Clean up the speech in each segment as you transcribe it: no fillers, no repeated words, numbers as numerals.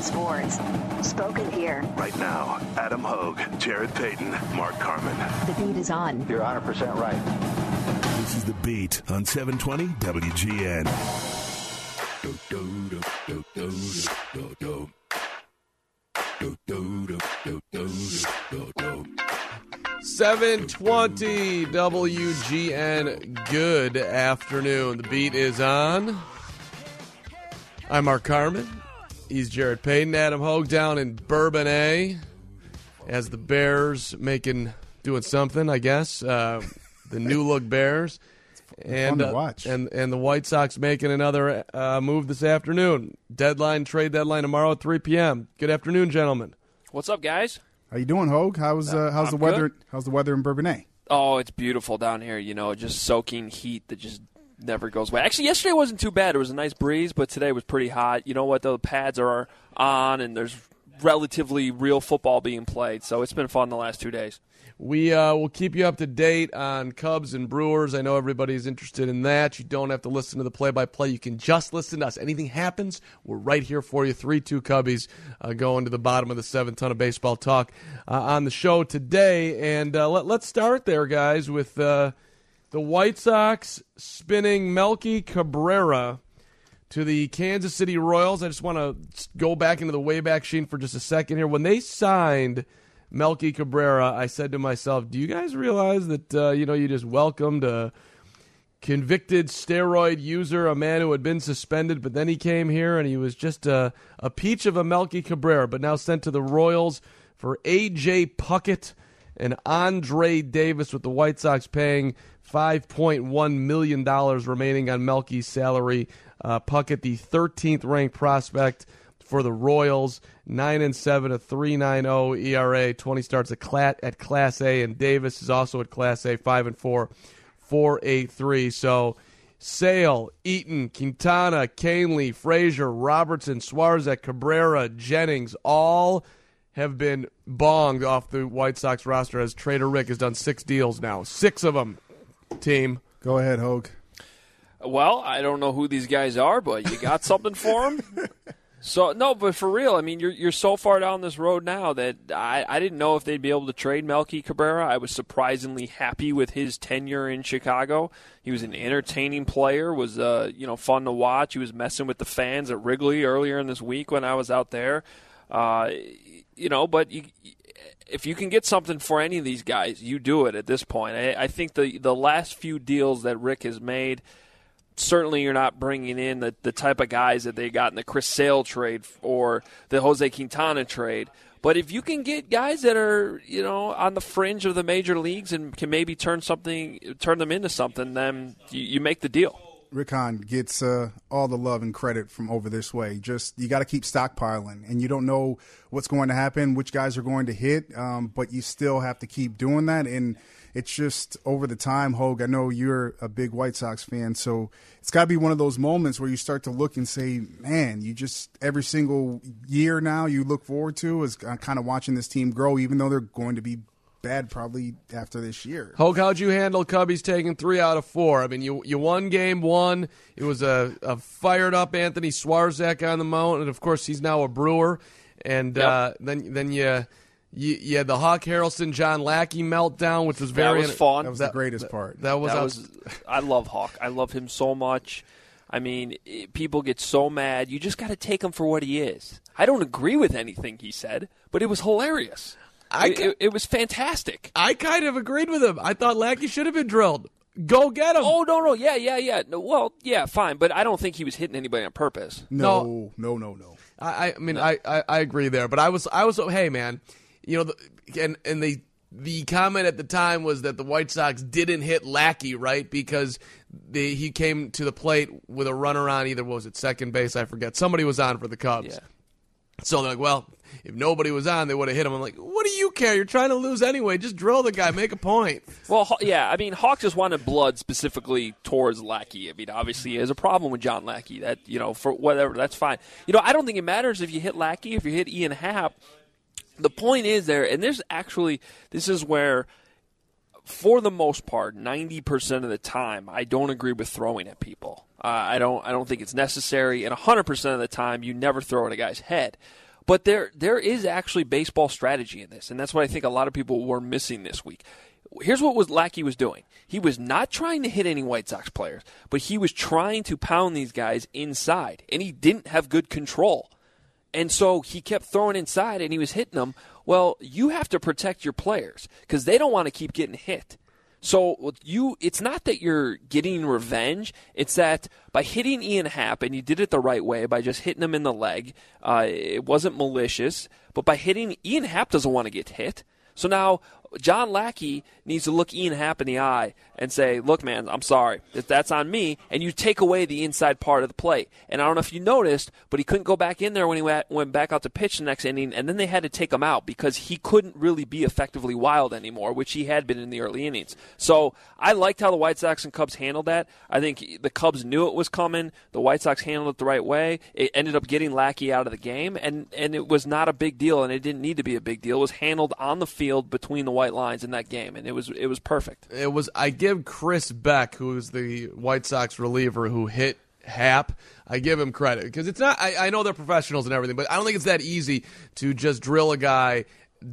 to sports. Spoken here. Right now, Adam Hogue, Jared Payton, Mark Carman. The beat is on. You're 100% right. This is The Beat on 720 WGN. 720 WGN. Good afternoon. The Beat is on. I'm Mark Carman. He's Jared Payton. Adam Hogue down in Bourbonnais as the Bears doing something, I guess. The new look Bears. Fun to watch. And the White Sox making another move this afternoon. Trade deadline tomorrow at 3 p.m. Good afternoon, gentlemen. What's up, guys? How you doing, Hogue? How's the weather? Good. How's the weather in Bourbonnais? Oh, it's beautiful down here. You know, just soaking heat that just never goes away. Actually, yesterday wasn't too bad. It was a nice breeze, but today was pretty hot. You know what? The pads are on, and there's relatively real football being played. So it's been fun the last 2 days. We will keep you up to date on Cubs and Brewers. I know everybody's interested in that. You don't have to listen to the play-by-play. You can just listen to us. Anything happens, we're right here for you. 3-2 Cubbies going to the bottom of the 7 ton of baseball talk on the show today. And let's start there, guys, with the White Sox spinning Melky Cabrera to the Kansas City Royals. I just want to go back into the Wayback Machine for just a second here. When they signed Melky Cabrera, I said to myself, do you guys realize that, you just welcomed a convicted steroid user, a man who had been suspended, but then he came here and he was just a peach of a Melky Cabrera, but now sent to the Royals for A.J. Puckett and Andre Davis, with the White Sox paying $5.1 million remaining on Melky's salary. Puckett, the 13th ranked prospect for the Royals, 9-7, a 3.90 ERA, 20 starts at Class A, and Davis is also at Class A, 5-4, 4.83. So Sale, Eaton, Quintana, Canely, Frazier, Robertson, Swarzak, Cabrera, Jennings, all have been bonged off the White Sox roster as Trader Rick has done 6 deals now. 6 of them, team. Go ahead, Hogue. Well, I don't know who these guys are, but you got something for them? So, no, but for real, I mean, you're so far down this road now that I didn't know if they'd be able to trade Melky Cabrera. I was surprisingly happy with his tenure in Chicago. He was an entertaining player, was fun to watch. He was messing with the fans at Wrigley earlier in this week when I was out there. But if you can get something for any of these guys, you do it at this point. I think the last few deals that Rick has made, certainly you're not bringing in the type of guys that they got in the Chris Sale trade or the Jose Quintana trade. But if you can get guys that are, on the fringe of the major leagues and can maybe turn them into something, then you make the deal. Rick Hahn gets all the love and credit from over this way. Just you got to keep stockpiling, and you don't know what's going to happen, which guys are going to hit, but you still have to keep doing that. And it's just over the time, Hogue, I know you're a big White Sox fan, so it's got to be one of those moments where you start to look and say, man, you just every single year now you look forward to is kind of watching this team grow, even though they're going to be bad probably after this year. Hogue, how'd you handle Cubbies taking 3 out of 4? I mean, you won game 1. It was a fired-up Anthony Swarzak on the mound, and, of course, he's now a Brewer. And then you had the Hawk Harrelson, John Lackey meltdown, which was very fun. That was the greatest part. I love Hawk. I love him so much. I mean, people get so mad. You just got to take him for what he is. I don't agree with anything he said, but it was hilarious. It was fantastic. I kind of agreed with him. I thought Lackey should have been drilled. Go get him. Oh, no. Yeah. No, well, yeah, fine. But I don't think he was hitting anybody on purpose. No. I mean, I agree there. But I was hey, man, the comment at the time was that the White Sox didn't hit Lackey, right? Because he came to the plate with a runner on either, what was it, second base? I forget. Somebody was on for the Cubs. Yeah. So they're like, well, if nobody was on, they would have hit him. I'm like, what do you care? You're trying to lose anyway. Just drill the guy. Make a point. Well, yeah, I mean, Hawk just wanted blood specifically towards Lackey. I mean, obviously, he has a problem with John Lackey. That, for whatever, that's fine. I don't think it matters if you hit Lackey, if you hit Ian Happ. The point is there, and this is where, for the most part, 90% of the time, I don't agree with throwing at people. I don't think it's necessary, and 100% of the time, you never throw at a guy's head. But there is actually baseball strategy in this, and that's what I think a lot of people were missing this week. Here's what Lackey was doing. He was not trying to hit any White Sox players, but he was trying to pound these guys inside, and he didn't have good control. And so he kept throwing inside, and he was hitting them. Well, you have to protect your players because they don't want to keep getting hit. So it's not that you're getting revenge. It's that by hitting Ian Happ, and you did it the right way by just hitting him in the leg, it wasn't malicious. But by hitting Ian Happ doesn't want to get hit. So now John Lackey needs to look Ian Happ in the eye and say, look, man, I'm sorry. That's on me. And you take away the inside part of the plate. And I don't know if you noticed, but he couldn't go back in there when he went back out to pitch the next inning, and then they had to take him out because he couldn't really be effectively wild anymore, which he had been in the early innings. So I liked how the White Sox and Cubs handled that. I think the Cubs knew it was coming. The White Sox handled it the right way. It ended up getting Lackey out of the game, and it was not a big deal, and it didn't need to be a big deal. It was handled on the field between the white lines in that game, and it was perfect. I give Chris Beck, who is the White Sox reliever who hit Happ, I give him credit because it's not. I know they're professionals and everything, but I don't think it's that easy to just drill a guy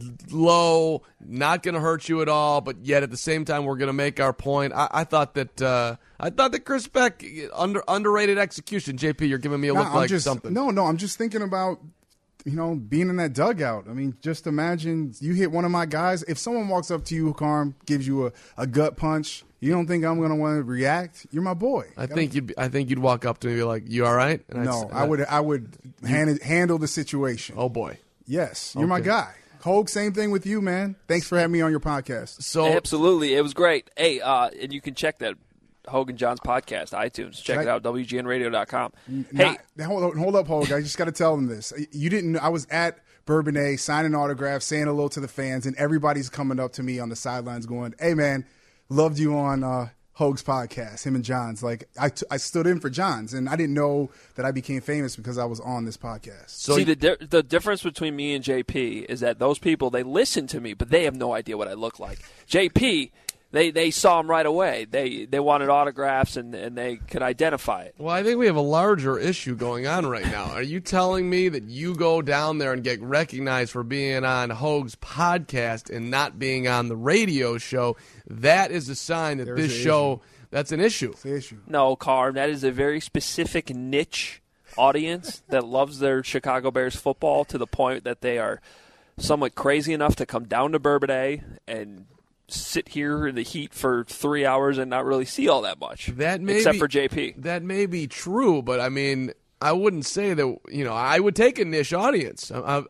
low, not going to hurt you at all, but yet at the same time we're going to make our point. I thought that Chris Beck underrated execution. JP, you're giving me a look like something. No, I'm just thinking about being in that dugout. I mean, just imagine you hit one of my guys. If someone walks up to you, Carm, gives you a gut punch, you don't think I'm going to want to react? You're my boy. I think you'd walk up to me and be like, "You all right?" And I would handle the situation. Oh boy, yes, you're my guy. Hogue, same thing with you, man. Thanks for having me on your podcast. So absolutely, it was great. Hey, and you can check that Hogue and John's podcast, iTunes. Check it out, WGNradio.com. Hey, hold up, Hogue. I just got to tell them this. You didn't. I was at Bourbonnais signing autographs, saying hello to the fans, and everybody's coming up to me on the sidelines, going, "Hey, man, loved you on Hogue's podcast." Him and John's. Like I stood in for John's, and I didn't know that I became famous because I was on this podcast. So see, the difference between me and JP is that those people, they listen to me, but they have no idea what I look like. JP. They saw him right away. They wanted autographs, and they could identify it. Well, I think we have a larger issue going on right now. Are you telling me that you go down there and get recognized for being on Hogue's podcast and not being on the radio show? That is a sign that this show, that's an issue. It's an issue. No, Carm, that is a very specific niche audience that loves their Chicago Bears football to the point that they are somewhat crazy enough to come down to Bourbonnais and sit here in the heat for 3 hours and not really see all that much. Except for JP. That may be true, but I mean, I wouldn't say that. I would take a niche audience. I'm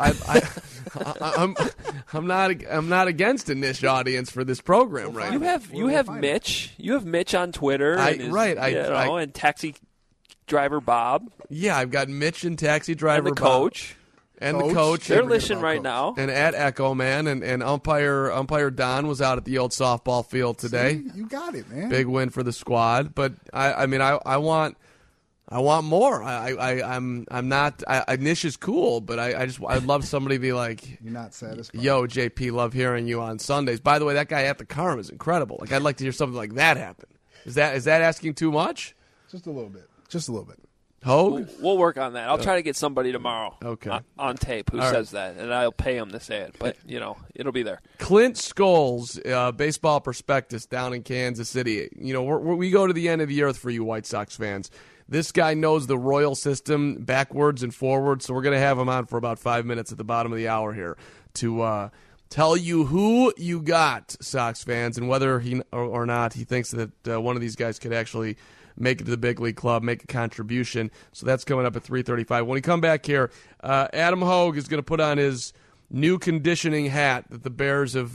not against a niche audience for this program right now. You have Mitch. You have Mitch on Twitter. And Taxi Driver Bob. Yeah, I've got Mitch and Taxi Driver and the Bob. Coach. And the coach. They're listening right now. And at Echo, man. And umpire Don was out at the old softball field today. See, you got it, man. Big win for the squad. But I want more. I'm not. Niche is cool, but I'd love somebody to be like, you're not satisfied. Yo, JP, love hearing you on Sundays. By the way, that guy at the Carm is incredible. Like, I'd like to hear something like that happen. Is that asking too much? Just a little bit. Just a little bit. Hogue? We'll work on that. I'll try to get somebody tomorrow on tape who says that, and I'll pay him to say it. But, it'll be there. Clint Scholes, Baseball Prospectus down in Kansas City. We go to the end of the earth for you White Sox fans. This guy knows the Royal system backwards and forwards, so we're going to have him on for about 5 minutes at the bottom of the hour here to tell you who you got, Sox fans, and whether he or not he thinks that one of these guys could actually make it to the big league club, make a contribution. So that's coming up at 3:35. When we come back here, Adam Hogue is going to put on his new conditioning hat that the Bears have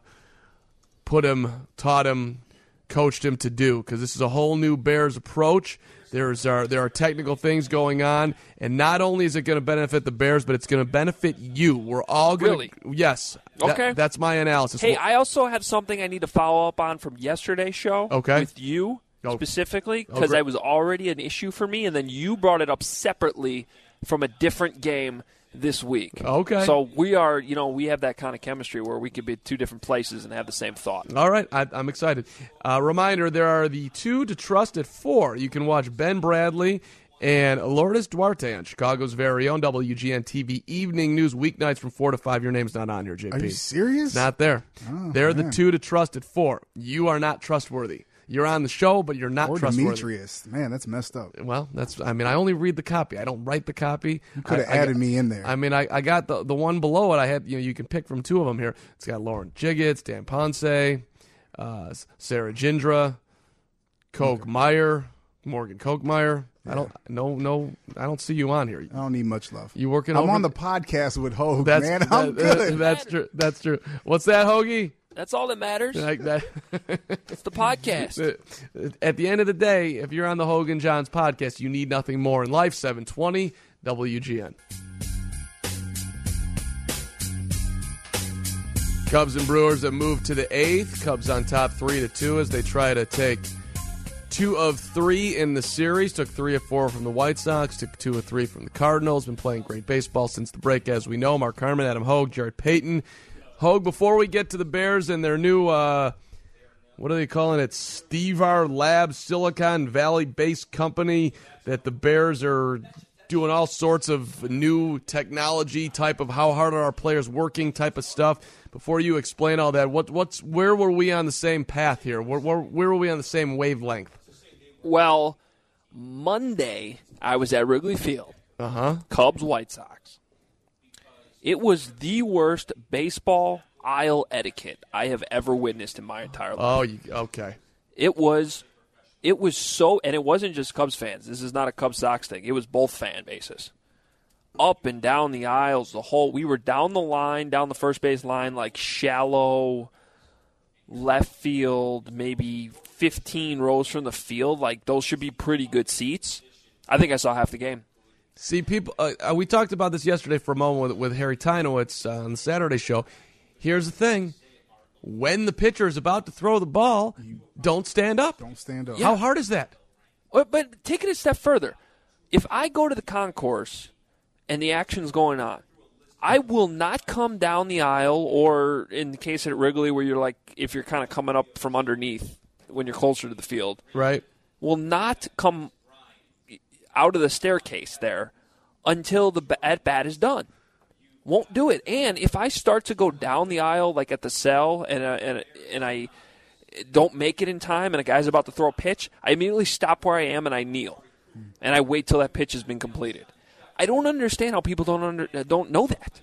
taught him, coached him to do, because this is a whole new Bears approach. There are technical things going on, and not only is it going to benefit the Bears, but it's going to benefit you. We're all going to... Really? Yes. Okay. That's my analysis. Hey, I also have something I need to follow up on from yesterday's show with you. Specifically, because that was already an issue for me, and then you brought it up separately from a different game this week. Okay. So we are, we have that kind of chemistry where we could be at two different places and have the same thought. All right. I'm excited. Reminder, there are the two to trust at 4. You can watch Ben Bradley And Lourdes Duarte on Chicago's very own WGN TV Evening News weeknights from 4 to 5. Your name's not on here, JP. Are you serious? Not there. Oh, They're man. the 2 to trust at 4. You are not trustworthy. You're on the show, but you're not Or trustworthy. Demetrius. Man, that's messed up. Well, I only read the copy. I don't write the copy. You could have added me in there. I got the one below it. I had, you can pick from 2 of them here. It's got Lauren Jiggets, Dan Ponce, Sarah Jindra, Koch Meyer, Morgan Kochmeyer. Yeah. I don't see you on here. I don't need much love. You working? I'm over on the podcast with Hogue, that's, man. I'm good. That's true. That's true. What's that, Hoagie? That's all that matters. Like that. It's the podcast. At the end of the day, if you're on the Hogue and Johns podcast, you need nothing more in life. 720 WGN. Cubs and Brewers have moved to the 8th. Cubs on top 3-2 as they try to take 2 of 3 in the series. Took 3 of 4 from the White Sox. Took 2 of 3 from the Cardinals. Been playing great baseball since the break, as we know. Mark Harmon, Adam Hogue, Jared Payton. Hogue, before we get to the Bears and their new, what are they calling it? Stevar Labs, Silicon Valley-based company that the Bears are doing all sorts of new technology type of how hard are our players working type of stuff. Before you explain all that, where were we on the same path here? Where were we on the same wavelength? Well, Monday I was at Wrigley Field. Cubs, White Sox. It was the worst baseball aisle etiquette I have ever witnessed in my entire life. Oh, okay. It was so, and it wasn't just Cubs fans. This is not a Cubs Sox thing. It was both fan bases. Up and down the aisles, we were down the line, down the first base line, like shallow left field, maybe 15 rows from the field. Like, those should be pretty good seats. I think I saw half the game. See, people, we talked about this yesterday for a moment with Harry Tynowitz on the Saturday show. Here's the thing. When the pitcher is about to throw the ball, don't stand up. Don't stand up. How hard is that? But take it a step further. If I go to the concourse and the action's going on, I will not come down the aisle, or in the case at Wrigley where you're like, if you're kind of coming up from underneath when you're closer to the field, right? Will not come out of the staircase there until the at-bat is done. Won't do it. And if I start to go down the aisle, like at the cell, and I don't make it in time and a guy's about to throw a pitch, I immediately stop where I am and I kneel. And I wait till that pitch has been completed. I don't understand how people don't know that.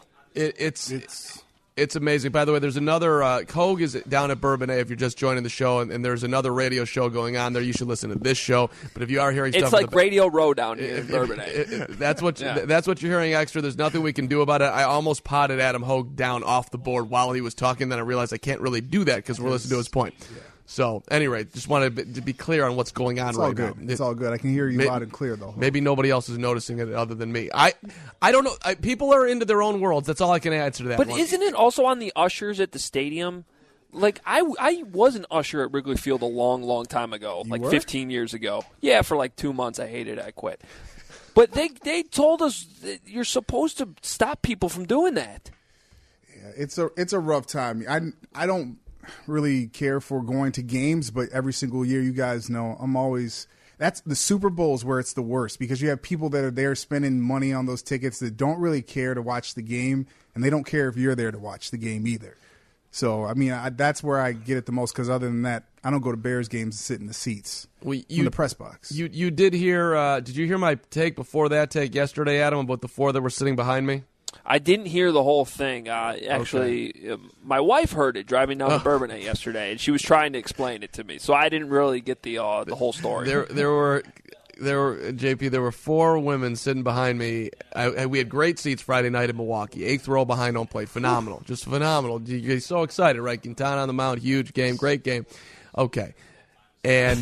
It's amazing. By the way, there's another Hogue is down at Bourbonnais if you're just joining the show, and there's another radio show going on there. You should listen to this show. But if you are hearing stuff, it's like Radio Row down here in Bourbonnais. That's what you're hearing extra. There's nothing we can do about it. I almost potted Adam Hogue down off the board while he was talking. Then I realized I can't really do that because we're listening to his point. Yeah. So, anyway, just wanted to be clear on what's going on right now. It's all good. I can hear you loud and clear, though. Maybe nobody else is noticing it other than me. I don't know. People are into their own worlds. That's all I can answer to that. But isn't it also on the ushers at the stadium? Like, I was an usher at Wrigley Field a long, long time ago, You like were? 15 years ago. Yeah, for like 2 months. I hated it. I quit. But they told us that you're supposed to stop people from doing that. Yeah, it's a rough time. I don't really care for going to games, but every single year, you guys know, that's the Super Bowls where it's the worst, because you have people that are there spending money on those tickets that don't really care to watch the game, and they don't care if you're there to watch the game either. So, I mean, that's where I get it the most, because other than that, I don't go to Bears games and sit in the seats in the press box. You did hear, did you hear my take before that take yesterday, Adam, about the 4 that were sitting behind me? I didn't hear the whole thing. Actually, my wife heard it driving down to Bourbonnais yesterday, and she was trying to explain it to me. So I didn't really get the whole story. There were JP. There were 4 women sitting behind me. We had great seats Friday night in Milwaukee, 8th row behind home plate. Phenomenal, just phenomenal. You get so excited, right? Quintana on the mound, huge game, great game. Okay, and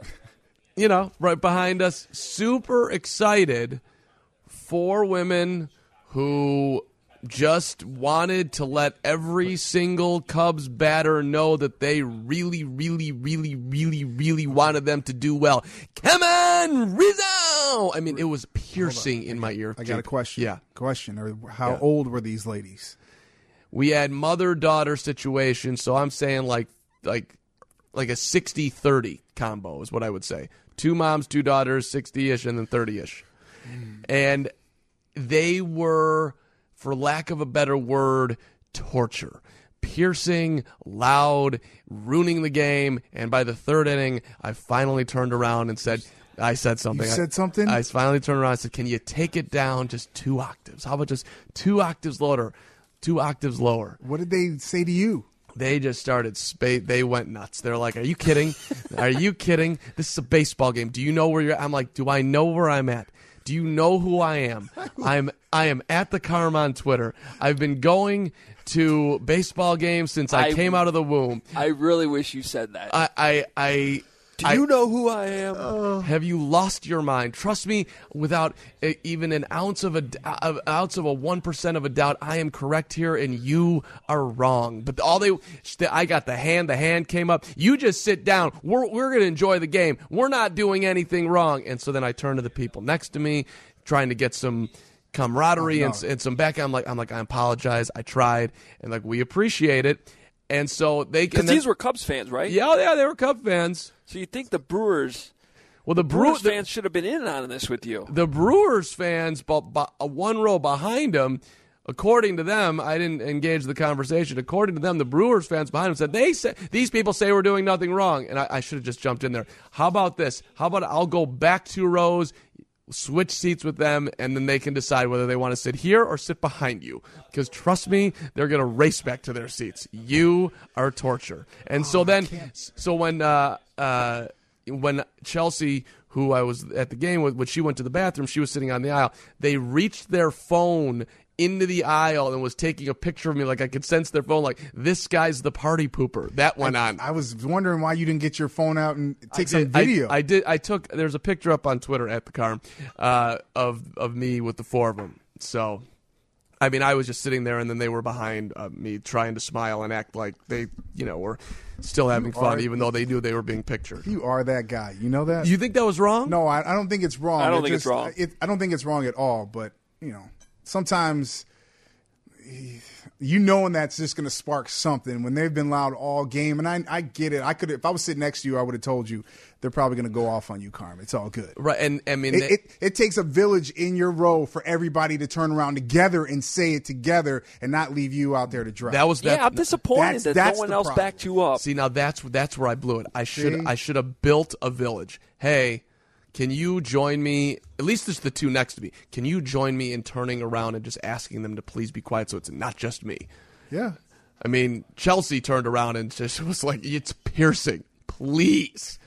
right behind us, super excited. 4 women who just wanted to let every single Cubs batter know that they really, really, really, really, really wanted them to do well. Come on, Rizzo! I mean, it was piercing in my ear. I got a question. Yeah. Question. How old were these ladies? We had mother-daughter situation, so I'm saying like a 60-30 combo is what I would say. 2 moms, 2 daughters, 60-ish, and then 30-ish. And they were, for lack of a better word, torture. Piercing, loud, ruining the game. And by the 3rd inning, I finally turned around and said, I said something. You said something? I finally turned around and said, can you take it down just 2 octaves? How about just 2 octaves lower? 2 octaves lower. What did they say to you? They just started they went nuts. They're like, are you kidding? Are you kidding? This is a baseball game. Do you know where you're at? I'm like, do I know where I'm at? Do you know who I am? I am at the Carm on Twitter. I've been going to baseball games since I came out of the womb. I really wish you said that. Do you know who I am? Have you lost your mind? Trust me, without even an ounce of a 1% of a doubt, I am correct here, and you are wrong. But I got the hand came up. You just sit down. We're going to enjoy the game. We're not doing anything wrong. And so then I turn to the people next to me, trying to get some camaraderie and some back. I'm like, I apologize. I tried, and like we appreciate it. And so because these were Cubs fans, right? Yeah, they were Cubs fans. So you think the Brewers? Well, the Brewers fans should have been in on this with you. The Brewers fans, but 1 row behind them, according to them, I didn't engage the conversation. According to them, the Brewers fans behind them said these people say we're doing nothing wrong, and I should have just jumped in there. How about this? How about I'll go back 2 rows, switch seats with them, and then they can decide whether they want to sit here or sit behind you. Because trust me, they're going to race back to their seats. You are torture. And when Chelsea, who I was at the game with, when she went to the bathroom, she was sitting on the aisle. They reached their phone into the aisle and was taking a picture of me. Like I could sense their phone, like, this guy's the party pooper. That went on. I was wondering why you didn't get your phone out and take some video. I did. There's a picture up on Twitter at the Carm of me with the 4 of them. So, I mean, I was just sitting there, and then they were behind me trying to smile and act like they, were still having fun, even though they knew they were being pictured. You are that guy. You know that? You think that was wrong? No, I don't think it's wrong. I don't think it's wrong. I don't think it's wrong at all, but, sometimes knowing that's just going to spark something when they've been loud all game. And I get it. If I was sitting next to you, I would have told you they're probably going to go off on you, Carm. It's all good. Right. And I mean, it takes a village in your row for everybody to turn around together and say it together and not leave you out there to dry. I'm disappointed that no one else backed you up. See, now that's where I blew it. I should have built a village. Hey, can you join me? At least there's the 2 next to me. Can you join me in turning around and just asking them to please be quiet so it's not just me? Yeah. I mean, Chelsea turned around and just was like, it's piercing. Please.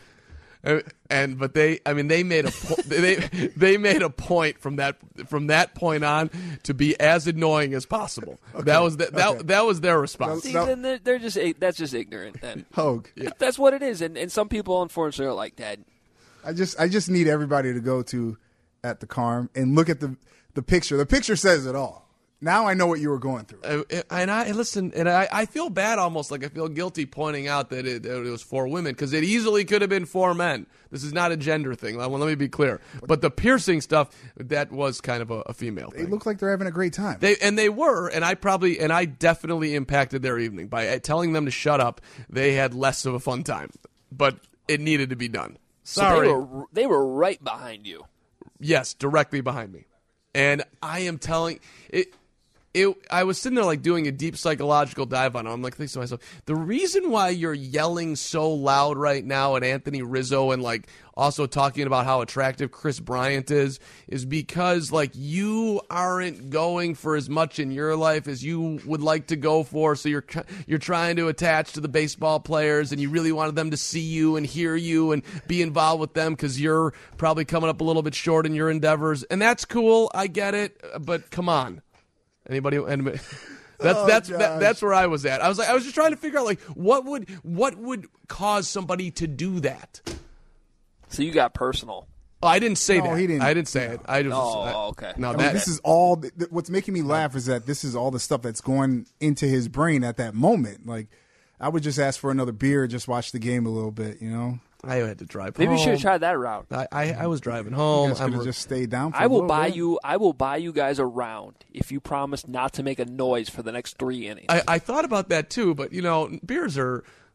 But they made they made a point from that point on to be as annoying as possible. Okay. That was their response. See, then that's just ignorant. Then Hogue. Yeah. That's what it is, and some people unfortunately are like that. I just need everybody to go to at the Carm and look at the picture. The picture says it all. Now I know what you were going through. And I feel bad, almost like I feel guilty pointing out that it was 4 women, because it easily could have been 4 men. This is not a gender thing. Let me be clear. But the piercing stuff, that was kind of a female thing. They look like they're having a great time. They were, and I definitely impacted their evening by telling them to shut up. They had less of a fun time, but it needed to be done. Sorry. So they were right behind you. Yes, directly behind me. And I am telling it. I was sitting there like doing a deep psychological dive on it. I'm like thinking to myself, the reason why you're yelling so loud right now at Anthony Rizzo and like also talking about how attractive Chris Bryant is because like you aren't going for as much in your life as you would like to go for. So you're trying to attach to the baseball players, and you really wanted them to see you and hear you and be involved with them because you're probably coming up a little bit short in your endeavors, and that's cool. I get it, but come on. Anybody? That's where I was at. I was just trying to figure out like what would cause somebody to do that. So you got personal. Oh, I didn't say that. He didn't. I didn't say it. I just. Okay. No, this is all. What's making me laugh is that this is all the stuff that's going into his brain at that moment. Like, I would just ask for another beer, just watch the game a little bit. I had to drive home. Maybe you should have tried that route. I was driving home. I could just stay down. For I will buy you guys a round if you promise not to make a noise for the next 3 innings. I thought about that too, but beers are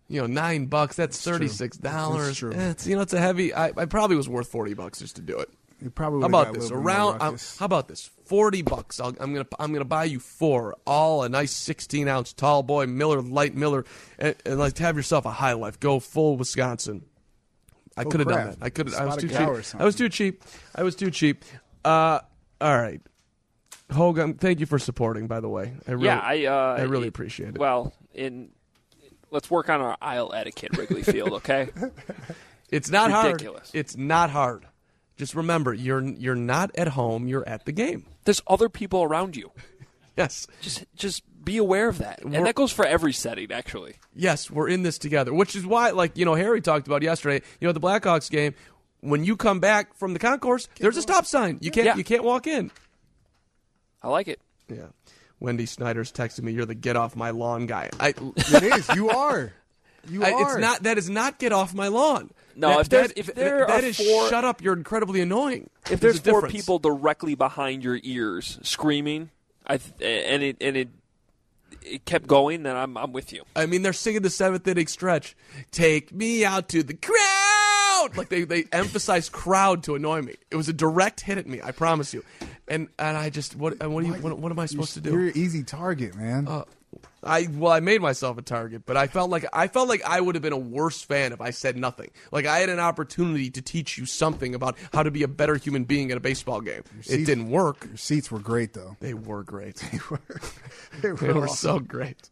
$9, that's $36. That's true. It's a heavy. I probably was worth $40 just to do it. You probably How would've about got a this? little bit more ruckus. How about this? $40. I'm gonna buy you 4, all a nice 16-ounce tall boy Miller, light Miller, and like have yourself a High Life. Go full Wisconsin. I could have done that. I could. I was too cheap. I was too cheap. All right, Hogan. Thank you for supporting. By the way, I really appreciate it. Well, let's work on our aisle etiquette, Wrigley Field. Okay. It's not ridiculous. hard. It's not hard. Just remember, you're not at home. You're at the game. There's other people around you. Yes. Just be aware of that. And that goes for every setting, actually. Yes, we're in this together, which is why, Harry talked about yesterday, the Blackhawks game, when you come back from the concourse, there's a stop sign. You can't walk in. I like it. Yeah. Wendy Snyder's texted me, you're the get off my lawn guy. It is. You are. That is not get off my lawn. No, that is shut up, you're incredibly annoying. If there's 4 people directly behind your ears screaming, and it kept going, then I'm with you. I mean, they're singing the 7th inning stretch. Take me out to the crowd. Like they emphasize crowd to annoy me. It was a direct hit at me. I promise you. And I just what am I supposed to do? You're an easy target, man. I made myself a target, but I felt like I would have been a worse fan if I said nothing. Like I had an opportunity to teach you something about how to be a better human being at a baseball game. It didn't work. Your seats were great, though. They were great. They were so great.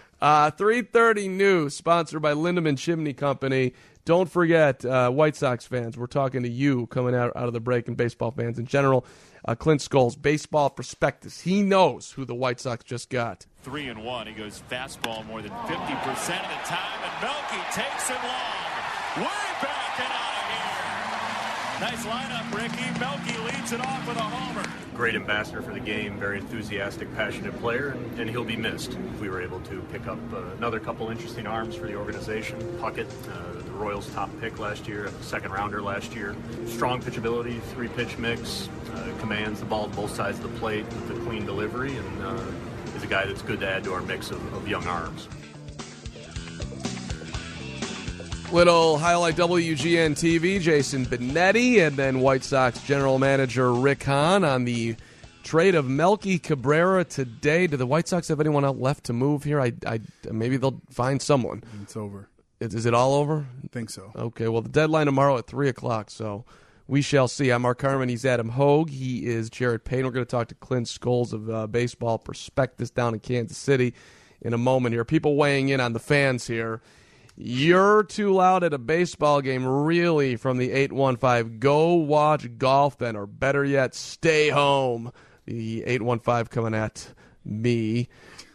3:30 news, sponsored by Lindemann Chimney Company. Don't forget, White Sox fans, we're talking to you coming out of the break, and baseball fans in general. Clint Scholes, Baseball Prospectus. He knows who the White Sox just got. 3-1. He goes fastball more than 50% of the time, and Melky takes it long. Way back and out of here. Nice lineup, Ricky. Melky leads it off with a homer. Great ambassador for the game, very enthusiastic, passionate player, and he'll be missed. We were able to pick up another couple interesting arms for the organization. Puckett, the Royals' top pick last year, a second-rounder last year. Strong pitchability, 3-pitch mix, commands the ball both sides of the plate with a clean delivery, and is a guy that's good to add to our mix of young arms. Little highlight WGN TV, Jason Benetti, and then White Sox general manager Rick Hahn on the trade of Melky Cabrera today. Do the White Sox have anyone else left to move here? Maybe they'll find someone. It's over. Is it all over? I think so. Okay, well, the deadline tomorrow at 3 o'clock, so we shall see. I'm Mark Carman. He's Adam Hogue. He is Jared Payne. We're going to talk to Clint Scholes of Baseball Prospectus down in Kansas City in a moment here. People weighing in on the fans here. You're too loud at a baseball game, really, from the 815. Go watch golf then, or better yet, stay home. The 815 coming at me.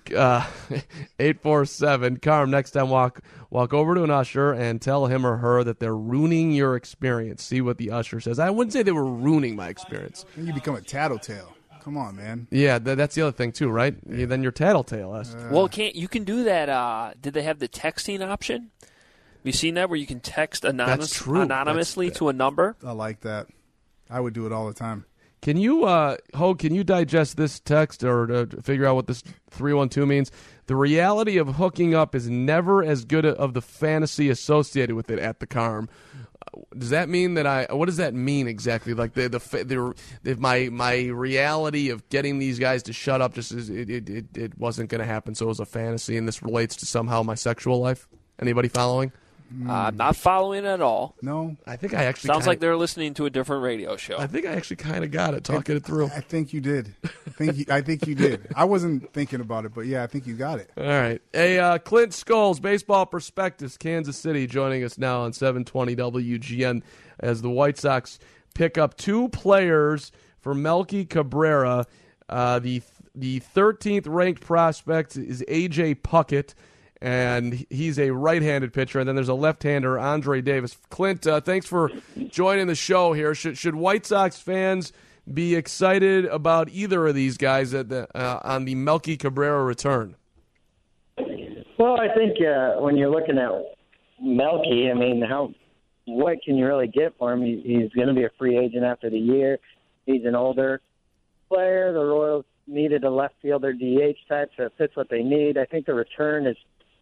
847. Carm, next time walk over to an usher and tell him or her that they're ruining your experience. See what the usher says. I wouldn't say they were ruining my experience. Then you become a tattletale. Come on, man. Yeah, that's the other thing too, right? Yeah. Then you're tattletale. Well, you can do that. Did they have the texting option? Have you seen that where you can text anonymously to a number? I like that. I would do it all the time. Can you, Hogue, can you digest this text or figure out what this 312 means? The reality of hooking up is never as good of the fantasy associated with it at the Carm. Does that mean that what does that mean exactly? Like my reality of getting these guys to shut up it wasn't going to happen, so it was a fantasy, and this relates to somehow my sexual life. Anybody following? Not following at all. No. I think I actually sounds like they're listening to a different radio show. I think I actually kind of got it, talking it through. I think you did. I think you did. I wasn't thinking about it, but yeah, I think you got it. All right. Hey, Clint Scholes, Baseball Prospectus, Kansas City, joining us now on 720 WGN as the White Sox pick up 2 players for Melky Cabrera. The 13th ranked prospect is A.J. Puckett, and he's a right-handed pitcher. And then there's a left-hander, Andre Davis. Clint, thanks for joining the show here. Should White Sox fans be excited about either of these guys on the Melky Cabrera return? Well, I think when you're looking at Melky, I mean, what can you really get for him? He's going to be a free agent after the year. He's an older player. The Royals needed a left fielder DH type, so it fits what they need. I think the return is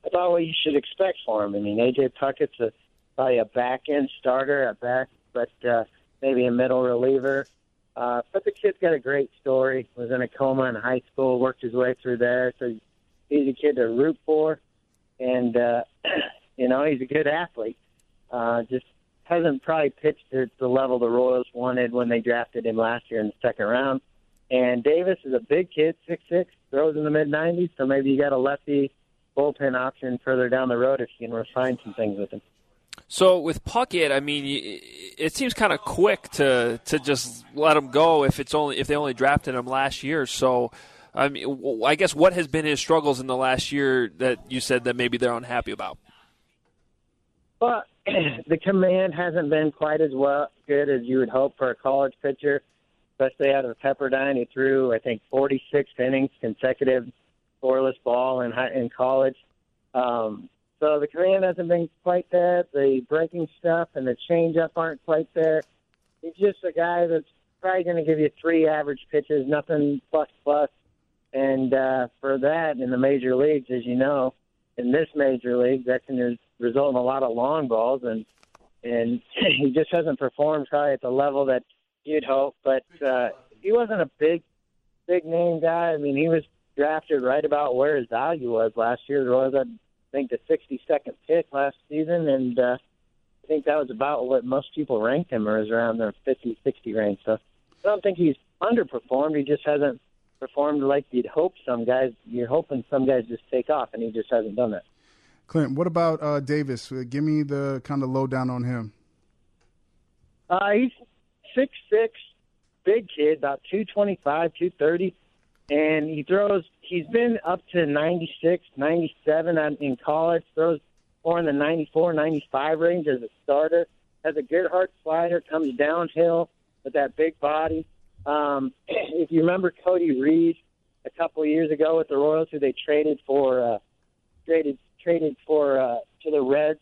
about what you should expect for him. I mean, A.J. Puckett's probably a back-end starter at back, but maybe a middle reliever. But the kid's got a great story. Was in a coma in high school, worked his way through there. So he's a kid to root for. And, he's a good athlete. Just hasn't probably pitched at the level the Royals wanted when they drafted him last year in the second round. And Davis is a big kid, 6'6", throws in the mid-90s, so maybe you got a lefty bullpen option further down the road if you can refine some things with him. So with Puckett, I mean, it seems kind of quick to just let him go if they only drafted him last year. So, I mean, I guess what has been his struggles in the last year that you said that maybe they're unhappy about? Well, the command hasn't been quite as good as you would hope for a college pitcher, especially out of Pepperdine. He threw, I think, 46 innings consecutive scoreless ball in college. So the command hasn't been quite there. The breaking stuff and the changeup aren't quite there. He's just a guy that's probably going to give you 3 average pitches, nothing plus. And for that, in the major leagues, as you know, in this major league, that can result in a lot of long balls. And he just hasn't performed probably at the level that you'd hope. But he wasn't a big name guy. I mean, he was drafted right about where his value was last year. The Royals had, I think, the 62nd pick last season, and I think that was about what most people ranked him, or is around the 50, 60 range. So I don't think he's underperformed. He just hasn't performed like you'd hope some guys. You're hoping some guys just take off, and he just hasn't done that. Clint, what about Davis? Give me the kind of lowdown on him. He's 6'6", big kid, about 225, 230. And he's been up to 96, 97 in college, throws more in the 94, 95 range as a starter, has a good hard slider, comes downhill with that big body. If you remember Cody Reed a couple of years ago with the Royals, who they traded to the Reds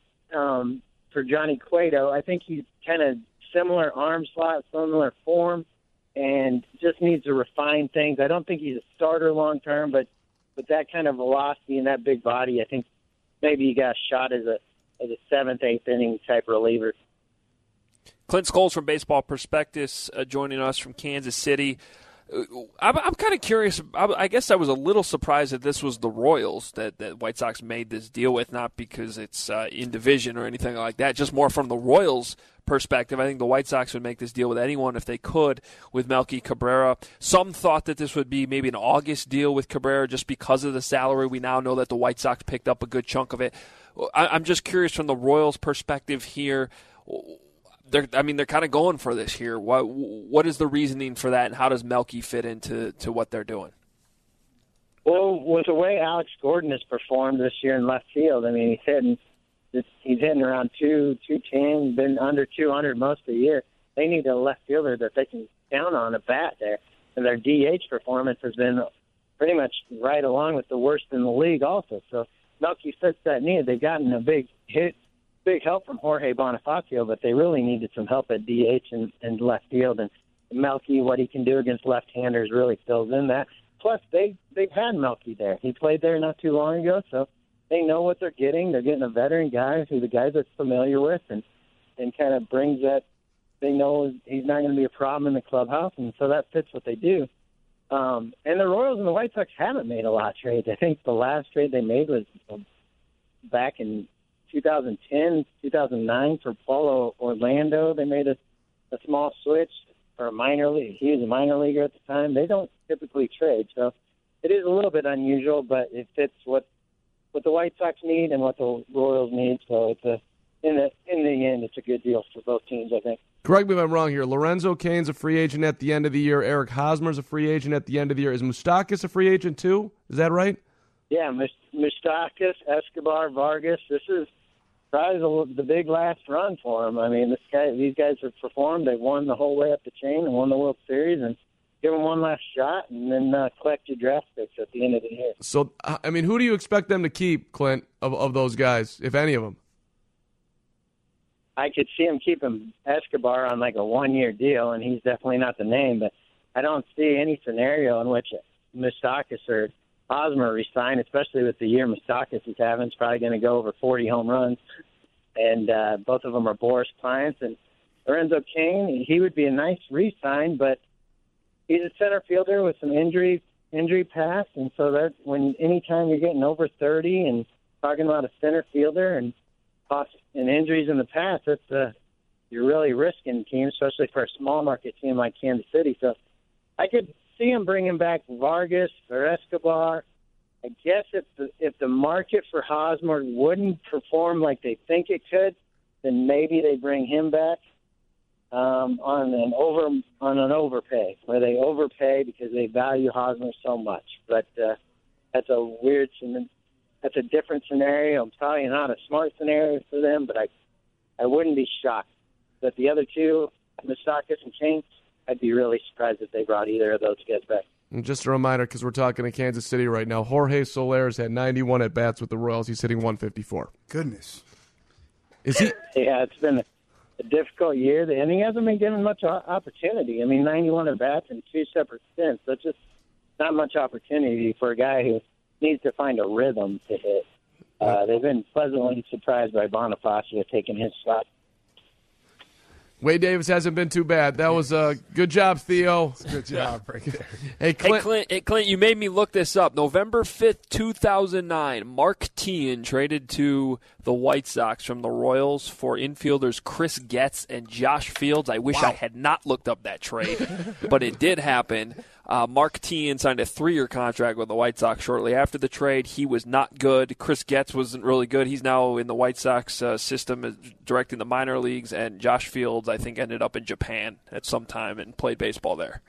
for Johnny Cueto, I think he's kind of similar arm slot, similar form, and just needs to refine things. I don't think he's a starter long term, but with that kind of velocity and that big body, I think maybe he got a shot as a 7th, 8th inning type reliever. Clint Scholes from Baseball Prospectus joining us from Kansas City. I'm kind of curious. I guess I was a little surprised that this was the Royals that White Sox made this deal with, not because it's in division or anything like that, just more from the Royals' perspective. I think the White Sox would make this deal with anyone if they could with Melky Cabrera. Some thought that this would be maybe an August deal with Cabrera just because of the salary. We now know that the White Sox picked up a good chunk of it. I'm just curious from the Royals' perspective here. They're kind of going for this here. What is the reasoning for that, and how does Melky fit into what they're doing? Well, with the way Alex Gordon has performed this year in left field, I mean, he's hitting around 210, been under 200 most of the year. They need a left fielder that they can count on a bat there. And their DH performance has been pretty much right along with the worst in the league also. So Melky fits that need. They've gotten a big help from Jorge Bonifacio, but they really needed some help at DH and left field. And Melky, what he can do against left-handers really fills in that. Plus, they've had Melky there. He played there not too long ago, so they know what they're getting. They're getting a veteran guy who the guys are familiar with and kind of brings that. They know he's not going to be a problem in the clubhouse, and so that fits what they do. And the Royals and the White Sox haven't made a lot of trades. I think the last trade they made was back in 2010, 2009 for Paulo Orlando. They made a small switch for a minor league. He was a minor leaguer at the time. They don't typically trade, so it is a little bit unusual, but it fits what the White Sox need and what the Royals need. So it's in the end, it's a good deal for both teams, I think. Correct me if I'm wrong here. Lorenzo Cain's a free agent at the end of the year. Eric Hosmer's a free agent at the end of the year. Is Moustakas a free agent too? Is that right? Yeah, Moustakas, Escobar, Vargas. This is probably the big last run for them. I mean, these guys have performed. They've won the whole way up the chain and won the World Series, and give them one last shot and then collect your draft picks at the end of the year. So, I mean, who do you expect them to keep, Clint, of those guys, if any of them? I could see him keeping Escobar on like a one-year deal, and he's definitely not the name, but I don't see any scenario in which Moustakas or Hosmer resign, especially with the year Moustakas is having. It's probably going to go over 40 home runs. And both of them are Boris clients. And Lorenzo Cain, he would be a nice re-sign, but he's a center fielder with some injury past. And so that anytime you're getting over 30 and talking about a center fielder and injuries in the past, you're really risking teams, especially for a small market team like Kansas City. So I could see him bringing back Vargas or Escobar. I guess if the market for Hosmer wouldn't perform like they think it could, then maybe they bring him back on an overpay, where they overpay because they value Hosmer so much. But that's a different scenario. Probably not a smart scenario for them, but I wouldn't be shocked. But the other two, Moustakas and Cain, I'd be really surprised if they brought either of those guys back. And just a reminder, because we're talking to Kansas City right now, Jorge Soler has had 91 at-bats with the Royals. He's hitting 154. Goodness. Is he? Yeah, it's been a difficult year, and he hasn't been given much opportunity. I mean, 91 at-bats in 2 separate stints. That's just not much opportunity for a guy who needs to find a rhythm to hit. They've been pleasantly surprised by Bonifacio taking his spot. Wade Davis hasn't been too bad. That was a good job, Theo. Good job right there. Hey, Clint. Hey, Clint, you made me look this up. November 5th, 2009, Mark Teahen traded to the White Sox from the Royals for infielders Chris Getz and Josh Fields. I wish I had not looked up that trade, but it did happen. Mark Teahen signed a 3-year contract with the White Sox shortly after the trade. He was not good. Chris Getz wasn't really good. He's now in the White Sox system directing the minor leagues, and Josh Fields, I think, ended up in Japan at some time and played baseball there.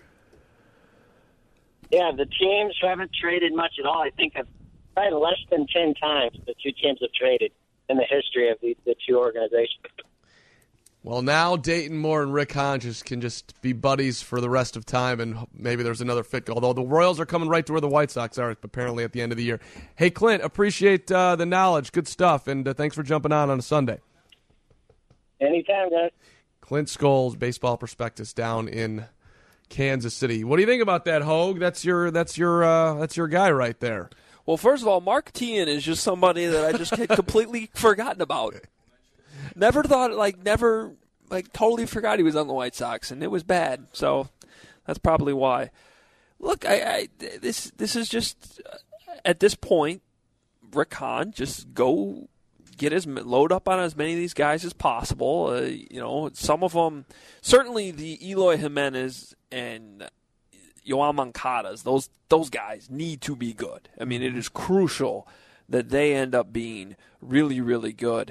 Yeah, the teams haven't traded much at all. I think probably less than 10 times the two teams have traded in the history of the two organizations. Well, now Dayton Moore and Rick Hahn can just be buddies for the rest of time, and maybe there's another fit. Although the Royals are coming right to where the White Sox are, apparently, at the end of the year. Hey, Clint, appreciate the knowledge. Good stuff, and thanks for jumping on a Sunday. Anytime, guys. Clint Scholes, Baseball Prospectus, down in Kansas City. What do you think about that, Hogue? That's your guy right there. Well, first of all, Mark Teahen is just somebody that I just had completely forgotten about. Never thought, totally forgot he was on the White Sox, and it was bad. So that's probably why. Look, this is just, at this point, Rick Hahn, just go load up on as many of these guys as possible. Some of them, certainly the Eloy Jimenez and Yoan Moncadas, those guys need to be good. I mean, it is crucial that they end up being really, really good.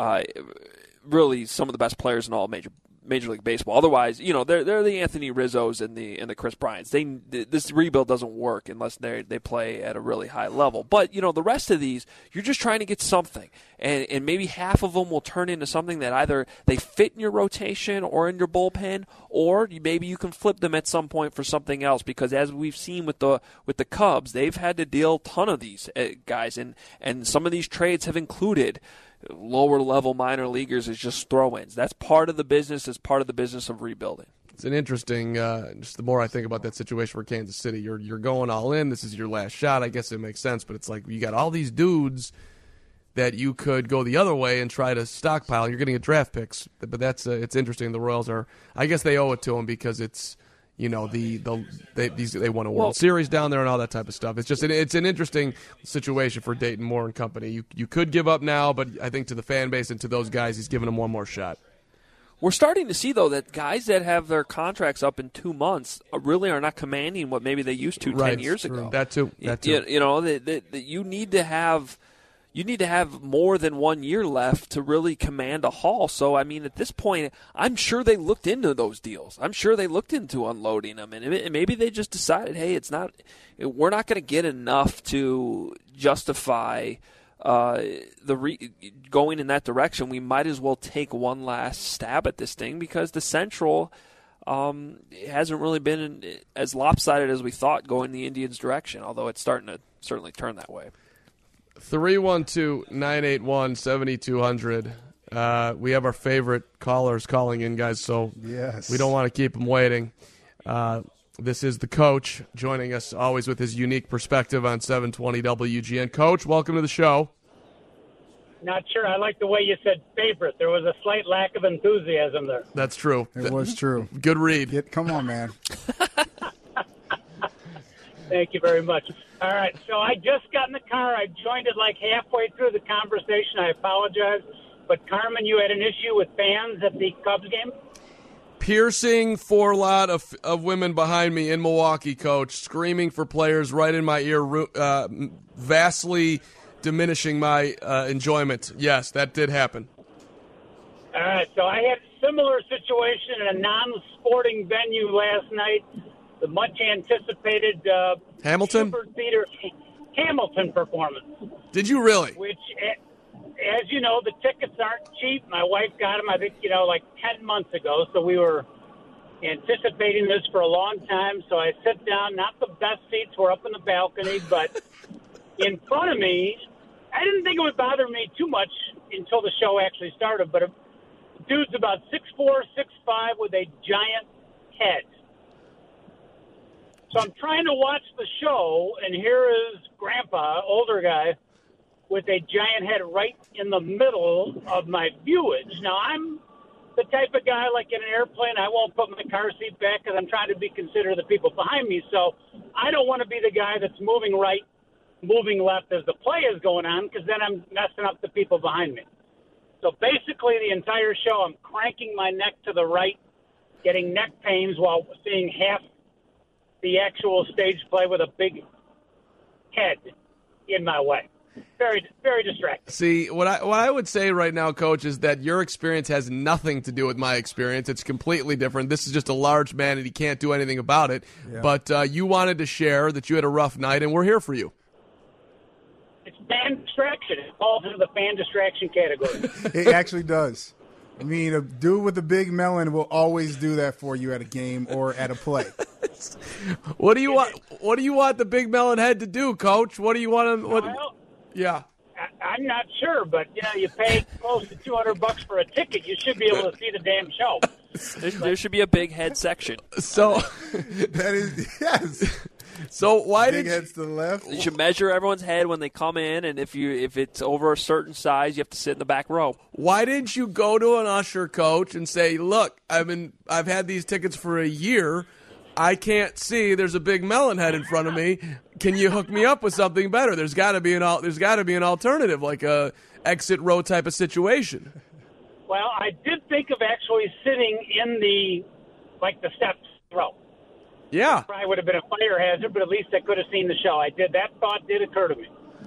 Really some of the best players in all Major League Baseball. Otherwise, they're the Anthony Rizzos and the Chris Bryants. This rebuild doesn't work unless they play at a really high level. But the rest of these, you're just trying to get something, and maybe half of them will turn into something that either they fit in your rotation or in your bullpen, or maybe you can flip them at some point for something else. Because as we've seen with the Cubs, they've had to deal a ton of these guys, and some of these trades have included lower-level minor leaguers as just throw-ins. That's part of the business. It's part of the business of rebuilding. It's an interesting, just the more I think about that situation for Kansas City, you're going all in. This is your last shot. I guess it makes sense, but it's like you got all these dudes that you could go the other way and try to stockpile. You're going to get draft picks, but it's interesting. The Royals I guess they owe it to them because it's, they won a World Series down there and all that type of stuff. It's just it's an interesting situation for Dayton Moore and company. You could give up now, but I think to the fan base and to those guys, he's giving them one more shot. We're starting to see, though, that guys that have their contracts up in 2 months really are not commanding what maybe they used to 10 years ago. That too. You need to have you need to have more than 1 year left to really command a haul. So, I mean, at this point, I'm sure they looked into those deals. I'm sure they looked into unloading them. And maybe they just decided, hey, we're not going to get enough to justify going in that direction. We might as well take one last stab at this thing because the Central hasn't really been as lopsided as we thought going the Indians' direction, although it's starting to certainly turn that way. 312-981-7200. We have our favorite callers calling in, guys, so yes. We don't want to keep them waiting. This is the coach joining us always with his unique perspective on 720 WGN. Coach, welcome to the show. Not sure. I like the way you said favorite. There was a slight lack of enthusiasm there. That's true. It was true. Good read. Come on, man. Thank you very much. All right, so I just got in the car. I joined it like halfway through the conversation. I apologize. But, Carmen, you had an issue with fans at the Cubs game? Piercing for a lot of women behind me in Milwaukee, Coach, screaming for players right in my ear, vastly diminishing my enjoyment. Yes, that did happen. All right, so I had a similar situation in a non-sporting venue last night. The much-anticipated Hamilton? Super Theater Hamilton performance. Did you really? Which, as you know, the tickets aren't cheap. My wife got them, I think, like 10 months ago, so we were anticipating this for a long time. So I sit down, not the best seats, we're up in the balcony, but in front of me, I didn't think it would bother me too much until the show actually started, but a dude's about 6'4", 6'5", with a giant head. So I'm trying to watch the show, and here is Grandpa, older guy, with a giant head right in the middle of my viewage. Now, I'm the type of guy, like in an airplane, I won't put my car seat back because I'm trying to be considerate of the people behind me. So I don't want to be the guy that's moving right, moving left as the play is going on, because then I'm messing up the people behind me. So basically the entire show, I'm cranking my neck to the right, getting neck pains while seeing half the actual stage play with a big head in my way. Very, very distracting. See, what I would say right now, Coach, is that your experience has nothing to do with my experience. It's completely different. This is just a large man, and he can't do anything about it. Yeah. But you wanted to share that you had a rough night, and we're here for you. It's fan distraction. It falls into the fan distraction category. It actually does. I mean, a dude with a big melon will always do that for you at a game or at a play. What do you want? What do you want the big melon head to do, Coach? What do you want him? Well, yeah. I'm not sure, but you pay close to $200 for a ticket. You should be able to see the damn show. There should be a big head section. So that is yes. So why big did heads to the left? You should measure everyone's head when they come in, and if it's over a certain size, you have to sit in the back row. Why didn't you go to an usher, Coach, and say, "Look, I've had these tickets for a year. I can't see. There's a big melon head in front of me. Can you hook me up with something better? There's got to be an alternative, like a exit row type of situation." Well, I did think of actually sitting in the steps row. Yeah. Probably would have been a fire hazard, but at least I could have seen the show. That thought did occur to me.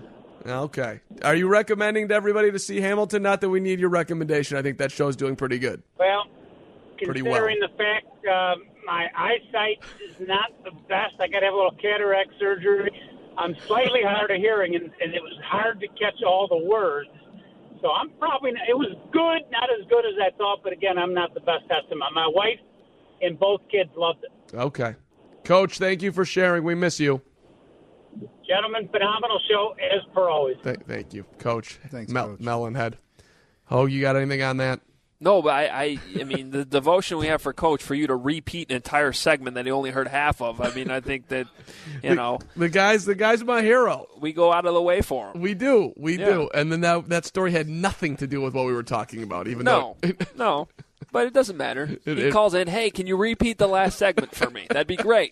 Okay. Are you recommending to everybody to see Hamilton? Not that we need your recommendation. I think that show's doing pretty good. Well, considering the fact my eyesight is not the best, I got to have a little cataract surgery. I'm slightly hard of hearing, and it was hard to catch all the words. So I'm probably not, it was good, not as good as I thought, but again, I'm not the best estimate. My wife and both kids loved it. Okay. Coach, thank you for sharing. We miss you. Gentlemen, phenomenal show, as per always. Thank you, Coach. Thanks, Coach. Melonhead. Oh, you got anything on that? No, but I mean, the devotion we have for Coach, for you to repeat an entire segment that he only heard half of, I mean, I think that, The guy's my hero. We go out of the way for him. We do. And then that story had nothing to do with what we were talking about, even though. No. But it doesn't matter. He calls in, "Hey, can you repeat the last segment for me? That'd be great."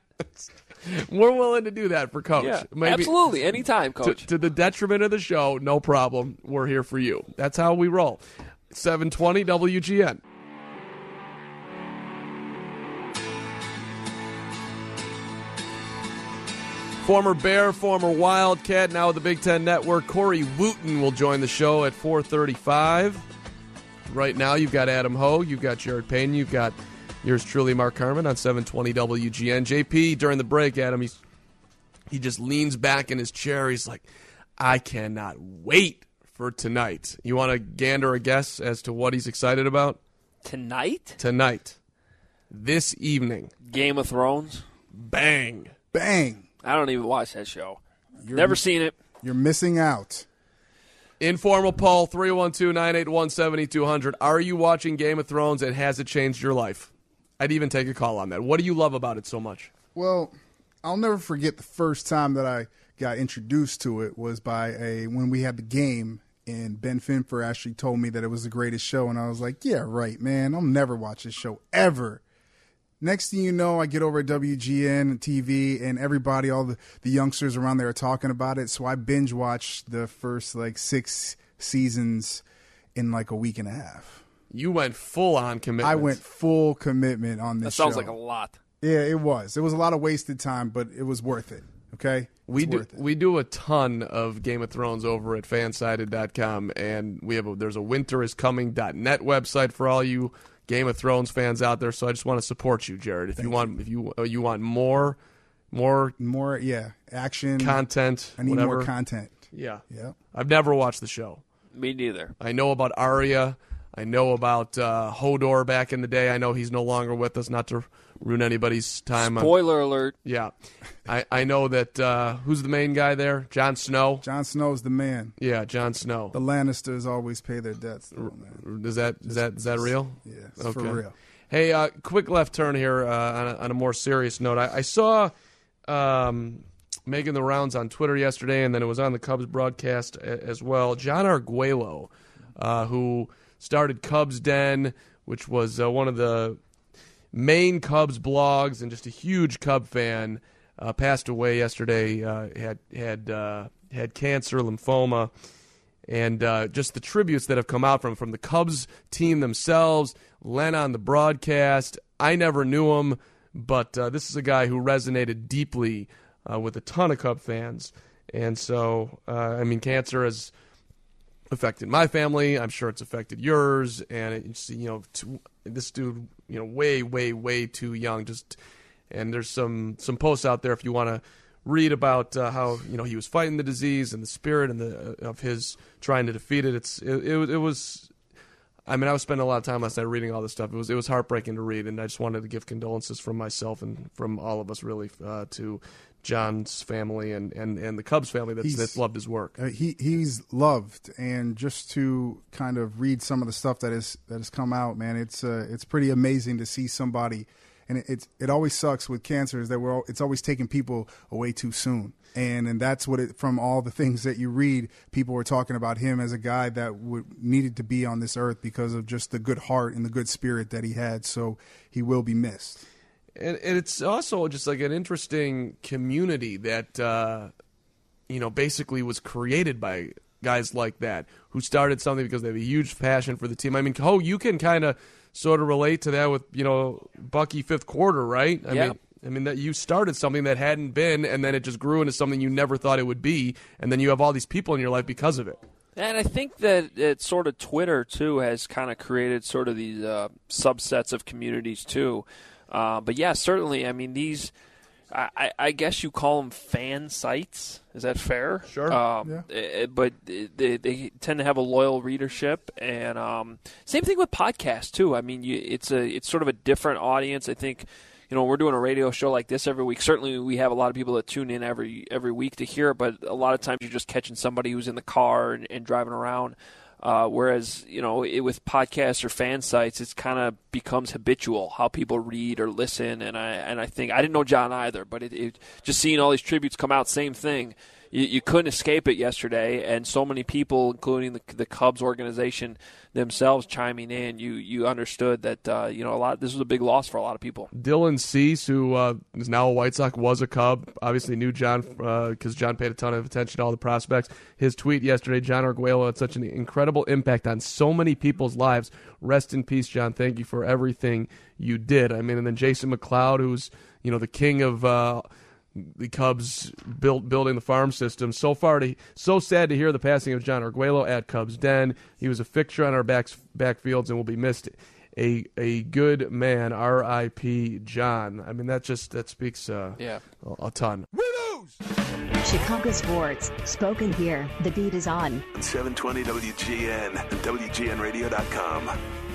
We're willing to do that for Coach. Yeah, absolutely. Anytime, Coach. To the detriment of the show, no problem. We're here for you. That's how we roll. 720 WGN. Former Bear, former Wildcat, now with the Big Ten Network, Corey Wooten will join the show at 4:35. Right now, you've got Adam Hogue, you've got Jared Payton, you've got yours truly, Mark Carmen, on 720 WGN. JP, during the break, Adam, he just leans back in his chair. He's like, I cannot wait for tonight. You want to gander a guess as to what he's excited about? Tonight? Tonight. This evening. Game of Thrones? Bang. Bang. I don't even watch that show. Never seen it. You're missing out. Informal poll, 312-981-7200. Are you watching Game of Thrones, and has it changed your life? I'd even take a call on that. What do you love about it so much? Well, I'll never forget the first time that I got introduced to it was by when we had the game, and Ben Finfer actually told me that it was the greatest show, and I was like, yeah, right, man. I'll never watch this show ever. Next thing you know, I get over at WGN TV, and everybody, all the youngsters around there are talking about it. So I binge watched the first 6 seasons in a week and a half. You went full on commitment. I went full commitment on this show. That sounds like a lot. Yeah, it was. It was a lot of wasted time, but it was worth it. Okay? We do a ton of Game of Thrones over at fansided.com, and there's a winteriscoming.net website for all you Game of Thrones fans out there. So I just want to support you, Jared. If you want more action content, I need whatever. more content. Yeah. Yeah. I've never watched the show. Me neither. I know about Arya. I know about Hodor back in the day. I know he's no longer with us, not to ruin anybody's time. Spoiler alert. Yeah. I know that, who's the main guy there? Jon Snow? Jon Snow's the man. Yeah, Jon Snow. The Lannisters always pay their debts. Is that real? Yeah, it's for real. Hey, quick left turn here on a more serious note. I saw making the rounds on Twitter yesterday, and then it was on the Cubs broadcast as well. John Arguello, who started Cubs Den, which was one of the main Cubs blogs and just a huge Cub fan, passed away yesterday. Had cancer, lymphoma, and just the tributes that have come out from the Cubs team themselves. Len on the broadcast. I never knew him, but this is a guy who resonated deeply with a ton of Cub fans. And so, cancer has affected my family. I'm sure it's affected yours. And this dude, way, way, way too young. And there's some posts out there if you want to read about how he was fighting the disease and the spirit and of his trying to defeat it. It was. I was spending a lot of time last night reading all this stuff. It was heartbreaking to read, and I just wanted to give condolences from myself and from all of us, really, to John's family and the Cubs family that's loved his work. He's loved, and just to kind of read some of the stuff that has come out, man, it's pretty amazing to see somebody. And it always sucks with cancer is that it's always taking people away too soon. And that's what from all the things that you read, people were talking about him as a guy that needed to be on this earth because of just the good heart and the good spirit that he had. So he will be missed. And it's also just like an interesting community that, basically was created by guys like that who started something because they have a huge passion for the team. You can kind of sort of relate to that with, Bucky fifth quarter, right? Yeah. That you started something that hadn't been, and then it just grew into something you never thought it would be, and then you have all these people in your life because of it. And I think that it's sort of Twitter, too, has kind of created sort of these subsets of communities, too. But, yeah, certainly, these I guess you call them fan sites. Is that fair? Sure. But they tend to have a loyal readership, and same thing with podcasts too. It's sort of a different audience. I think we're doing a radio show like this every week. Certainly, we have a lot of people that tune in every week to hear it. But a lot of times, you're just catching somebody who's in the car and driving around. Whereas, with podcasts or fan sites, it's kind of becomes habitual how people read or listen. And I think I didn't know John either, but it just seeing all these tributes come out, same thing. You couldn't escape it yesterday, and so many people, including the Cubs organization themselves, chiming in. You understood that this was a big loss for a lot of people. Dylan Cease, who is now a White Sox, was a Cub. Obviously knew John because John paid a ton of attention to all the prospects. His tweet yesterday: John Arguello had such an incredible impact on so many people's lives. Rest in peace, John. Thank you for everything you did. And then Jason McLeod, who's the king of the Cubs building the farm system. So sad to hear the passing of John Arguello at Cubs Den. He was a fixture on our backfields and will be missed. A good man, R.I.P. John. That speaks a ton. Chicago sports, spoken here. The beat is on. 720 WGN and WGNradio.com.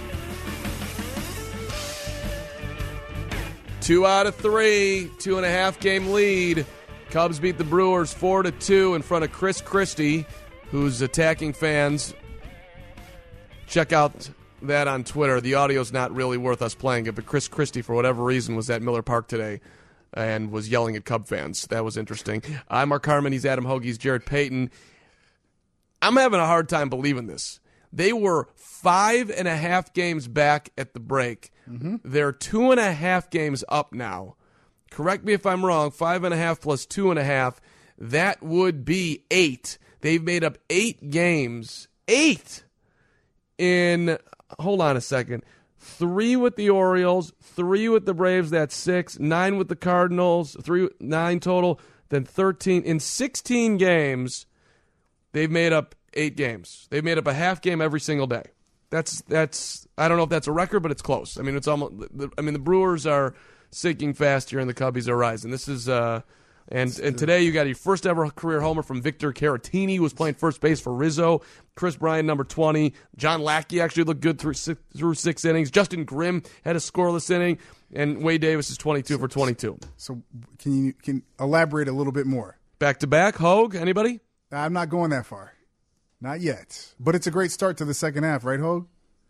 2 out of 3, 2.5 game lead. Cubs beat the Brewers 4-2 in front of Chris Christie, who's attacking fans. Check out that on Twitter. The audio's not really worth us playing it, but Chris Christie, for whatever reason, was at Miller Park today and was yelling at Cub fans. That was interesting. I'm Mark Harmon. He's Adam Hoge. He's Jared Payton. I'm having a hard time believing this. They were 5.5 games back at the break. Mm-hmm. They're 2.5 games up now. Correct me if I'm wrong. 5.5 plus 2.5. That would be 8. They've made up 8 games. 8 in, hold on a second, 3 with the Orioles, 3 with the Braves, that's 6, 9 with the Cardinals, 9 total, then 13. In 16 games, they've made up 8 games. They've made up a half game every single day. That's I don't know if that's a record, but it's close. I mean, it's almost. I mean, the Brewers are sinking fast here, and the Cubbies are rising. This is and today you got your first ever career homer from Victor Caratini, who was playing first base for Rizzo. Chris Bryant, number 20. John Lackey actually looked good through 6 innings. Justin Grimm had a scoreless inning, and Wade Davis is 22 for 22. So can you elaborate a little bit more? Back to back, Hogue. Anybody? I'm not going that far. Not yet. But it's a great start to the second half, right, Hogue?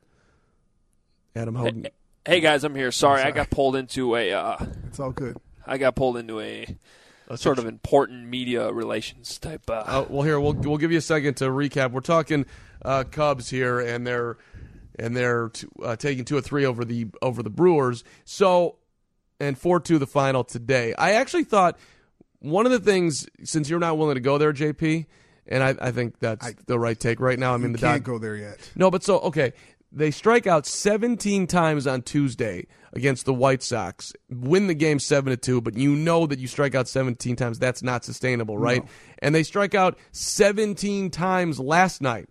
Adam Hogue. Hey, guys, I'm here. Sorry, I got pulled into a... it's all good. I got pulled into a sort of important media relations type... well, here, we'll give you a second to recap. We're talking Cubs here, and they're taking 2-3 over the Brewers. So, and 4-2 the final today. I actually thought one of the things, since you're not willing to go there, JP... And I think that's the right take right now. I mean, you can't go there yet. No, but okay. They strike out 17 times on Tuesday against the White Sox, win the game 7-2, but you know that you strike out 17 times. That's not sustainable, right? No. And they strike out 17 times last night.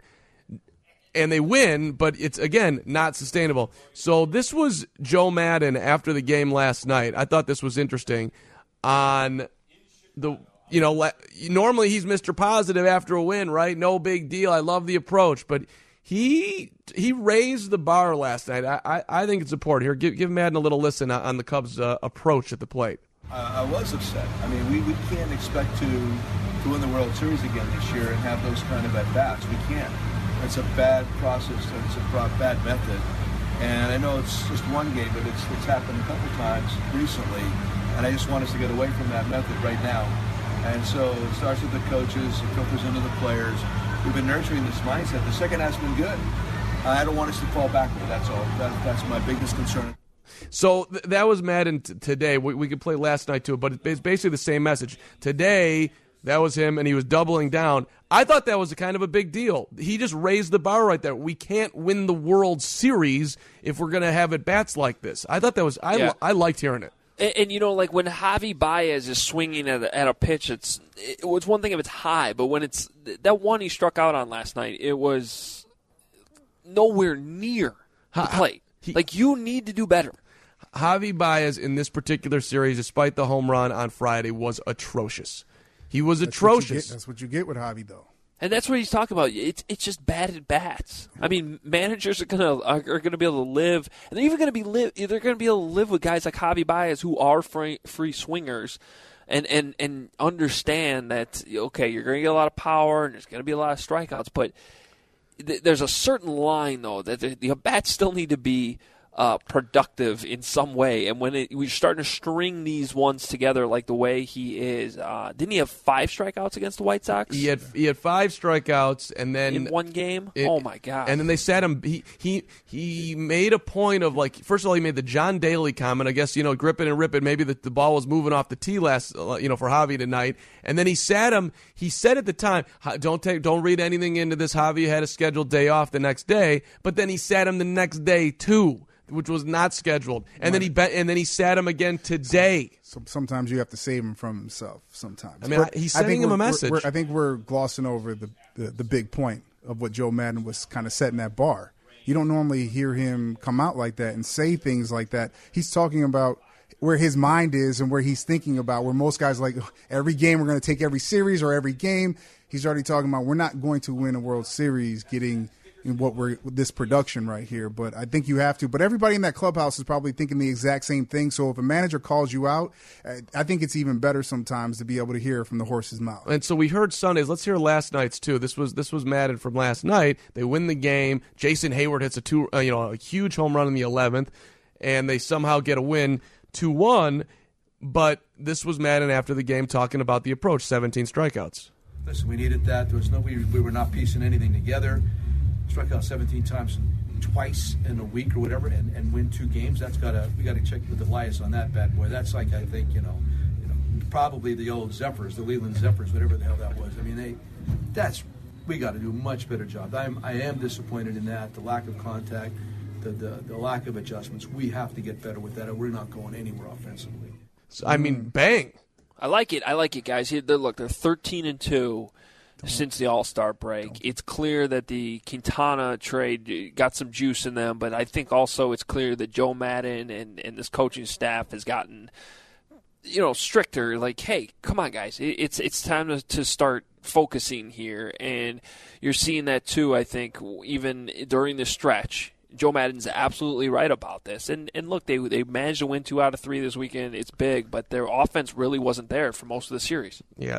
And they win, but it's, again, not sustainable. So this was Joe Maddon after the game last night. I thought this was interesting on the... You know, normally he's Mr. Positive after a win, right? No big deal. I love the approach. But he raised the bar last night. I think it's important. Here, give Madden a little listen on the Cubs' approach at the plate. I was upset. I mean, we can't expect to win the World Series again this year and have those kind of at-bats. We can't. It's a bad process. It's a bad method. And I know it's just one game, but it's happened a couple times recently. And I just want us to get away from that method right now. And so it starts with the coaches, it filters into the players. We've been nurturing this mindset. The second half's been good. I don't want us to fall backward, that's all. That's my biggest concern. So that was Madden today. We could play last night too, but it's basically the same message. Today, that was him, and he was doubling down. I thought that was kind of a big deal. He just raised the bar right there. We can't win the World Series if we're going to have at-bats like this. I thought that was I liked hearing it. And, you know, like when Javi Baez is swinging at a pitch, it's one thing if it's high, but when it's that one he struck out on last night, it was nowhere near the plate. Like, you need to do better. Javi Baez in this particular series, despite the home run on Friday, was atrocious. He was atrocious. That's what you get with Javi, though. And that's what he's talking about. It's just bad at bats. I mean, managers are gonna be able to live, and they're even gonna be they're gonna be able to live with guys like Javi Baez who are free swingers, and understand that okay, you're gonna get a lot of power and there's gonna be a lot of strikeouts, but there's a certain line though that the bats still need to be productive in some way. And when we're starting to string these ones together like the way he is, didn't he have 5 strikeouts against the White Sox? He had 5 strikeouts, and then in one game. Oh my God! And then they sat him. He made a point of, like, first of all, he made the John Daly comment. I guess, grip it and rip it. Maybe the ball was moving off the tee last, for Javi tonight. And then he sat him. He said at the time, don't read anything into this. Javi had a scheduled day off the next day, but then he sat him the next day too, which was not scheduled, and then he sat him again today. So sometimes you have to save him from himself. Sometimes, I mean, he's sending him a message. I think we're glossing over the big point of what Joe Maddon was kind of setting that bar. You don't normally hear him come out like that and say things like that. He's talking about where his mind is and where he's thinking about. Where most guys like every game we're going to take every series or every game. He's already talking about we're not going to win a World Series getting in this production right here. But I think you have to. But everybody in that clubhouse is probably thinking the exact same thing. So if a manager calls you out, I think it's even better sometimes to be able to hear from the horse's mouth. And so we heard Sundays. Let's hear last night's too. This was Madden from last night. They win the game. Jason Hayward hits a huge home run in the 11th, and they somehow get a win 2-1. But this was Madden after the game talking about the approach, 17 strikeouts. Listen, we needed that. There was we were not piecing anything together. Struck out 17 times twice in a week or whatever, and win 2 games. We got to check with Elias on that bad boy. That's like, I think, probably the old Zephyrs, the Leland Zephyrs, whatever the hell that was. I mean, we got to do a much better job. I am disappointed in that. The lack of contact, the lack of adjustments. We have to get better with that, or we're not going anywhere offensively. So, I mean, bang. I like it, guys. They're 13-2. Since the All-Star break. It's clear that the Quintana trade got some juice in them, but I think also it's clear that Joe Madden and this coaching staff has gotten, stricter. Like, hey, come on, guys. It's time to start focusing here, and you're seeing that too, I think, even during the stretch. Joe Madden's absolutely right about this. And look, they managed to win 2 out of 3 this weekend. It's big, but their offense really wasn't there for most of the series. Yeah,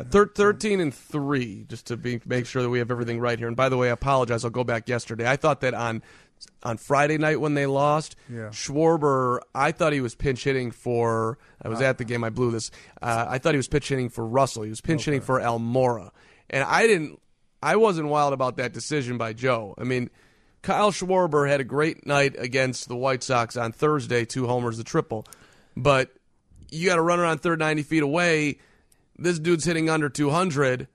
13-3, just to make sure that we have everything right here. And by the way, I apologize. I'll go back yesterday. I thought that on Friday night when they lost, Schwarber, I thought he was pinch hitting for – I was at the game. I blew this. I thought he was pinch hitting for Russell. He was pinch hitting for Almora. And I wasn't wild about that decision by Joe. I mean – Kyle Schwarber had a great night against the White Sox on Thursday, 2 homers, the triple. But you got a runner on third 90 feet away. This dude's hitting under 200.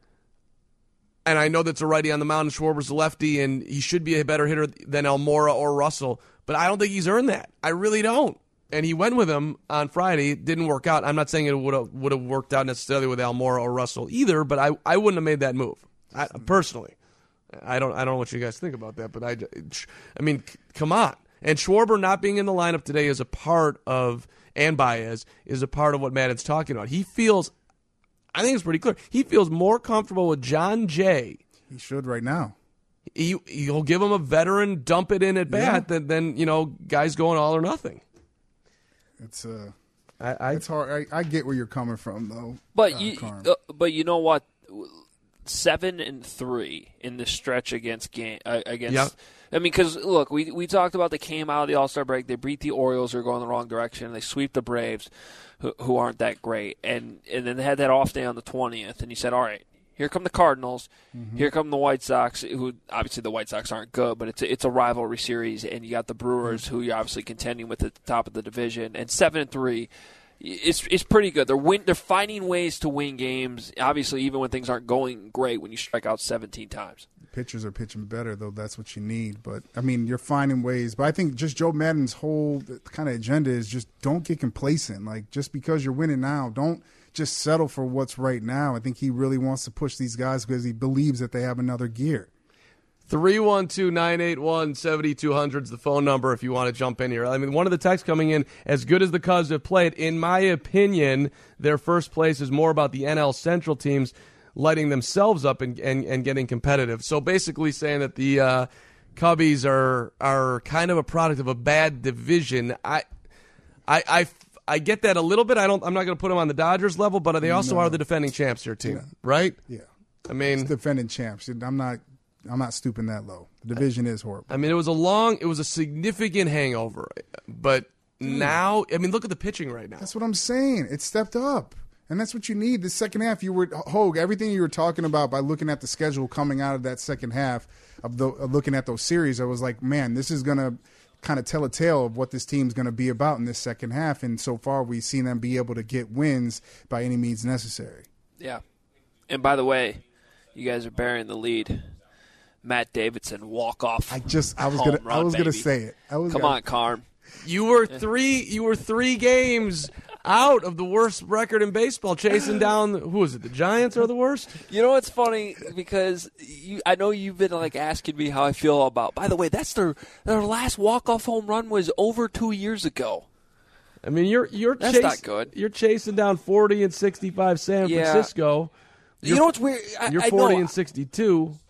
And I know that's a righty on the mound. Schwarber's a lefty, and he should be a better hitter than Almora or Russell. But I don't think he's earned that. I really don't. And he went with him on Friday. It didn't work out. I'm not saying it would have worked out necessarily with Almora or Russell either, but I wouldn't have made that move, personally. I don't know what you guys think about that, but I mean, come on. And Schwarber not being in the lineup today is a part of, and Baez is a part of what Madden's talking about. He feels, I think it's pretty clear, he feels more comfortable with John Jay. He should right now. He'll give him a veteran, dump it in at bat, than guys going all or nothing. It's it's hard. I get where you're coming from, though. But you know what? 7-3 in the stretch against. Yep. I mean, because look, we talked about they came out of the All-Star break. They beat the Orioles, who are going the wrong direction. They sweep the Braves, who aren't that great, and then they had that off day on the 20th. And you said, all right, here come the Cardinals, here come the White Sox. Who obviously the White Sox aren't good, but it's a rivalry series, and you got the Brewers, who you're obviously contending with at the top of the division, and 7-3. It's pretty good. They're finding ways to win games, obviously, even when things aren't going great when you strike out 17 times. Pitchers are pitching better, though. That's what you need. But, I mean, you're finding ways. But I think just Joe Madden's whole kind of agenda is just don't get complacent. Like, just because you're winning now, don't just settle for what's right now. I think he really wants to push these guys because he believes that they have another gear. 312-981-7200 is the phone number if you want to jump in here. I mean, one of the texts coming in, as good as the Cubs have played, in my opinion, their first place is more about the NL Central teams lighting themselves up and getting competitive. So basically saying that the Cubbies are kind of a product of a bad division. I get that a little bit. I'm not going to put them on the Dodgers level, but they also are the defending champs here too, right? Yeah. I mean, it's defending champs. I'm not stooping that low. The division is horrible. I mean, it was a significant hangover, but now, I mean, look at the pitching right now. That's what I'm saying. It stepped up, and that's what you need. The second half, everything you were talking about by looking at the schedule coming out of that second half of looking at those series, I was like, man, this is going to kind of tell a tale of what this team's going to be about in this second half. And so far, we've seen them be able to get wins by any means necessary. Yeah. And by the way, you guys are bearing the lead. Matt Davidson walk-off. I was gonna say it. Come on, Carm. You were three games out of the worst record in baseball, chasing down who is it? The Giants are the worst. You know what's funny, because I know you've been asking me how I feel about. By the way, that's their last walk-off home run was over 2 years ago. I mean, that's not good. You're chasing down 40 and 65 San Francisco. You know what's weird? You're 40 and 62.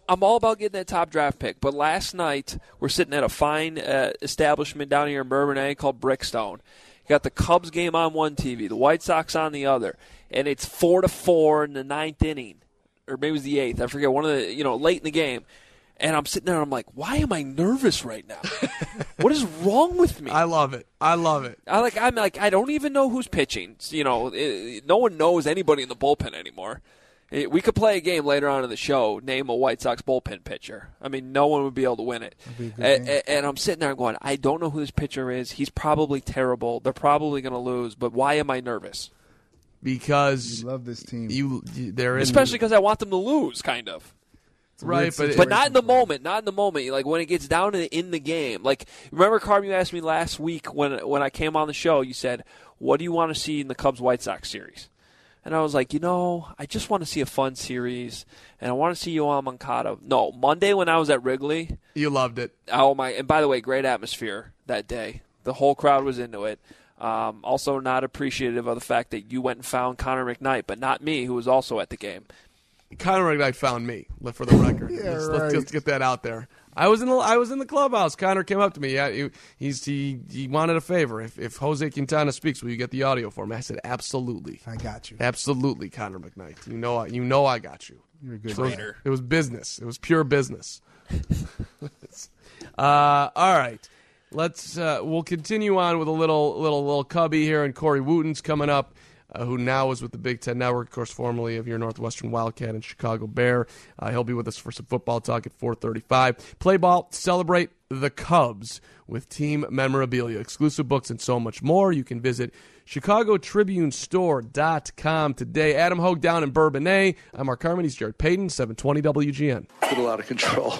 I'm all about getting that top draft pick. But last night, we're sitting at a fine establishment down here in Bourbonnais called Brickstone. You got the Cubs game on one TV, the White Sox on the other, and it's 4-4 in the 9th inning, or maybe it was the 8th. I forget, one of the, late in the game. And I'm sitting there and I'm like, why am I nervous right now? What is wrong with me? I love it. I'm like, I don't even know who's pitching. No one knows anybody in the bullpen anymore. We could play a game later on in the show, name a White Sox bullpen pitcher. I mean, no one would be able to win it. And I'm sitting there going, I don't know who this pitcher is. He's probably terrible. They're probably going to lose. But why am I nervous? Because you love this team. Especially because I want them to lose, kind of. Right, but not in the moment. Not in the moment. Like when it gets down to in the game. Like remember, Carm, you asked me last week when I came on the show. You said, "What do you want to see in the Cubs White Sox series?" And I was like, I just want to see a fun series, and I want to see Yoan Moncada. No, Monday when I was at Wrigley, you loved it. Oh my! And by the way, great atmosphere that day. The whole crowd was into it. Also, not appreciative of the fact that you went and found Connor McKnight, but not me, who was also at the game. Connor McKnight found me, for the record. Let's just get that out there. I was in the clubhouse. Connor came up to me. Yeah, he wanted a favor. If Jose Quintana speaks, will you get the audio for me? I said, absolutely. I got you. Absolutely, Connor McKnight. You know I got you. You're a good trader. It was business. It was pure business. All right. We'll continue on with a little cubby here, and Corey Wooten's coming up. Who now is with the Big Ten Network, of course, formerly of your Northwestern Wildcat and Chicago Bear. He'll be with us for some football talk at 4:35. Play ball, celebrate the Cubs with team memorabilia, exclusive books, and so much more. You can visit ChicagoTribuneStore.com today. Adam Hogue down in Bourbonnais. I'm Mark Carmen. He's Jared Payton, 720 WGN. A little out of control.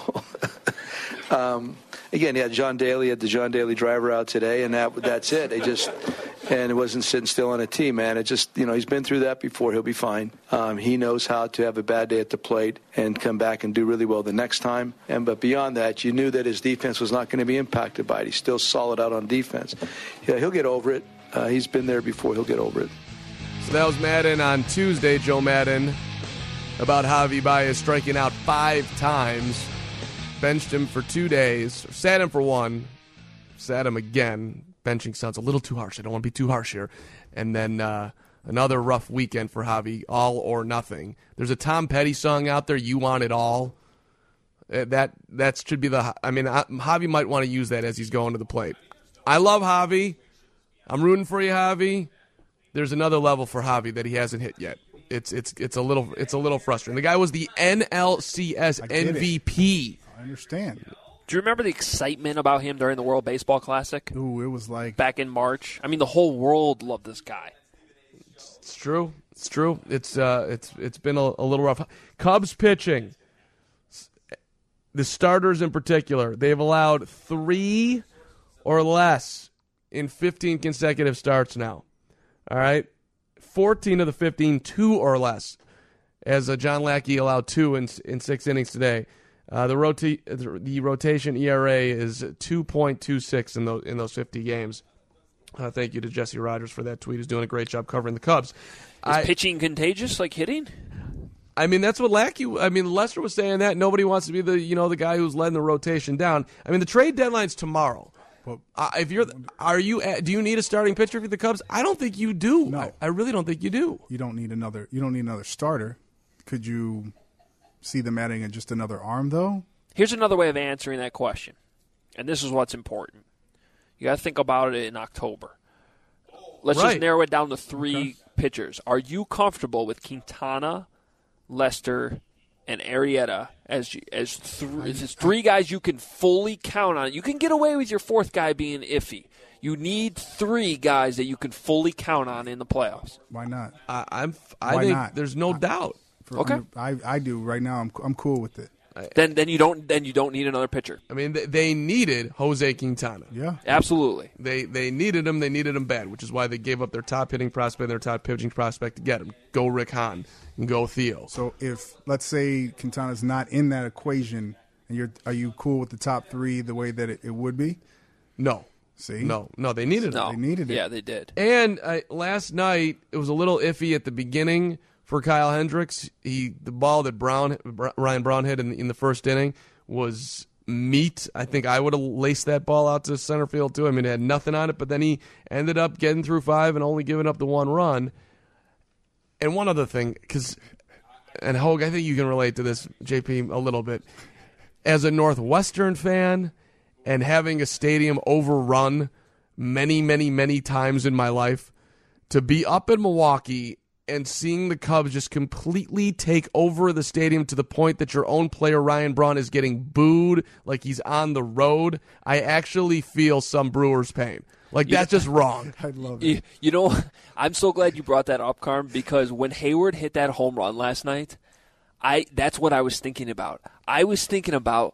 Again, he had John Daly, the John Daly driver out today, and that's it. And it wasn't sitting still on a tee, man. It just, he's been through that before. He'll be fine. He knows how to have a bad day at the plate and come back and do really well the next time. But beyond that, you knew that his defense was not going to be impacted by it. He's still solid out on defense. Yeah, he'll get over it. He's been there before. He'll get over it. So that was Madden on Tuesday, Joe Madden, about Javi Baez striking out 5 times. Benched him for 2 days. Sat him for 1. Sat him again. Benching sounds a little too harsh. I don't want to be too harsh here. And then another rough weekend for Javi, all or nothing. There's a Tom Petty song out there, You Want It All. That should be Javi might want to use that as he's going to the plate. I love Javi. I'm rooting for you, Javi. There's another level for Javi that he hasn't hit yet. It's a little frustrating. The guy was the NLCS MVP. I understand. Do you remember the excitement about him during the World Baseball Classic? Ooh, it was like back in March. I mean, the whole world loved this guy. It's true. It's true. It's been a little rough. Cubs pitching. The starters in particular, they've allowed 3 or less in 15 consecutive starts now. All right, 14 of the 15, 2 or less, as John Lackey allowed 2 in 6 innings today. The rotation ERA is 2.26 in those 50 games. Thank you to Jesse Rogers for that tweet. He's doing a great job covering the Cubs. Is pitching contagious like hitting? I mean, that's what Lester was saying that. Nobody wants to be the guy who's letting the rotation down. I mean, the trade deadline's tomorrow. Do you need a starting pitcher for the Cubs? I don't think you do. No. I really don't think you do. You don't need another starter. Could you see them adding just another arm, though? Here's another way of answering that question, and this is what's important. You got to think about it in October. Let's just narrow it down to 3 pitchers. Are you comfortable with Quintana, Lester, and Arrieta as 3 guys you can fully count on? You can get away with your 4th guy being iffy. You need 3 guys that you can fully count on in the playoffs. Why not? I think there's no doubt. Okay, I do right now. I'm cool with it. Then you don't need another pitcher. I mean, they needed Jose Quintana. Yeah, absolutely. They needed him. They needed him bad, which is why they gave up their top hitting prospect, and their top pitching prospect to get him. Go Rick Hahn and go Theo. So if let's say Quintana's not in that equation, and are you cool with the top 3 the way that it would be? No. See? No, they needed him. They needed it. Yeah, they did. And last night, it was a little iffy at the beginning for Kyle Hendricks. The ball that Ryan Braun hit in the first inning was meat. I think I would have laced that ball out to center field too. I mean, it had nothing on it, but then he ended up getting through 5 and only giving up the 1 run. And one other thing, and Hogue, I think you can relate to this, JP, a little bit. As a Northwestern fan and having a stadium overrun many, many, many times in my life, to be up in Milwaukee and seeing the Cubs just completely take over the stadium to the point that your own player, Ryan Braun, is getting booed like he's on the road, I actually feel some Brewers pain. Like, that's just wrong. I love it. You know, I'm so glad you brought that up, Carm, because when Hayward hit that home run last night, that's what I was thinking about. I was thinking about,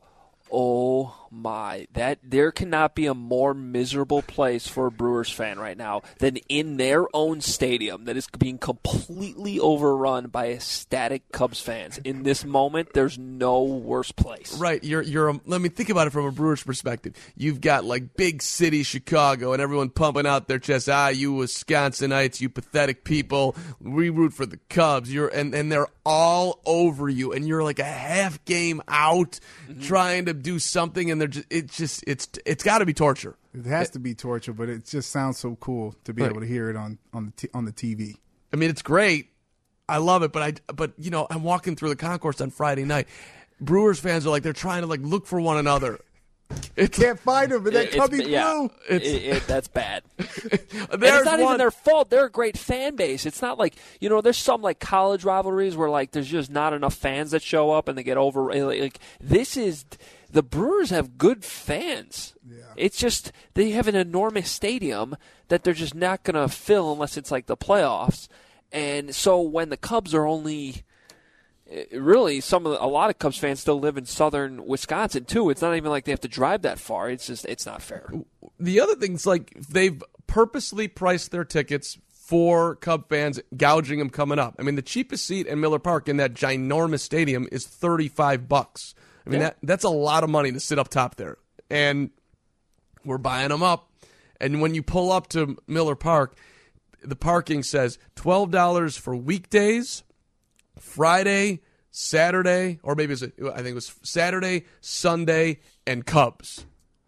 oh my, that there cannot be a more miserable place for a Brewers fan right now than in their own stadium that is being completely overrun by ecstatic Cubs fans. In this moment, there's no worse place. Right. Let me think about it from a Brewers perspective. You've got like big city Chicago and everyone pumping out their chests. You Wisconsinites, you pathetic people. We root for the Cubs. And they're all over you, and you're like a half game out trying to do something, and it's got to be torture. It has to be torture, but it just sounds so cool to be able to hear it on the TV. I mean, it's great. I love it, but you know, I'm walking through the concourse on Friday night. Brewers fans are like, they're trying to like look for one another. Can't find them, and that Cubby blue. That's bad. And it's not even their fault. They're a great fan base. It's not like, you know, there's some like college rivalries where like there's just not enough fans that show up and they get over. Like the Brewers have good fans. Yeah. It's just they have an enormous stadium that they're just not going to fill unless it's like the playoffs. And so when the Cubs are only. Really, a lot of Cubs fans still live in southern Wisconsin too. It's not even like they have to drive that far. It's not fair. The other thing is like they've purposely priced their tickets for Cub fans, gouging them coming up. I mean, the cheapest seat in Miller Park in that ginormous stadium is $35. I mean, that's a lot of money to sit up top there, and we're buying them up. And when you pull up to Miller Park, the parking says $12 for weekdays. Friday, Saturday, or maybe I think it was Saturday, Sunday, and Cubs.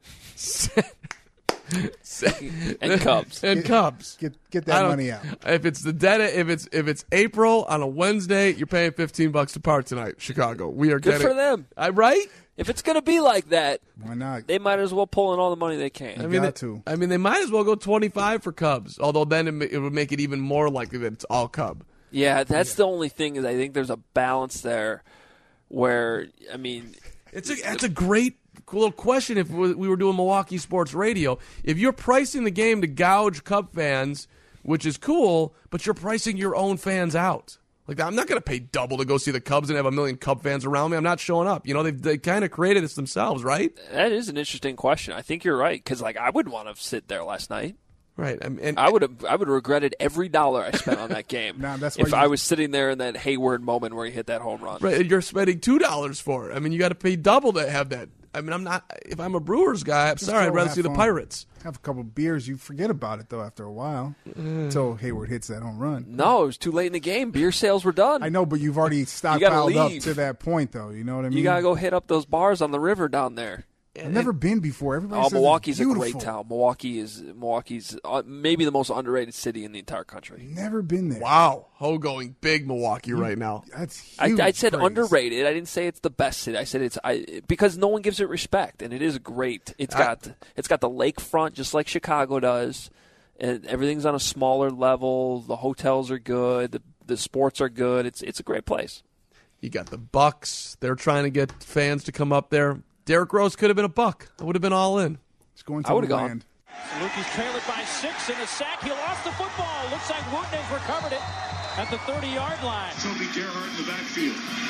and Cubs. And Cubs. Get that money out. If it's April on a Wednesday, you're paying $15 to park tonight, Chicago. We are good for them. Right? If it's going to be like that, why not? They might as well pull in all the money they can. They might as well go 25 for Cubs. Although then it would make it even more likely that it's all Cub. Yeah, that's the only thing is I think there's a balance there where, I mean... That's a great little question if we were doing Milwaukee Sports Radio. If you're pricing the game to gouge Cub fans, which is cool, but you're pricing your own fans out. Like, I'm not going to pay double to go see the Cubs and have a million Cub fans around me. I'm not showing up. You know, they kind of created this themselves, right? That is an interesting question. I think you're right, because, like, I would want to sit there last night. Right, and I would have regretted every dollar I spent on that game if I was sitting there in that Hayward moment where he hit that home run. Right, and you're spending $2 for it. I mean, you got to pay double to have that. I mean, I'm not. If I'm a Brewers guy, I'm sorry, I'd rather see the Pirates. Have a couple beers, you forget about it though after a while until Hayward hits that home run. No, it was too late in the game. Beer sales were done. I know, but you've already stockpiled up to that point, though. You know what I mean? You gotta go hit up those bars on the river down there. I've never been before. Everybody says Milwaukee's it's a great town. Milwaukee's maybe the most underrated city in the entire country. Never been there. Wow, going big Milwaukee right now. That's huge. I said praise. Underrated. I didn't say it's the best city. I said because no one gives it respect, and it is great. It's got the lakefront just like Chicago does, and everything's on a smaller level. The hotels are good. The sports are good. It's a great place. You got the Bucks. They're trying to get fans to come up there. Derrick Rose could have been a buck. I would have been all in. It's going to the land. Salukis trailed by 6 in a sack. He lost the football. Looks like Wooten's recovered it at the 30-yard line. Toby Gerhart in the backfield.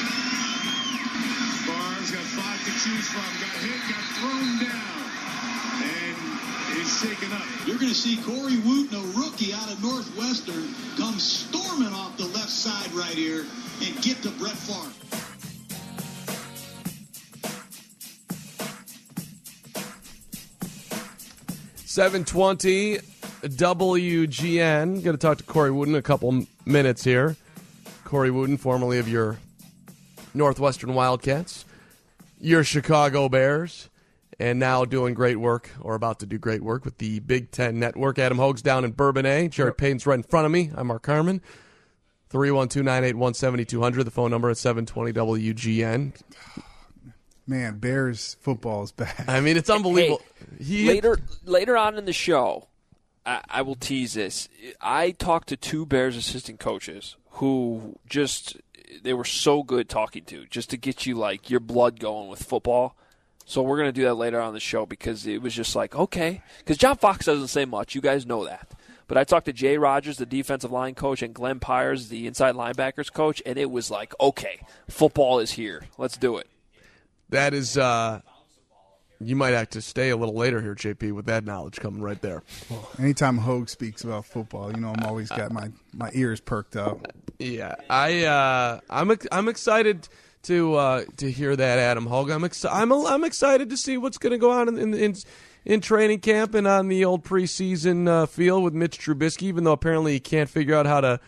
Barnes got 5 to choose from. Got hit, got thrown down, and is shaken up. You're going to see Corey Wooten, a rookie out of Northwestern, come storming off the left side right here and get to Brett Favre. .720 WGN. Going to talk to Corey Wooten in a couple minutes here. Corey Wooten, formerly of your Northwestern Wildcats, your Chicago Bears, and now doing great work, or about to do great work, with the Big Ten Network. Adam Hogue's down in Bourbonnais. Jared Payton's right in front of me. I'm Mark Harmon. 312-981-7200. The phone number at 720 WGN. Man, Bears football is back. I mean, it's unbelievable. Hey, later on in the show, I will tease this. I talked to two Bears assistant coaches who they were so good talking to, just to get you like your blood going with football. So we're going to do that later on in the show, because it was just like, okay. Because John Fox doesn't say much. You guys know that. But I talked to Jay Rogers, the defensive line coach, and Glenn Pyers, the inside linebackers coach, and it was like, okay, football is here. Let's do it. That is, you might have to stay a little later here, JP, with that knowledge coming right there. Well, anytime Hogue speaks about football, I'm always got my ears perked up. Yeah, I'm excited to hear that, Adam Hogue. I'm excited to see what's going to go on in training camp and on the old preseason field with Mitch Trubisky, even though apparently he can't figure out how to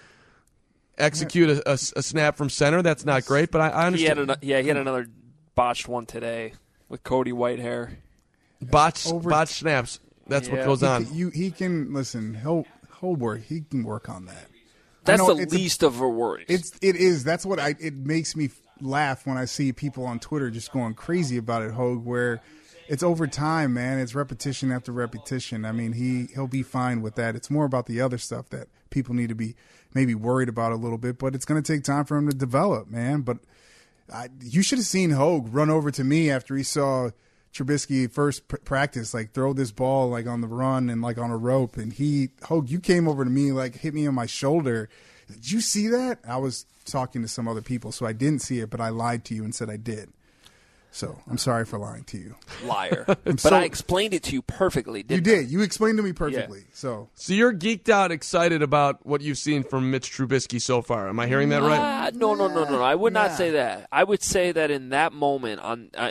execute a snap from center. That's not great, but I understand. He had another botched one today with Cody Whitehair. Botched snaps. That's what goes on. He can listen. He'll work. He can work on that. That's the least of her worries. It is. That's what it makes me laugh when I see people on Twitter just going crazy about it, Hogue, where it's over time, man. It's repetition after repetition. I mean, he'll be fine with that. It's more about the other stuff that people need to be maybe worried about a little bit, but it's going to take time for him to develop, man. But you should have seen Hogue run over to me after he saw Trubisky first practice, like throw this ball like on the run and like on a rope. And Hogue, you came over to me, like hit me on my shoulder. Did you see that? I was talking to some other people, so I didn't see it, but I lied to you and said I did. So I'm sorry for lying to you. Liar. But I explained it to you perfectly, didn't I? You did. You explained to me perfectly. Yeah. So you're geeked out, excited about what you've seen from Mitch Trubisky so far. Am I hearing that right? No. I would not say that. I would say that in that moment,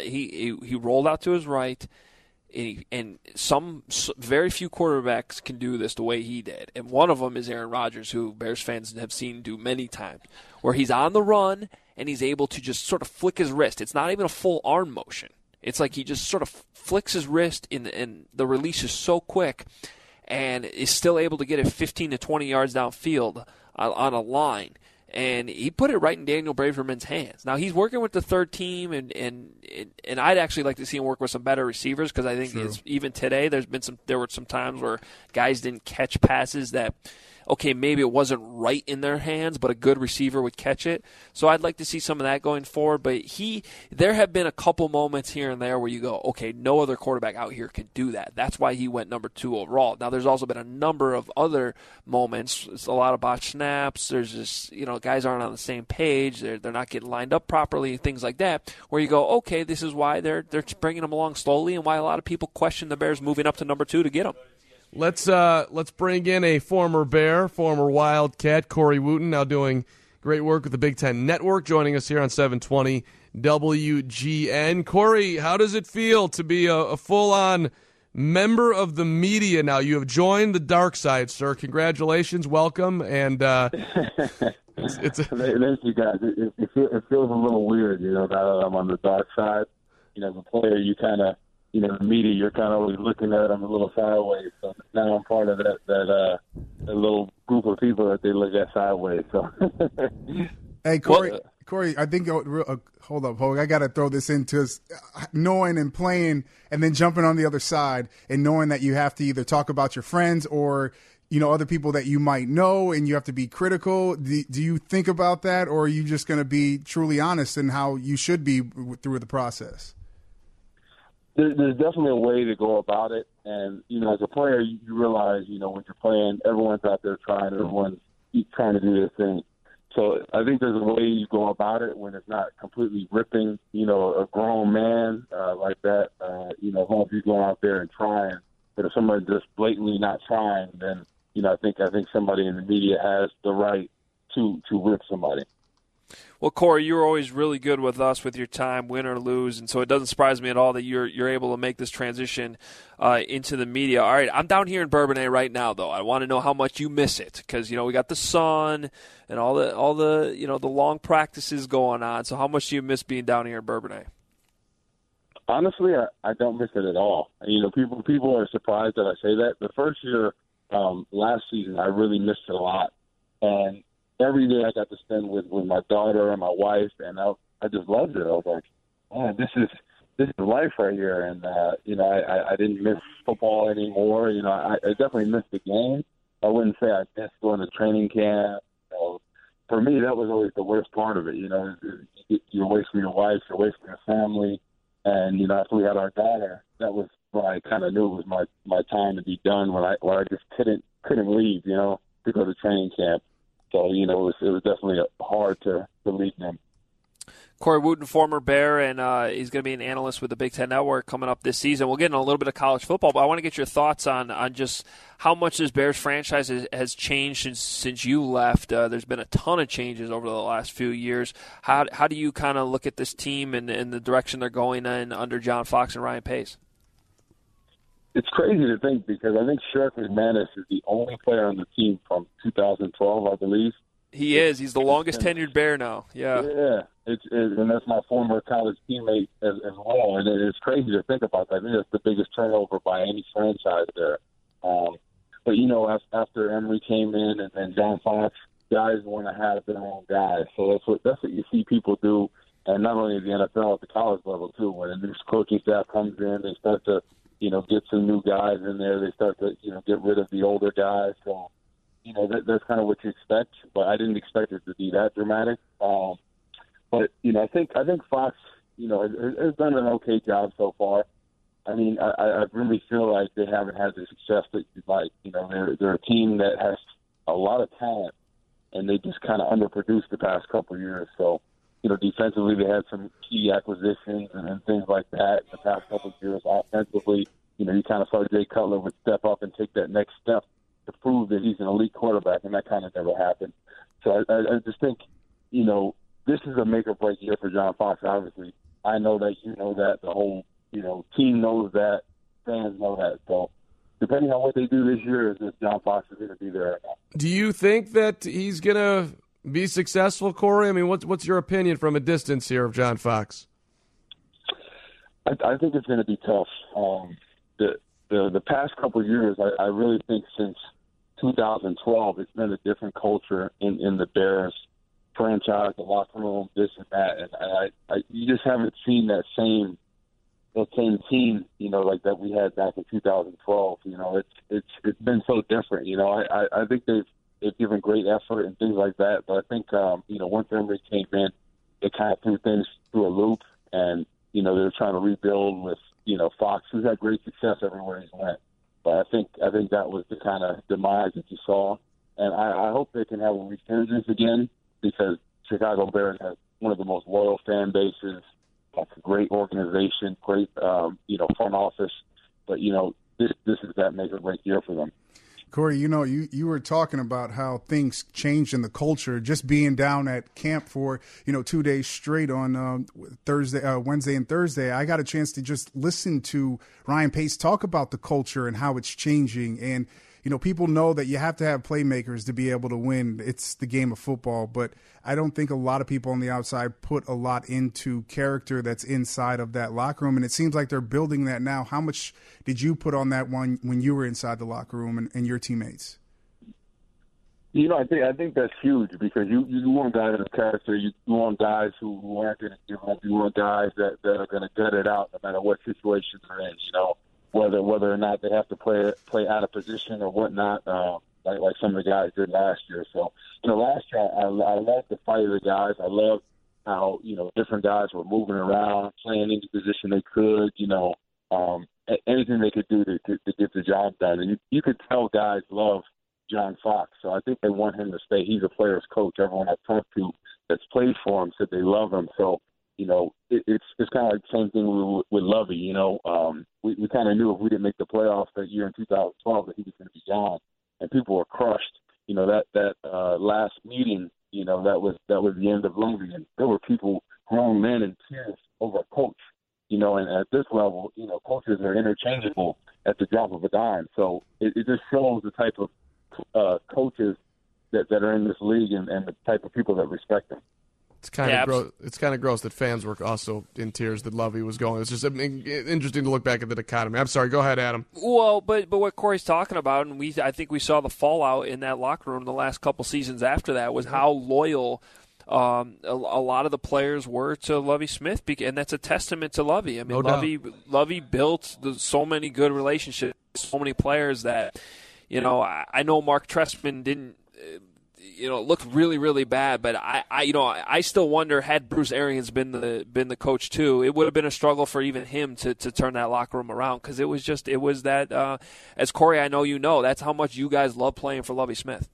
he rolled out to his right, and some very few quarterbacks can do this the way he did. And one of them is Aaron Rodgers, who Bears fans have seen do many times, where he's on the run and he's able to just sort of flick his wrist. It's not even a full arm motion. It's like he just sort of flicks his wrist, and the release is so quick, and is still able to get it 15 to 20 yards downfield on a line. And he put it right in Daniel Braverman's hands. Now, he's working with the third team, and I'd actually like to see him work with some better receivers, because I think even today there were some times where guys didn't catch passes that, okay, maybe it wasn't right in their hands, but a good receiver would catch it. So I'd like to see some of that going forward. But there have been a couple moments here and there where you go, okay, no other quarterback out here can do that. That's why he went number 2 overall. Now, there's also been a number of other moments. It's a lot of botched snaps. There's just, guys aren't on the same page. They're not getting lined up properly, things like that, where you go, okay, this is why they're bringing them along slowly, and why a lot of people question the Bears moving up to number 2 to get them. Let's bring in a former Bear, former Wildcat, Corey Wooten, now doing great work with the Big Ten Network, joining us here on 720 WGN. Corey, how does it feel to be a full-on member of the media now? You have joined the dark side, sir. Congratulations, welcome, and thank you guys. It feels a little weird, now that I'm on the dark side. As a player, you kind of. The media, you're kind of always looking at them a little sideways. So now I'm part of that little group of people that they look at sideways. So, hey, Corey, I think hold up, Hogue. I got to throw this into knowing and playing, and then jumping on the other side, and knowing that you have to either talk about your friends or other people that you might know, and you have to be critical. Do you think about that, or are you just going to be truly honest in how you should be through the process? There's definitely a way to go about it. And, as a player, you realize, when you're playing, everyone's out there trying, everyone's trying to do their thing. So I think there's a way you go about it when it's not completely ripping, a grown man like that. As long as you go out there and trying. But if somebody's just blatantly not trying, then, I think somebody in the media has the right to rip somebody. Well, Corey, you were always really good with us with your time, win or lose, and so it doesn't surprise me at all that you're able to make this transition into the media. All right, I'm down here in Bourbonnais right now, though. I want to know how much you miss it because we got the sun and all the the long practices going on. So how much do you miss being down here in Bourbonnais? Honestly, I don't miss it at all. People are surprised that I say that. The first year, last season, I really missed it a lot, and every day I got to spend with my daughter and my wife, and I just loved it. I was like, man, this is life right here. And I didn't miss football anymore. I definitely missed the game. I wouldn't say I missed going to training camp. For me, that was always the worst part of it. You're away from your wife, you're away from your family, and after we had our daughter, that was when I kind of knew it was my time to be done. When I just couldn't leave, to go to training camp. So, it was definitely hard to leave them. Corey Wooten, former Bear, and he's going to be an analyst with the Big Ten Network coming up this season. We'll get into a little bit of college football, but I want to get your thoughts on just how much this Bears franchise has changed since you left. There's been a ton of changes over the last few years. How do you kind of look at this team and the direction they're going in under John Fox and Ryan Pace? It's crazy to think because I think Sheriff McManus is the only player on the team from 2012, I believe. He is. He's the longest tenured Bear now. Yeah. Yeah. And that's my former college teammate as well. And it's crazy to think about that. I think that's the biggest turnover by any franchise there. But, after Emory came in and then John Fox, guys want to have their own guys. So that's what you see people do. And not only in the NFL, at the college level, too. When a new coaching staff comes in, they start to get some new guys in there. They start to, get rid of the older guys. So, that's kind of what you expect. But I didn't expect it to be that dramatic. But I think Fox, has done an okay job so far. I mean, I really feel like they haven't had the success that you'd like. They're a team that has a lot of talent, and they just kind of underproduced the past couple of years. So, defensively, they had some key acquisitions and things like that in the past couple of years. Offensively, you kind of saw Jay Cutler would step up and take that next step to prove that he's an elite quarterback, and that kind of never happened. So I just think, this is a make-or-break year for John Fox, obviously. I know that, that. The whole, team knows that. Fans know that. So depending on what they do this year, is if John Fox is going to be there or not. Do you think that he's going to be successful, Corey? I mean, what's your opinion from a distance here of John Fox? I think it's going to be tough. The past couple of years, I really think since 2012, it's been a different culture in the Bears franchise, the locker room, this and that, and you just haven't seen that same team, like that we had back in 2012. It's been so different. I think they've given great effort and things like that, but I think once Emory came in, it kind of threw things through a loop, and they're trying to rebuild with Fox, who's had great success everywhere he's went. But I think that was the kind of demise that you saw, and I hope they can have a resurgence again, because Chicago Bears has one of the most loyal fan bases. It's a great organization, great front office. But this is that make or break year for them. Corey, you were talking about how things changed in the culture. Just being down at camp for 2 days straight on Wednesday and Thursday, I got a chance to just listen to Ryan Pace talk about the culture and how it's changing. And people know that you have to have playmakers to be able to win. It's the game of football, but I don't think a lot of people on the outside put a lot into character that's inside of that locker room, and it seems like they're building that now. How much did you put on that one when you were inside the locker room and your teammates? I think that's huge, because you want guys with character. You want guys who aren't going to give up. You want guys that are going to gut it out no matter what situation they're in, whether or not they have to play out of position or whatnot, like some of the guys did last year. So, last year I loved the fight of the guys. I loved how, different guys were moving around, playing any position they could, anything they could do to get the job done. And you could tell guys love John Fox. So I think they want him to stay. He's a player's coach. Everyone I've talked to that's played for him said they love him. So, it's kind of like the same thing with Lovey. We kind of knew if we didn't make the playoffs that year in 2012 that he was going to be gone, and people were crushed. That last meeting you know, that was the end of Lovie. And there were people, grown men, in tears over a coach. You know, and at this level, you know, coaches are interchangeable at the drop of a dime. So it just shows the type of coaches that are in this league and the type of people that respect them. It's kind of gross. It's kind of gross that fans were also in tears that Lovie was going. It's just interesting to look back at the dichotomy. I'm sorry. Go ahead, Adam. Well, but what Corey's talking about, and I think we saw the fallout in that locker room the last couple seasons after that, was how loyal a lot of the players were to Lovie Smith, and that's a testament to Lovie. I mean, Lovie built so many good relationships, so many players that, you know, I know Mark Trestman didn't. You know, it looked really, really bad. But I still wonder, had Bruce Arians been the coach too, it would have been a struggle for even him to turn that locker room around, because it was that. As Corey, I know you know, that's how much you guys love playing for Lovie Smith.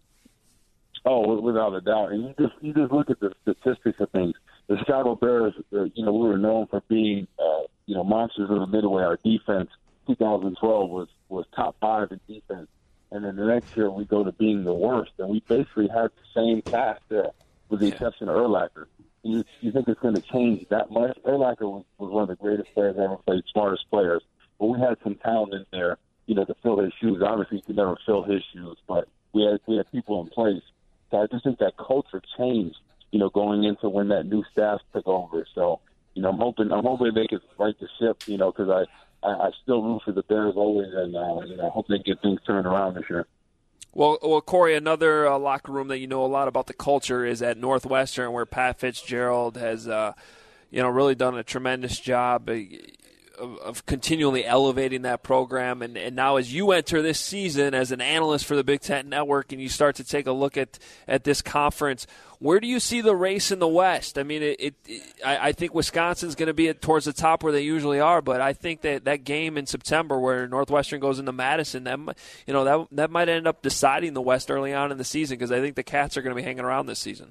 Oh, without a doubt. And you just look at the statistics of things. The Chicago Bears, you know, we were known for being, you know, monsters of the midway. Our defense, 2012 was top 5 in defense. And then the next year we go to being the worst, and we basically had the same cast there, with the exception of Urlacher. You think it's going to change that much? Urlacher was one of the greatest players I ever played, smartest players. But we had some talent in there, you know, to fill his shoes. Obviously, you could never fill his shoes, but we had people in place. So I just think that culture changed, you know, going into when that new staff took over. So, you know, I'm hoping they can right the ship, you know, because I still root for the Bears always, and you know, I hope they get things turned around this year. Well, Corey, another locker room that you know a lot about the culture is at Northwestern, where Pat Fitzgerald has, you know, really done a tremendous job of continually elevating that program. And now as you enter this season as an analyst for the Big Ten Network and you start to take a look at this conference, where do you see the race in the West? I mean, I think Wisconsin's going to be towards the top where they usually are, but I think that game in September where Northwestern goes into Madison, that might end up deciding the West early on in the season, because I think the Cats are going to be hanging around this season.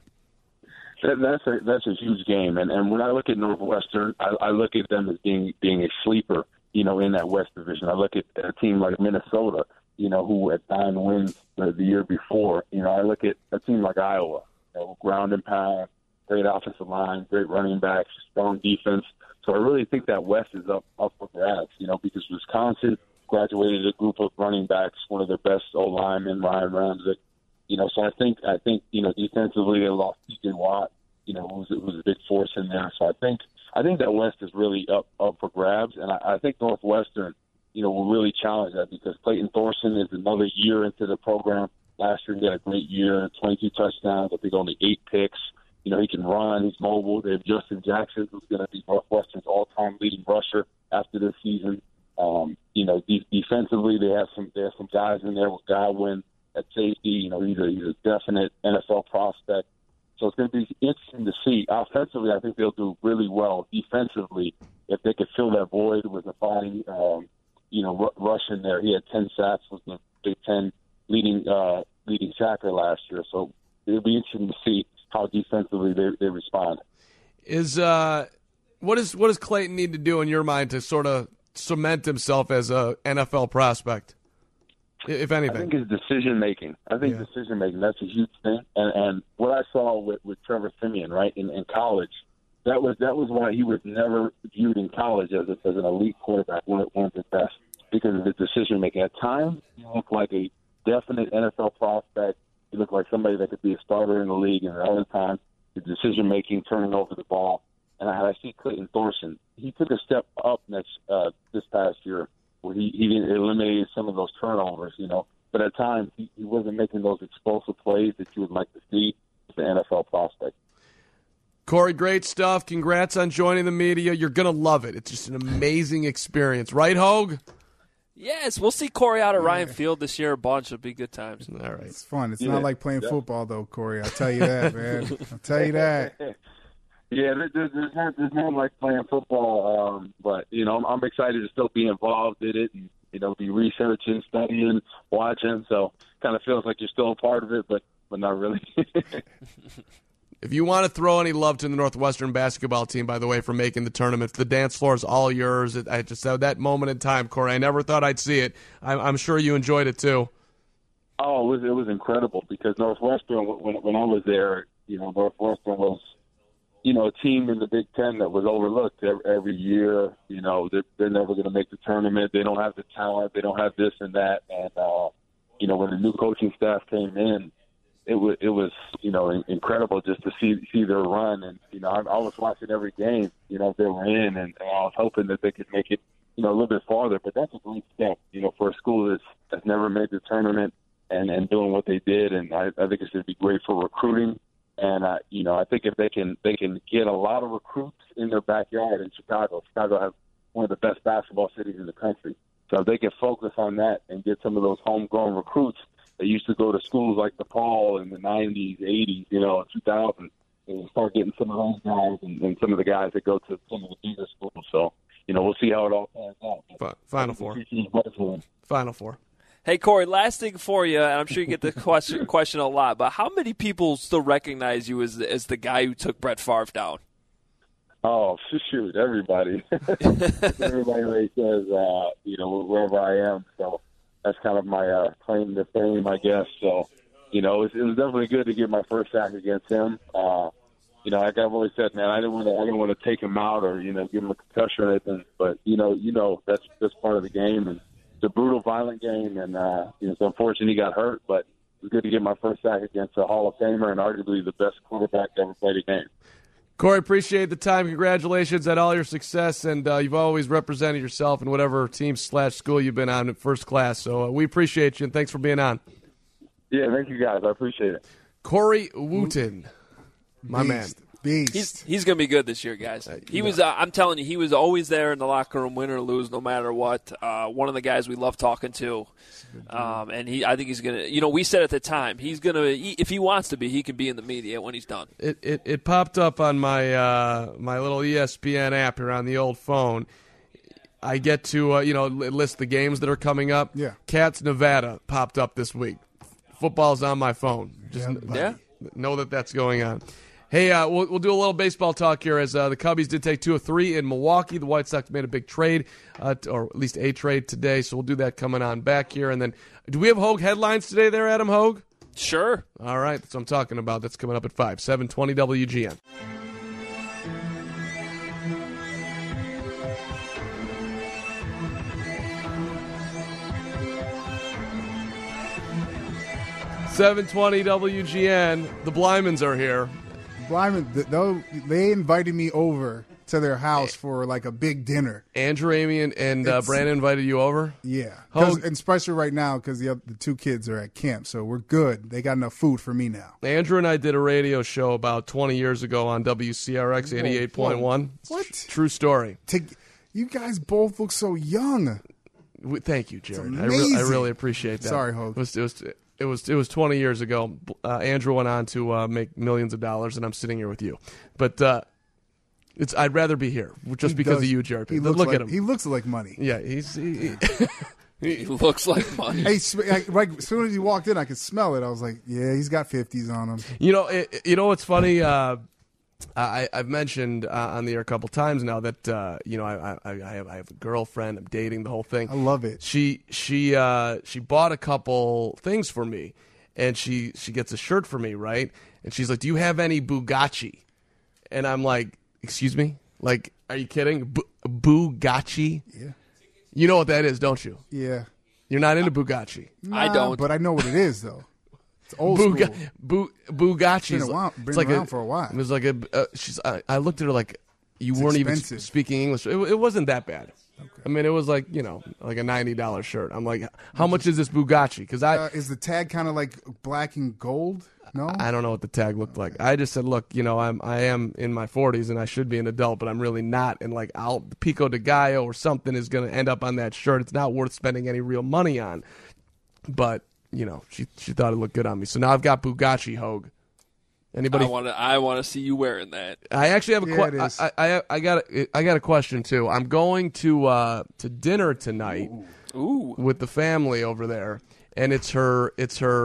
That's a huge game, and when I look at Northwestern, I look at them as being a sleeper, you know, in that West Division. I look at a team like Minnesota, you know, who had 9 wins the year before. You know, I look at a team like Iowa, you know, ground and pound, great offensive line, great running backs, strong defense. So I really think that West is up for grabs, you know, because Wisconsin graduated a group of running backs, one of their best O-linemen, Ryan Ramczyk. You know, so I think you know, defensively they lost T.J. Watt, you know, who was a big force in there. So I think that West is really up for grabs, and I think Northwestern, you know, will really challenge that, because Clayton Thorson is another year into the program. Last year he had a great year, 22 touchdowns, I think only 8 picks. You know, he can run, he's mobile. They have Justin Jackson, who's going to be Northwestern's all-time leading rusher after this season. You know, defensively they have some guys in there with Godwin at safety. You know, he's a definite NFL prospect. So it's going to be interesting to see. Offensively, I think they'll do really well. Defensively, if they could fill that void with a body, you know, rush in there. He had 10 sacks, was the Big Ten leading sacker last year. So it'll be interesting to see how defensively they respond. What does Clayton need to do in your mind to sort of cement himself as a NFL prospect, if anything? I think his decision-making. Decision-making, that's a huge thing. And what I saw with Trevor Siemian, right, in college, that was why he was never viewed in college as an elite quarterback, one of the best, because of his decision-making. At times, he looked like a definite NFL prospect. He looked like somebody that could be a starter in the league, and at other times, his decision-making, turning over the ball. And I see Clayton Thorson. He took a step up this past year, where he eliminated some of those turnovers, you know. But at times, he wasn't making those explosive plays that you would like to see as an NFL prospect. Corey, great stuff. Congrats on joining the media. You're going to love it. It's just an amazing experience. Right, Hogue? Yes, we'll see Corey out at Ryan Field this year a bunch. It'll be good times. All right. It's fun. It's not like playing football, though, Corey. I'll tell you that, man. I'll tell you that. Yeah, there's not like playing football, but, you know, I'm excited to still be involved in it and, you know, be researching, studying, watching. So kind of feels like you're still a part of it, but not really. If you want to throw any love to the Northwestern basketball team, by the way, for making the tournament, the dance floor is all yours. I just had that moment in time, Corey. I never thought I'd see it. I'm sure you enjoyed it too. Oh, it was incredible, because Northwestern, when I was there, Northwestern was, a team in the Big Ten that was overlooked every year. They're never going to make the tournament. They don't have the talent. They don't have this and that. And, when the new coaching staff came in, it was incredible just to see their run. And, I was watching every game, they were in, and I was hoping that they could make it, a little bit farther. But that's a great step, for a school that's never made the tournament and doing what they did. And I think it's going to be great for recruiting. And, I think if they can get a lot of recruits in their backyard in Chicago has one of the best basketball cities in the country. So if they can focus on that and get some of those homegrown recruits that used to go to schools like DePaul in the 90s, 80s, 2000s, and start getting some of those guys and some of the guys that go to some of the bigger schools. So, we'll see how it all pans out. Final Four. Hey, Corey, last thing for you, and I'm sure you get the question a lot, but how many people still recognize you as the guy who took Brett Favre down? Oh, shoot, everybody. Everybody says, wherever I am. So that's kind of my claim to fame, I guess. So, it was definitely good to get my first sack against him. Like I've always said, man, I didn't want to take him out or, give him a concussion or anything. But, that's part of the game. And it's a brutal, violent game. And, it's unfortunate he got hurt. But it was good to get my first sack against a Hall of Famer and arguably the best quarterback to ever play the game. Corey, appreciate the time. Congratulations on all your success, and you've always represented yourself in whatever team/school you've been on in first class. So we appreciate you, and thanks for being on. Yeah, thank you, guys. I appreciate it. Corey Wooten, my man. Beast. He's going to be good this year, guys. He was. I'm telling you, he was always there in the locker room, win or lose, no matter what. One of the guys we love talking to, and I think he's going to. We said at the time he's going to. If he wants to be, he can be in the media when he's done. It popped up on my my little ESPN app here on the old phone. I get to list the games that are coming up. Yeah, Cats Nevada popped up this week. Football's on my phone. Just know that's going on. Hey, we'll do a little baseball talk here as the Cubbies did take 2 of 3 in Milwaukee. The White Sox made a big trade, or at least a trade today, so we'll do that coming on back here. And then, do we have Hogue headlines today there, Adam Hogue? Sure. All right, that's what I'm talking about. That's coming up at 5, 720 WGN. .720 WGN. The Blymans are here. They invited me over to their house for like a big dinner. Andrew, Amy, and Brandon invited you over? Yeah. And especially right now because the 2 kids are at camp, so we're good. They got enough food for me now. Andrew and I did a radio show about 20 years ago on WCRX 88.1. What? True story. You guys both look so young. Thank you, Jared. I really appreciate that. Sorry, Hogue. It was 20 years ago. Andrew went on to make millions of dollars, and I'm sitting here with you. But I'd rather be here just because of you, Jared. Look at him. He looks like money. Yeah, he looks like money. Hey, right as soon as he walked in, I could smell it. I was like, yeah, he's got 50s on him. You know what's funny? I've mentioned on the air a couple times now that I have a girlfriend. I'm dating the whole thing. I love it. She bought a couple things for me, and she gets a shirt for me, right? And she's like, "Do you have any Bugatti?" And I'm like, "Excuse me? Like, are you kidding? Bugatti? Yeah. You know what that is, don't you? Yeah. You're not into Bugatti. I don't, but I know what it is though. Old school. Bugatti's been around for a while. It was like I looked at her like you weren't expensive. Even speaking English. It wasn't that bad. Okay. I mean, it was like like a $90 shirt. I'm like, how much is this Bugatti? Because is the tag kind of like black and gold? No, I don't know what the tag looked like. I just said, look, I am in my 40s and I should be an adult, but I'm really not. And like, Pico de Gallo or something is going to end up on that shirt. It's not worth spending any real money on. But she thought it looked good on me. So now I've got Bugatti, Hogue. Anybody? I want to see you wearing that. I actually have a question. I got a question too. I'm going to dinner tonight with the family over there, and it's her.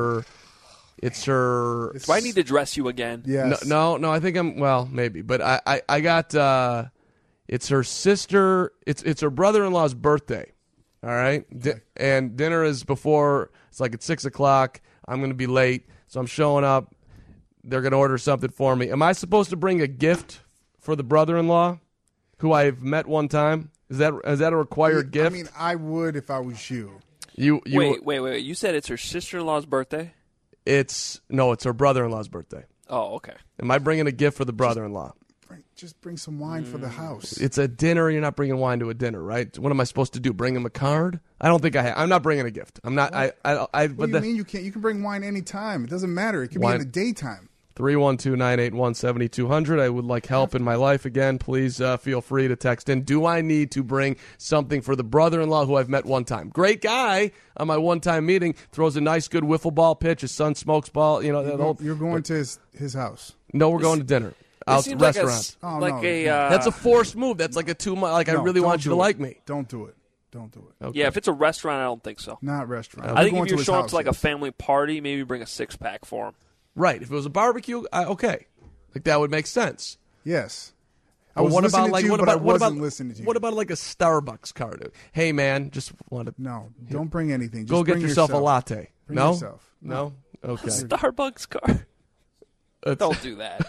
Do I need to dress you again? Yes. No. I think maybe, but I got. It's her sister. It's her brother-in-law's birthday. All right, and dinner is before. It's like at 6:00. I'm going to be late, so I'm showing up. They're going to order something for me. Am I supposed to bring a gift for the brother-in-law who I've met one time? Is that a required gift? I mean, I would if I was you. Wait. You said it's her sister-in-law's birthday? It's her brother-in-law's birthday. Oh, okay. Am I bringing a gift for the brother-in-law? Just bring some wine for the house. It's a dinner. You're not bringing wine to a dinner, right? What am I supposed to do? Bring him a card? I don't think I'm not bringing a gift. I'm not. What do you mean you can't? You can bring wine anytime. It doesn't matter. It can be in the daytime. 312-981-7200. I would like help in my life again. Please feel free to text in. Do I need to bring something for the brother-in-law who I've met one time? Great guy on my one-time meeting. Throws a nice, good wiffle ball pitch. His son smokes ball. You know, you're going to his house. No, we're going to dinner. Out restaurant. That's a forced move. That's like a 2 month. Like I really want you to like me. Don't do it. Don't do it. Okay. Yeah, if it's a restaurant, I don't think so. Not restaurant. I think if you're showing up to like a family party, maybe bring a 6-pack for him. Right. If it was a barbecue, okay. Like that would make sense. Yes. I was listening to you, but I wasn't listening to you. What about like a Starbucks card? Hey man, just want to. No, don't bring anything. Just go get yourself a latte. Bring yourself. No. Okay. Starbucks card. Don't do that.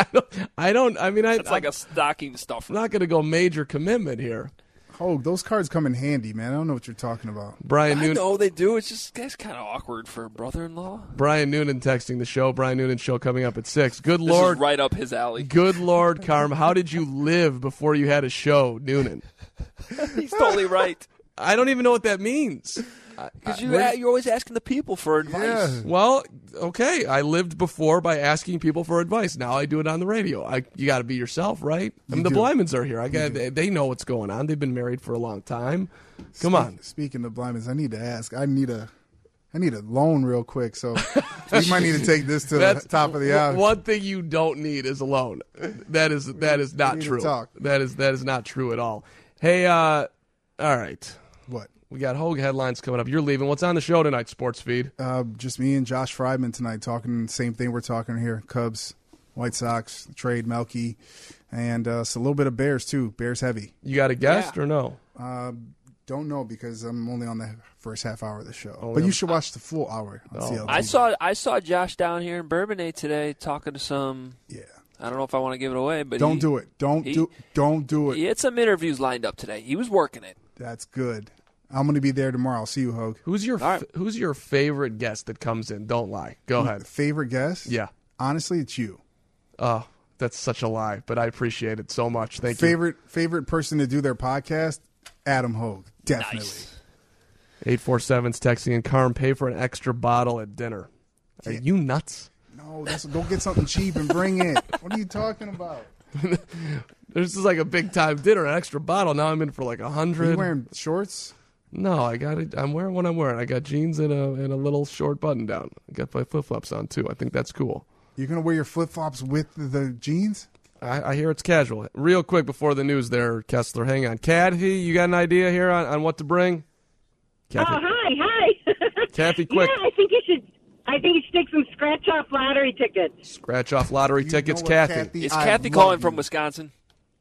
It's like a stocking stuffer. I'm not going to go major commitment here. Hogue, those cards come in handy, man. I don't know what you're talking about. I know they do. It's kind of awkward for a brother-in-law. Brian Noonan texting the show. Brian Noonan show coming up at 6. Good This Lord. is right up his alley. Good Lord, Carm. How did you live before you had a show, Noonan? He's totally right. I don't even know what that means. Because you're always asking the people for advice. Yeah. Well, okay. I lived before by asking people for advice. Now I do it on the radio. You got to be yourself, right? The Blymans are here. They know what's going on. They've been married for a long time. Come on. Speaking of Blymans, I need to ask. I need a loan real quick, so you might need to take this to the top of the hour. One thing you don't need is a loan. That is not true. That is not true at all. Hey, all right. What? We got Hogue headlines coming up. You're leaving. What's on the show tonight, Sports Feed? Just me and Josh Friedman tonight talking the same thing we're talking here. Cubs, White Sox, trade, Melky, and it's a little bit of Bears, too. Bears heavy. You got a guest or no? Don't know because I'm only on the first half hour of the show. But you should watch the full hour on CLT. I saw Josh down here in Bourbonnais today talking to some. Yeah. I don't know if I want to give it away, but don't do it. Don't do it. He had some interviews lined up today. He was working it. That's good. I'm going to be there tomorrow. I'll see you, Hogue. Who's your favorite guest that comes in? Don't lie. Go ahead. Favorite guest? Yeah. Honestly, it's you. Oh, that's such a lie, but I appreciate it so much. Thank you. Favorite person to do their podcast? Adam Hogue. Definitely. Nice. 847's texting and Carm, pay for an extra bottle at dinner. Are you nuts? No, go get something cheap and bring it. What are you talking about? This is like a big time dinner, an extra bottle. Now I'm in for like 100. Are you wearing shorts? No, I got it. I'm wearing what I'm wearing. I got jeans and a little short button down. I got my flip flops on too. I think that's cool. You're gonna wear your flip flops with the jeans? I hear it's casual. Real quick before the news, there, Kessler. Hang on, Kathy. You got an idea here on what to bring? Kathy. Oh, hi. Kathy, quick. Yeah, I think you should take some scratch-off lottery tickets. Scratch-off lottery tickets, Kathy. Is Kathy calling from Wisconsin?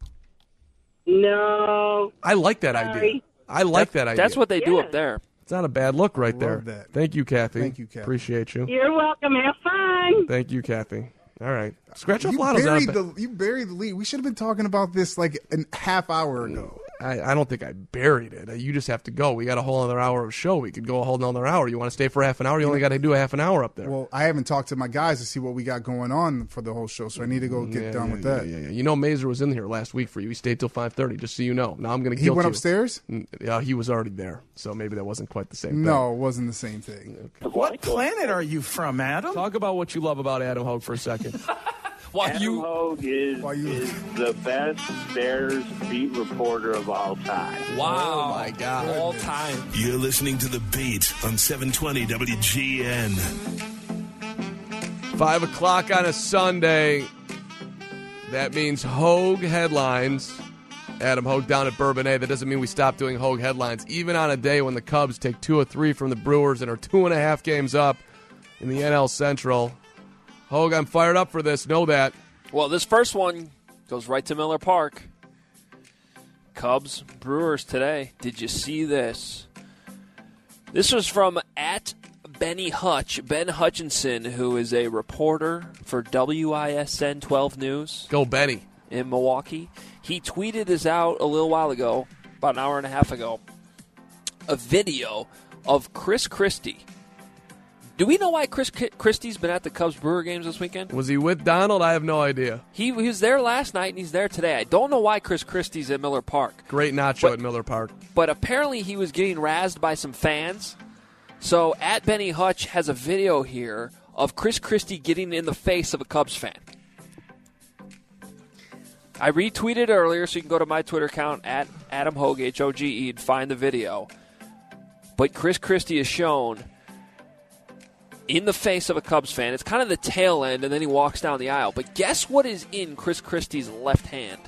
No. I like that idea. I like that idea. That's what they do up there. It's not a bad look right there. That. Thank you, Kathy. Thank you, Kathy. Appreciate you. You're welcome. Have fun. Thank you, Kathy. All right. Scratch-off lotto's You buried the lead. We should have been talking about this like a half hour ago. I don't think I buried it. You just have to go. We got a whole other hour of show. We could go a whole another hour. You want to stay for half an hour? You only got to do a half an hour up there. Well, I haven't talked to my guys to see what we got going on for the whole show, so I need to go get done with that. Yeah. You know, Mazer was in here last week for you. He stayed till 5:30, just so you know. Now I'm going to guilt you. He went upstairs? Yeah, he was already there, so maybe that wasn't quite the same thing. No, it wasn't the same thing. Okay. What planet are you from, Adam? Talk about what you love about Adam Hogue for a second. Adam Hogue is the best Bears beat reporter of all time. Wow. Oh, my God. All time. You're listening to The Beat on 720 WGN. 5 o'clock on a Sunday. That means Hogue headlines. Adam Hogue down at Bourbonnais. That doesn't mean we stop doing Hogue headlines. Even on a day when the Cubs take 2 of 3 from the Brewers and are 2.5 games up in the NL Central. Hogue, I'm fired up for this. Know that. Well, this first one goes right to Miller Park. Cubs, Brewers today. Did you see this? This was from Benny Ben Hutchinson, who is a reporter for WISN 12 News. Go Benny. In Milwaukee. He tweeted this out a little while ago, about an hour and a half ago, a video of Chris Christie. Do we know why Chris Christie's been at the Cubs-Brewer games this weekend? Was he with Donald? I have no idea. He was there last night, and he's there today. I don't know why Chris Christie's at Miller Park. Great nacho at Miller Park. But apparently he was getting razzed by some fans. So at Benny Hutch has a video here of Chris Christie getting in the face of a Cubs fan. I retweeted earlier, so you can go to my Twitter account at Adam Hoge, H-O-G-E, and find the video. But Chris Christie is shown in the face of a Cubs fan. It's kind of the tail end, and then he walks down the aisle. But guess what is in Chris Christie's left hand?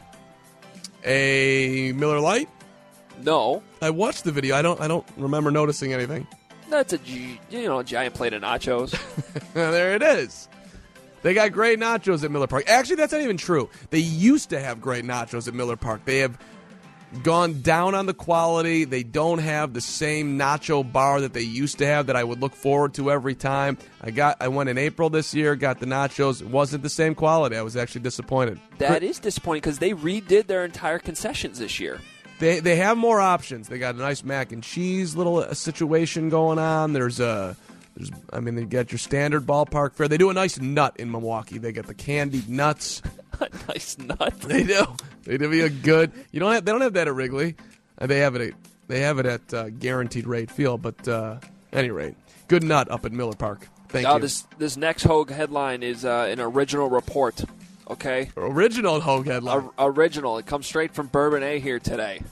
A Miller Lite? No. I watched the video. I don't remember noticing anything. That's a giant plate of nachos. There it is. They got great nachos at Miller Park. Actually, that's not even true. They used to have great nachos at Miller Park. They have gone down on the quality. They don't have the same nacho bar that they used to have that I would look forward to every time. I went in April this year, got the nachos. It wasn't the same quality. I was actually disappointed. That is disappointing because they redid their entire concessions this year. They have more options. They got a nice mac and cheese little situation going on. They got your standard ballpark fare. They do a nice nut in Milwaukee. They got the candied nuts. A nice nut. They do. They do be a good. They don't have that at Wrigley. They have it at Guaranteed Rate Field. But at any rate, good nut up at Miller Park. Thank you. This next Hogue headline is an original report. Okay. Original Hogue headline. Original. It comes straight from Bourbonnais here today.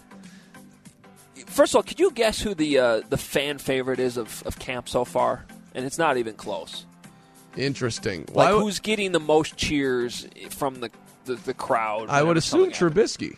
First of all, could you guess who the fan favorite is of camp so far? And it's not even close. Interesting. Who's getting the most cheers from the crowd? I would assume Trubisky.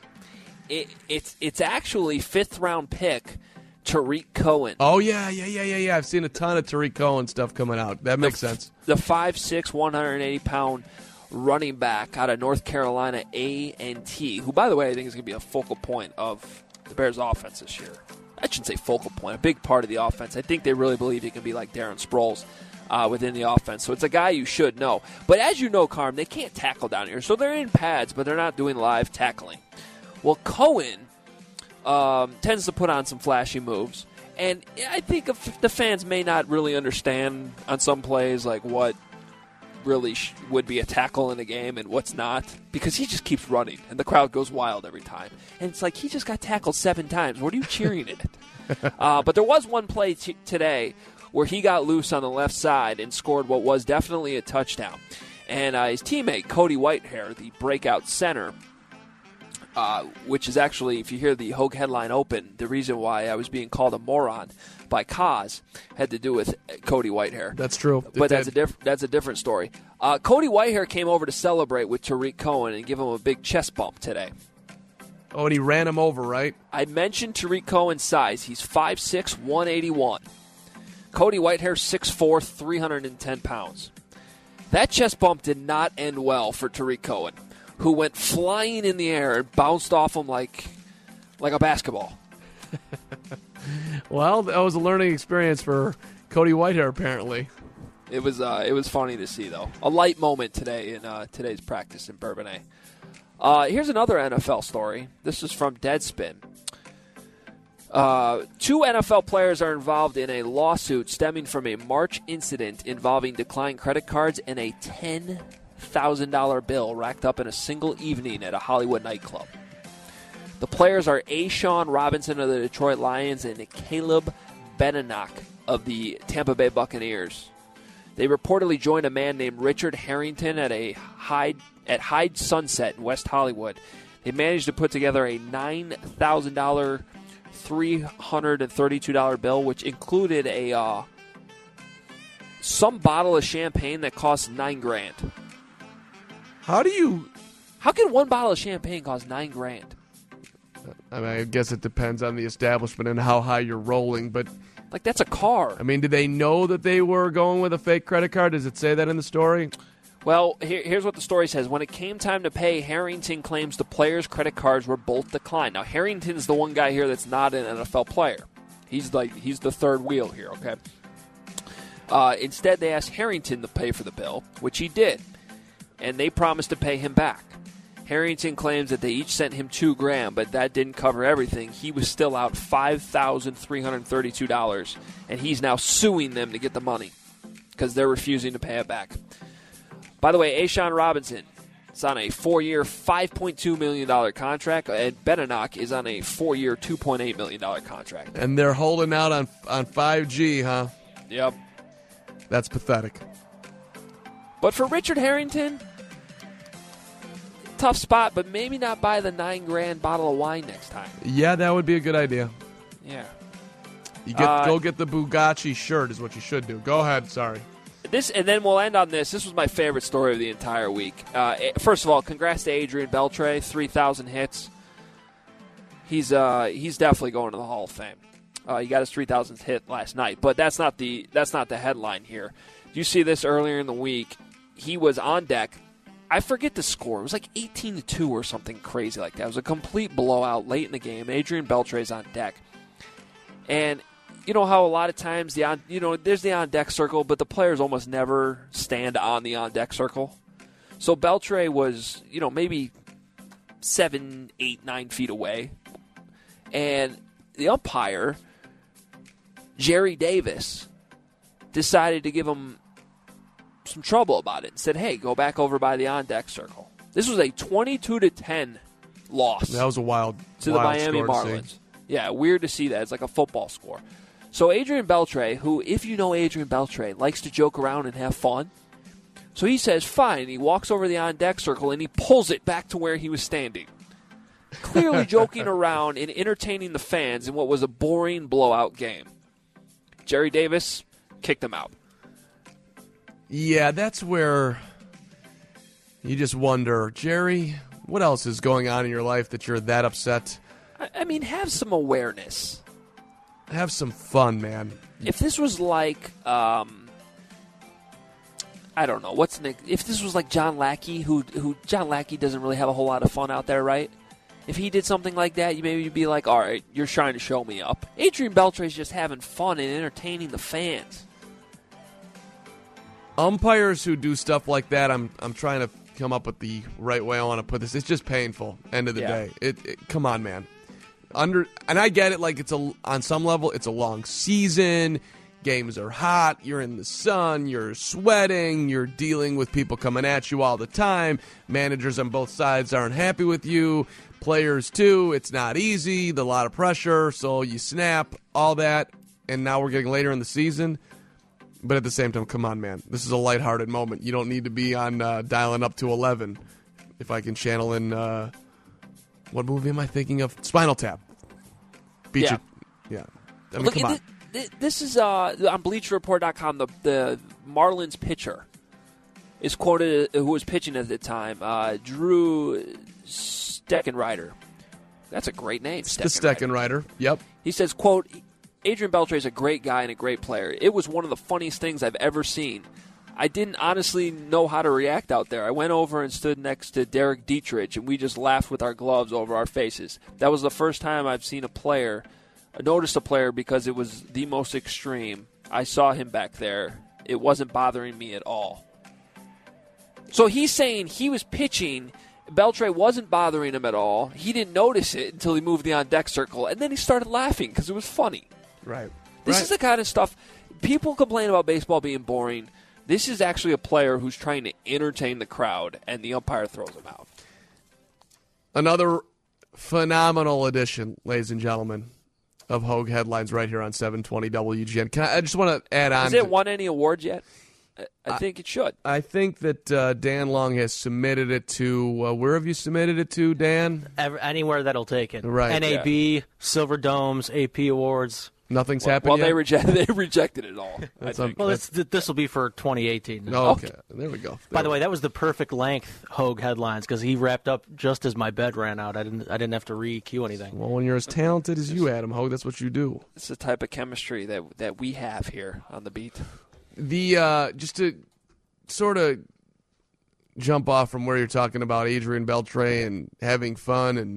It's actually 5th round pick Tariq Cohen. Oh yeah. I've seen a ton of Tariq Cohen stuff coming out. That makes sense. The 5'6", 180-pound running back out of North Carolina A&T, who, by the way, I think is going to be a focal point of the Bears' offense this year. I shouldn't say focal point, a big part of the offense. I think they really believe he can be like Darren Sproles within the offense. So it's a guy you should know. But as you know, Carm, they can't tackle down here. So they're in pads, but they're not doing live tackling. Well, Cohen tends to put on some flashy moves. And I think the fans may not really understand on some plays like what really would be a tackle in a game and what's not, because he just keeps running and the crowd goes wild every time. And it's like he just got tackled 7 times. What are you cheering at? But there was one play today where he got loose on the left side and scored what was definitely a touchdown. And his teammate, Cody Whitehair, the breakout center, which is actually, if you hear the Hogue headline open, the reason why I was being called a moron by Kaz had to do with Cody Whitehair. That's true. But that's a different story. Cody Whitehair came over to celebrate with Tariq Cohen and give him a big chest bump today. Oh, and he ran him over, right? I mentioned Tariq Cohen's size. He's 5'6", 181. Cody Whitehair, 6'4", 310 pounds. That chest bump did not end well for Tariq Cohen, who went flying in the air and bounced off him like a basketball. Well, that was a learning experience for Cody Whitehair, apparently. It was funny to see, though. A light moment today in today's practice in Bourbonnais. Here's another NFL story. This is from Deadspin. 2 NFL players are involved in a lawsuit stemming from a March incident involving declined credit cards and a $10,000 bill racked up in a single evening at a Hollywood nightclub. The players are A'Shawn Robinson of the Detroit Lions and Caleb Benenoch of the Tampa Bay Buccaneers. They reportedly joined a man named Richard Harrington at Hyde Sunset in West Hollywood. They managed to put together a $9,000 $332 bill, which included a some bottle of champagne that cost $9,000. How can one bottle of champagne cost $9,000? I mean, I guess it depends on the establishment and how high you're rolling, but like that's a car. I mean, did they know that they were going with a fake credit card? Does it say that in the story? Well, here's what the story says. When it came time to pay, Harrington claims the players' credit cards were both declined. Now, Harrington's the one guy here that's not an NFL player. He's the third wheel here, okay? Instead, they asked Harrington to pay for the bill, which he did, and they promised to pay him back. Harrington claims that they each sent him $2,000, but that didn't cover everything. He was still out $5,332, and he's now suing them to get the money because they're refusing to pay it back. By the way, A'Shawn Robinson is on a 4-year, $5.2 million contract, and Beninock is on a 4-year, $2.8 million contract. And they're holding out on 5G, huh? Yep. That's pathetic. But for Richard Harrington, tough spot, but maybe not buy the $9,000 bottle of wine next time. Yeah, that would be a good idea. Yeah. You go get the Bugatti shirt is what you should do. Go ahead, sorry. And then we'll end on this. This was my favorite story of the entire week. First of all, congrats to Adrian Beltre, 3,000 hits. He's definitely going to the Hall of Fame. He got his 3,000th hit last night, but that's not the headline here. You see this earlier in the week. He was on deck. I forget the score. It was like 18-2 or something crazy like that. It was a complete blowout late in the game. Adrian Beltre's on deck. And you know how a lot of times there's the on-deck circle, but the players almost never stand on the on-deck circle. So Beltre was, maybe 7, 8, 9 feet away. And the umpire, Jerry Davis, decided to give him some trouble about it and said, hey, go back over by the on-deck circle. This was a 22-10 loss. That was a wild to the Miami Marlins. Yeah, weird to see that. It's like a football score. So Adrian Beltre, who, if you know Adrian Beltre, likes to joke around and have fun. So he says, fine. He walks over the on-deck circle and he pulls it back to where he was standing. Clearly joking around and entertaining the fans in what was a boring blowout game. Jerry Davis kicked him out. Yeah, that's where you just wonder, Jerry, what else is going on in your life that you're that upset? I mean, have some awareness. Have some fun, man. If this was like, I don't know, if this was like John Lackey, who John Lackey doesn't really have a whole lot of fun out there, right? If he did something like that, you'd be like, all right, you're trying to show me up. Adrian Beltre's just having fun and entertaining the fans. Umpires who do stuff like that, I'm trying to come up with the right way I want to put this. It's just painful. End of the day. Come on, man. And I get it. Like on some level, it's a long season. Games are hot. You're in the sun. You're sweating. You're dealing with people coming at you all the time. Managers on both sides aren't happy with you. Players too. It's not easy. There's a lot of pressure. So you snap all that. And now we're getting later in the season. But at the same time, come on, man. This is a lighthearted moment. You don't need to be on dialing up to 11. If I can channel in, what movie am I thinking of? Spinal Tap. Beat it. Yeah. I mean, come on. This is on BleacherReport.com. The Marlins pitcher is quoted, who was pitching at the time, Drew Steckenrider. That's a great name. Steckenrider. Yep. He says, quote, Adrian Beltre is a great guy and a great player. It was one of the funniest things I've ever seen. I didn't honestly know how to react out there. I went over and stood next to Derek Dietrich, and we just laughed with our gloves over our faces. That was the first time I've seen noticed a player because it was the most extreme. I saw him back there. It wasn't bothering me at all. So he's saying he was pitching. Beltre wasn't bothering him at all. He didn't notice it until he moved the on-deck circle, and then he started laughing because it was funny. Right. This is the kind of stuff people complain about baseball being boring. This is actually a player who's trying to entertain the crowd, and the umpire throws him out. Another phenomenal edition, ladies and gentlemen, of Hogue Headlines right here on 720 WGN. I just want to add on. Has it won any awards yet? I think it should. I think that Dan Long has submitted it to, where have you submitted it to, Dan? Anywhere that'll take it. Right. NAB, Silver Domes, AP Awards. Nothing's happened yet? They rejected it all. This will be for 2018. Oh, okay. There we go. By the way, that was the perfect length Hogue Headlines because he wrapped up just as my bed ran out. I didn't have to re-cue anything. Well, when you're as talented as you, Adam Hogue, that's what you do. It's the type of chemistry that we have here on the beat. Just to sort of jump off from where you're talking about Adrian Beltre and having fun and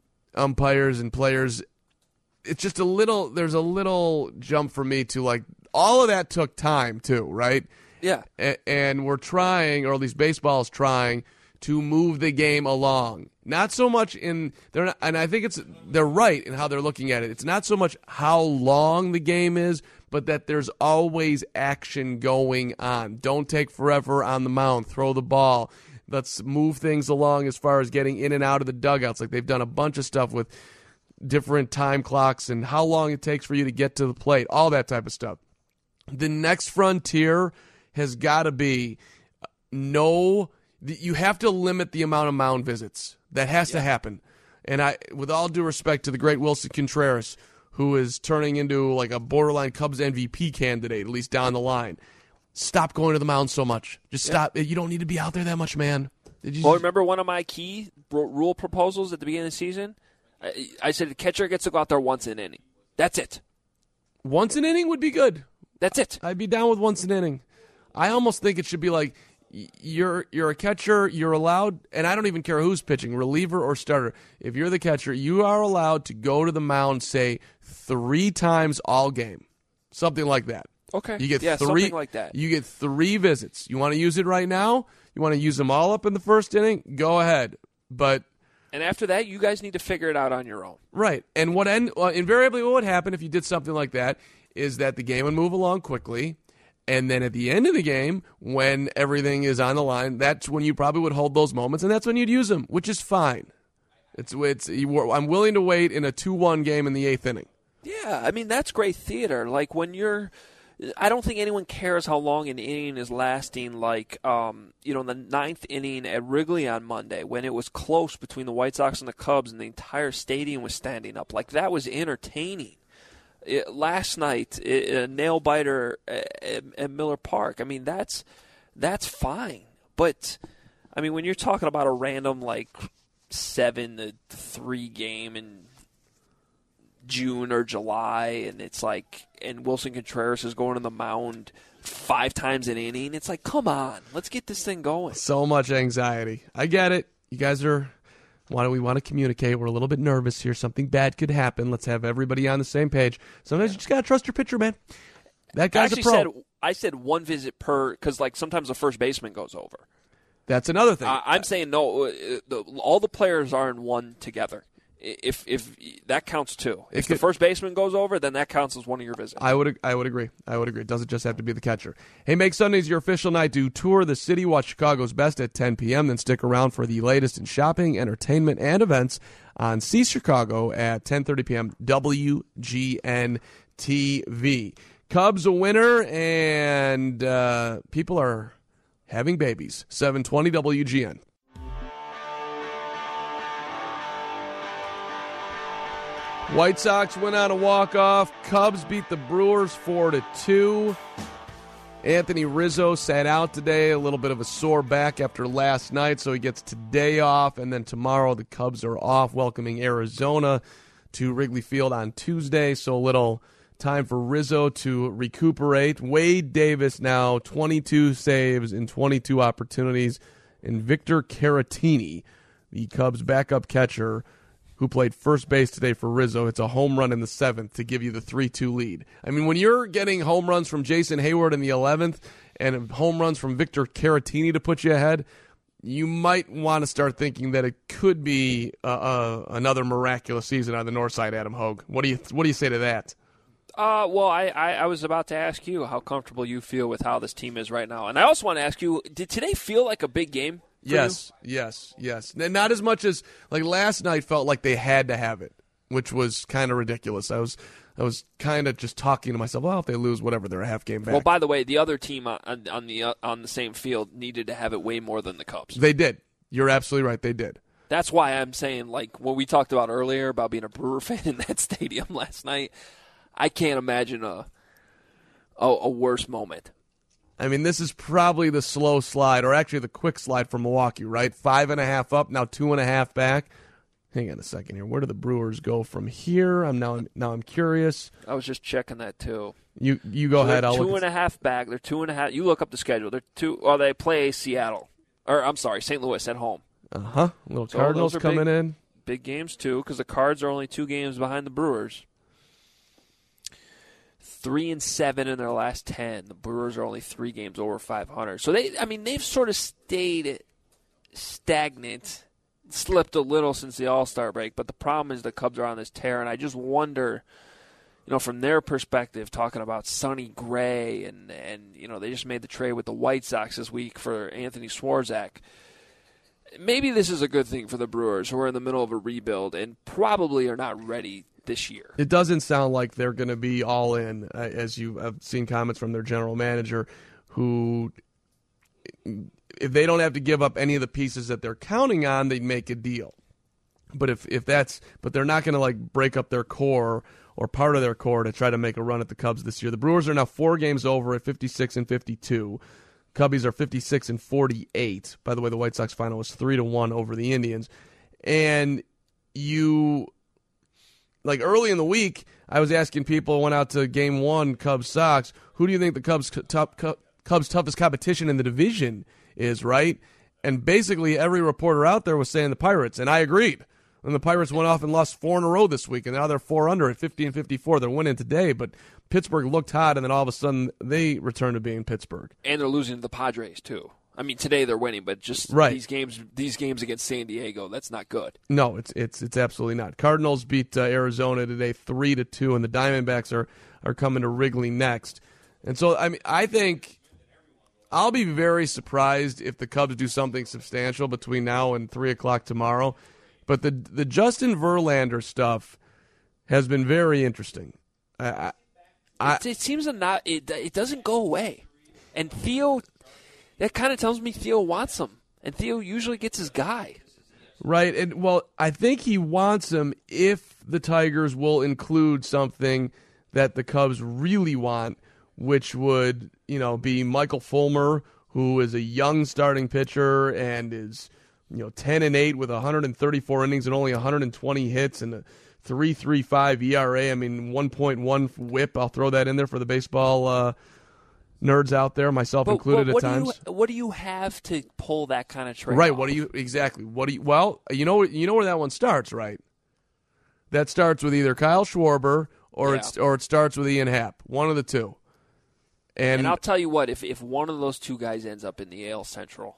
umpires and players, it's just there's a little jump for me to like all of that took time too, right? Yeah. And we're trying, or at least baseball is trying, to move the game along. Not so much and I think they're right in how they're looking at it. It's not so much how long the game is, but that there's always action going on. Don't take forever on the mound. Throw the ball. Let's move things along as far as getting in and out of the dugouts. Like they've done a bunch of stuff with different time clocks and how long it takes for you to get to the plate, all that type of stuff. The next frontier has got to be you have to limit the amount of mound visits. That has to happen. And with all due respect to the great Wilson Contreras, who is turning into like a borderline Cubs MVP candidate, at least down the line, stop going to the mound so much. Just stop. You don't need to be out there that much, man. Well, remember one of my key rule proposals at the beginning of the season? I said the catcher gets to go out there once an inning. That's it. Once an inning would be good. That's it. I'd be down with once an inning. I almost think it should be like, you're a catcher, you're allowed, and I don't even care who's pitching, reliever or starter. If you're the catcher, you are allowed to go to the mound, say, 3 times all game. Something like that. Okay. You get something like that. You get 3 visits. You want to use it right now? You want to use them all up in the first inning? Go ahead. And after that, you guys need to figure it out on your own. Right. And invariably what would happen if you did something like that is that the game would move along quickly. And then at the end of the game, when everything is on the line, that's when you probably would hold those moments, and that's when you'd use them, which is fine. I'm willing to wait in a 2-1 game in the 8th inning. Yeah, I mean, that's great theater. Like, I don't think anyone cares how long an inning is lasting, like, in the 9th inning at Wrigley on Monday, when it was close between the White Sox and the Cubs, and the entire stadium was standing up. Like, that was entertaining. Last night, a nail-biter at Miller Park. I mean, that's fine. But, I mean, when you're talking about a random, 7-3 game in June or July, and it's and Wilson Contreras is going to the mound 5 times an inning, it's like, come on, let's get this thing going. So much anxiety. I get it. You guys we want to communicate. We're a little bit nervous here. Something bad could happen. Let's have everybody on the same page. Sometimes you just got to trust your pitcher, man. That guy's a pro. I said 1 visit per, because sometimes the first baseman goes over. That's another thing. I'm saying no. All the players are in 1 together. If that counts too. If the first baseman goes over, then that counts as one of your visits. I would agree. It doesn't just have to be the catcher. Hey, make Sundays your official night to tour the city, watch Chicago's best at 10 p.m., then stick around for the latest in shopping, entertainment, and events on See Chicago at 10:30 p.m. WGN TV. Cubs a winner, and people are having babies. 720 WGN. White Sox went on a walk-off. Cubs beat the Brewers 4-2. Anthony Rizzo sat out today, a little bit of a sore back after last night, so he gets today off. And then tomorrow the Cubs are off, welcoming Arizona to Wrigley Field on Tuesday. So a little time for Rizzo to recuperate. Wade Davis now 22 saves in 22 opportunities. And Victor Caratini, the Cubs' backup catcher, who played first base today for Rizzo. It's a home run in the 7th to give you the 3-2 lead. I mean, when you're getting home runs from Jason Hayward in the 11th and home runs from Victor Caratini to put you ahead, you might want to start thinking that it could be another miraculous season on the north side, Adam Hogue. What do you say to that? Well, I was about to ask you how comfortable you feel with how this team is right now. And I also want to ask you, did today feel like a big game? Yes. And not as much as last night felt like they had to have it, which was kind of ridiculous. I was kind of just talking to myself, well, if they lose, whatever, they're a half game back. Well, by the way, the other team on the same field needed to have it way more than the Cubs. They did. You're absolutely right. They did. That's why I'm saying, what we talked about earlier about being a Brewer fan in that stadium last night, I can't imagine a worse moment. I mean, this is probably the slow slide, or actually the quick slide for Milwaukee, right? 5.5 up, now 2.5 back. Hang on a second here. Where do the Brewers go from here? I'm curious. I was just checking that too. You go ahead. They're 2.5 back. They're 2.5. You look up the schedule. They play Seattle, or I'm sorry, St. Louis at home. Little Cardinals coming in. Big games too, because the Cards are only 2 games behind the Brewers. 3-7 in their last 10. The Brewers are only 3 games over 500. So they've sort of stayed stagnant, slipped a little since the All-Star break. But the problem is the Cubs are on this tear, and I just wonder, from their perspective, talking about Sonny Gray and they just made the trade with the White Sox this week for Anthony Swarzak. Maybe this is a good thing for the Brewers, who are in the middle of a rebuild and probably are not ready this year. It doesn't sound like they're going to be all in, as you have seen comments from their general manager, who, if they don't have to give up any of the pieces that they're counting on, they'd make a deal. But but they're not going to break up their core or part of their core to try to make a run at the Cubs this year. The Brewers are now 4 games over at 56-52. Cubbies are 56-48. By the way, the White Sox final was 3-1 over the Indians. And early in the week, I was asking people, went out to Game 1, Cubs-Sox, who do you think the Cubs' toughest competition in the division is, right? And basically every reporter out there was saying the Pirates, and I agreed. And the Pirates went off and lost 4 in a row this week, and now they're 4 under at 50-54. They're winning today, but Pittsburgh looked hot, and then all of a sudden they returned to being Pittsburgh. And they're losing to the Padres, too. I mean, today th're winning, but just these games against San Diego, that's not good. No, it's absolutely not. Cardinals beat Arizona today 3-2, and the Diamondbacks are coming to Wrigley next. And so, I think I'll be very surprised if the Cubs do something substantial between now and 3 o'clock tomorrow. But the Justin Verlander stuff has been very interesting. It seems it doesn't go away. And Theo, that kind of tells me Theo wants him. And Theo usually gets his guy. Right. And I think he wants him if the Tigers will include something that the Cubs really want, which would, be Michael Fulmer, who is a young starting pitcher and is 10-8 with 134 innings and only 120 hits and a 3.35 ERA. I mean, 1.1 WHIP. I'll throw that in there for the baseball nerds out there, myself included at times. What do you have to pull that kind of trade? Right. Off? Well, you know where that one starts, right? That starts with either Kyle Schwarber or it starts with Ian Happ. One of the two. And I'll tell you what, if one of those two guys ends up in the AL Central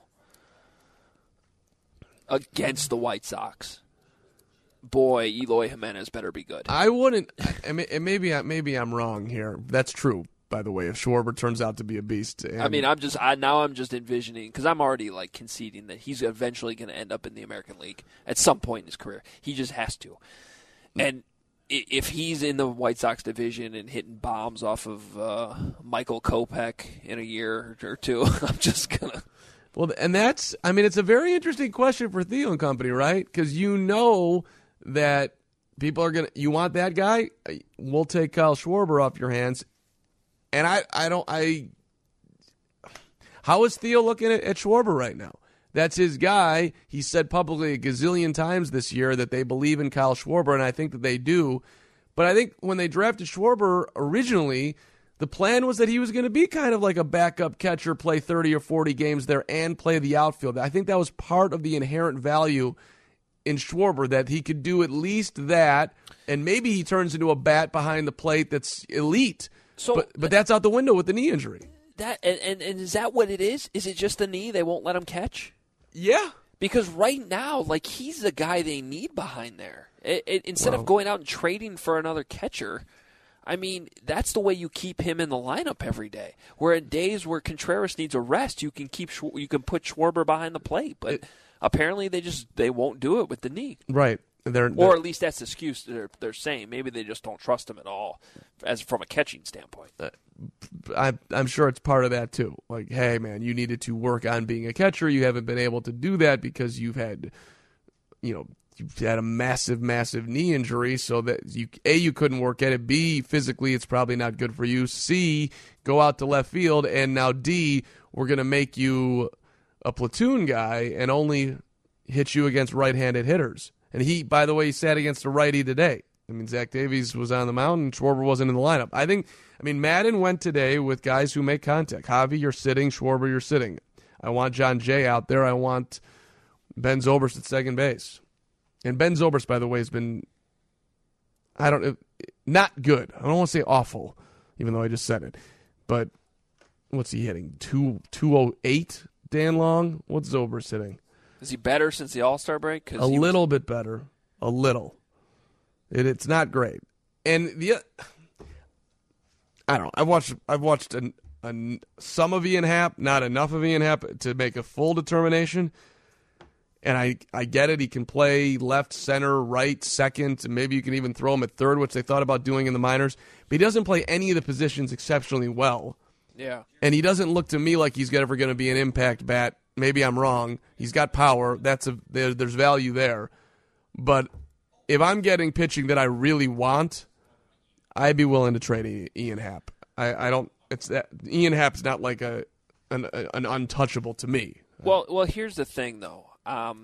against the White Sox, boy, Eloy Jimenez better be good. I wouldn't. Maybe I'm wrong here. That's true, by the way. If Schwarber turns out to be a beast, I'm just envisioning, because I'm already conceding that he's eventually going to end up in the American League at some point in his career. He just has to. And if he's in the White Sox division and hitting bombs off of Michael Kopech in a year or two, I'm just gonna. Well, and it's a very interesting question for Theo and company, right? Because that people are going to, you want that guy? We'll take Kyle Schwarber off your hands. And how is Theo looking at Schwarber right now? That's his guy. He said publicly a gazillion times this year that they believe in Kyle Schwarber, and I think that they do. But I think when they drafted Schwarber originally, the plan was that he was going to be kind of like a backup catcher, play 30 or 40 games there and play the outfield. I think that was part of the inherent value in Schwarber, that he could do at least that, and maybe he turns into a bat behind the plate that's elite. So, but that's out the window with the knee injury. And is that what it is? Is it just the knee they won't let him catch? Yeah. Because right now, he's the guy they need behind there. Instead of going out and trading for another catcher, that's the way you keep him in the lineup every day. Where in days where Contreras needs a rest, you can put Schwarber behind the plate. But apparently they won't do it with the knee. Right. Or at least that's the excuse they're saying. Maybe they just don't trust him at all, as from a catching standpoint. I'm sure it's part of that too. Hey man, you needed to work on being a catcher. You haven't been able to do that because you've had a massive knee injury, so that you couldn't work at it. B, physically it's probably not good for you. C, go out to left field, and now D, we're going to make you a platoon guy and only hit you against right-handed hitters. And he, by the way, he sat against a righty today. Zach Davies was on the mound and Schwarber wasn't in the lineup. Madden went today with guys who make contact. Javi, you're sitting. Schwarber, you're sitting. I want John Jay out there. I want Ben Zobrist at second base. And Ben Zobrist, by the way, has been, not good. I don't want to say awful, even though I just said it. But what's he hitting? 208, Dan Long? What's Zobrist hitting? Is he better since the All-Star break? A little bit better. A little. It's not great. And I don't know. I've watched some of Ian Happ, not enough of Ian Happ to make a full determination. And I get it. He can play left, center, right, second, and maybe you can even throw him at third, which they thought about doing in the minors. But he doesn't play any of the positions exceptionally well. Yeah. And he doesn't look to me like he's ever going to be an impact bat. Maybe I'm wrong. He's got power. There's value there. But if I'm getting pitching that I really want, I'd be willing to trade Ian Happ. I don't. It's that Ian Happ's not like an untouchable to me. Well, here's the thing though. Have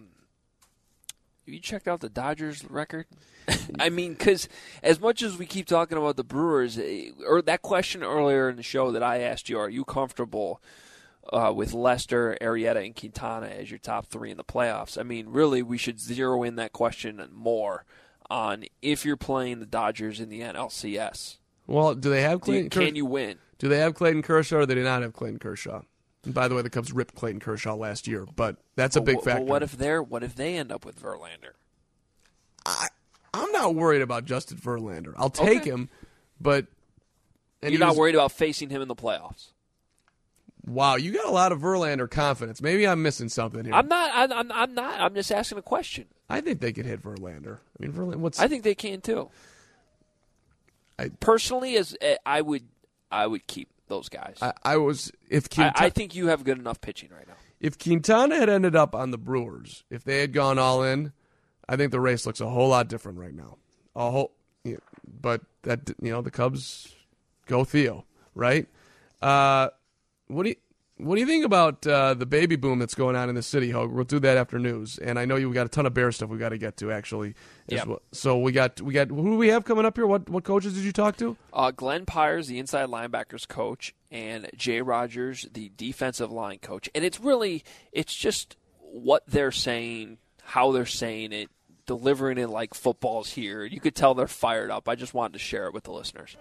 you checked out the Dodgers record? I mean, because as much as we keep talking about the Brewers, or that question earlier in the show that I asked you, are you comfortable with Lester, Arrieta, and Quintana as your top three in the playoffs? I mean, really, we should zero in that question more on if you're playing the Dodgers in the NLCS. Well, do they have Clayton Kershaw? Can you win? Do they have Clayton Kershaw, or do they not have Clayton Kershaw? And by the way, the Cubs ripped Clayton Kershaw last year, but that's a big factor. What if they end up with Verlander? I'm not worried about Justin Verlander. I'll take him, but you're not worried about facing him in the playoffs. Wow, you got a lot of Verlander confidence. Maybe I'm missing something here. I'm not. I'm just asking a question. I think they could hit Verlander. I mean, I think they can too. Personally, I would keep those guys. I think you have good enough pitching right now. If Quintana had ended up on the Brewers, if they had gone all in, I think the race looks a whole lot different right now. But that the Cubs go Theo, right? What do you think about the baby boom that's going on in the city, Hogue? We'll do that after news, and I know you got a ton of Bear stuff we got to get to actually. Yeah. Well. So we got who do we have coming up here? What coaches did you talk to? Glenn Pyers, the inside linebackers coach, and Jay Rogers, the defensive line coach. And it's just what they're saying, how they're saying it, delivering it like football's here. You could tell they're fired up. I just wanted to share it with the listeners.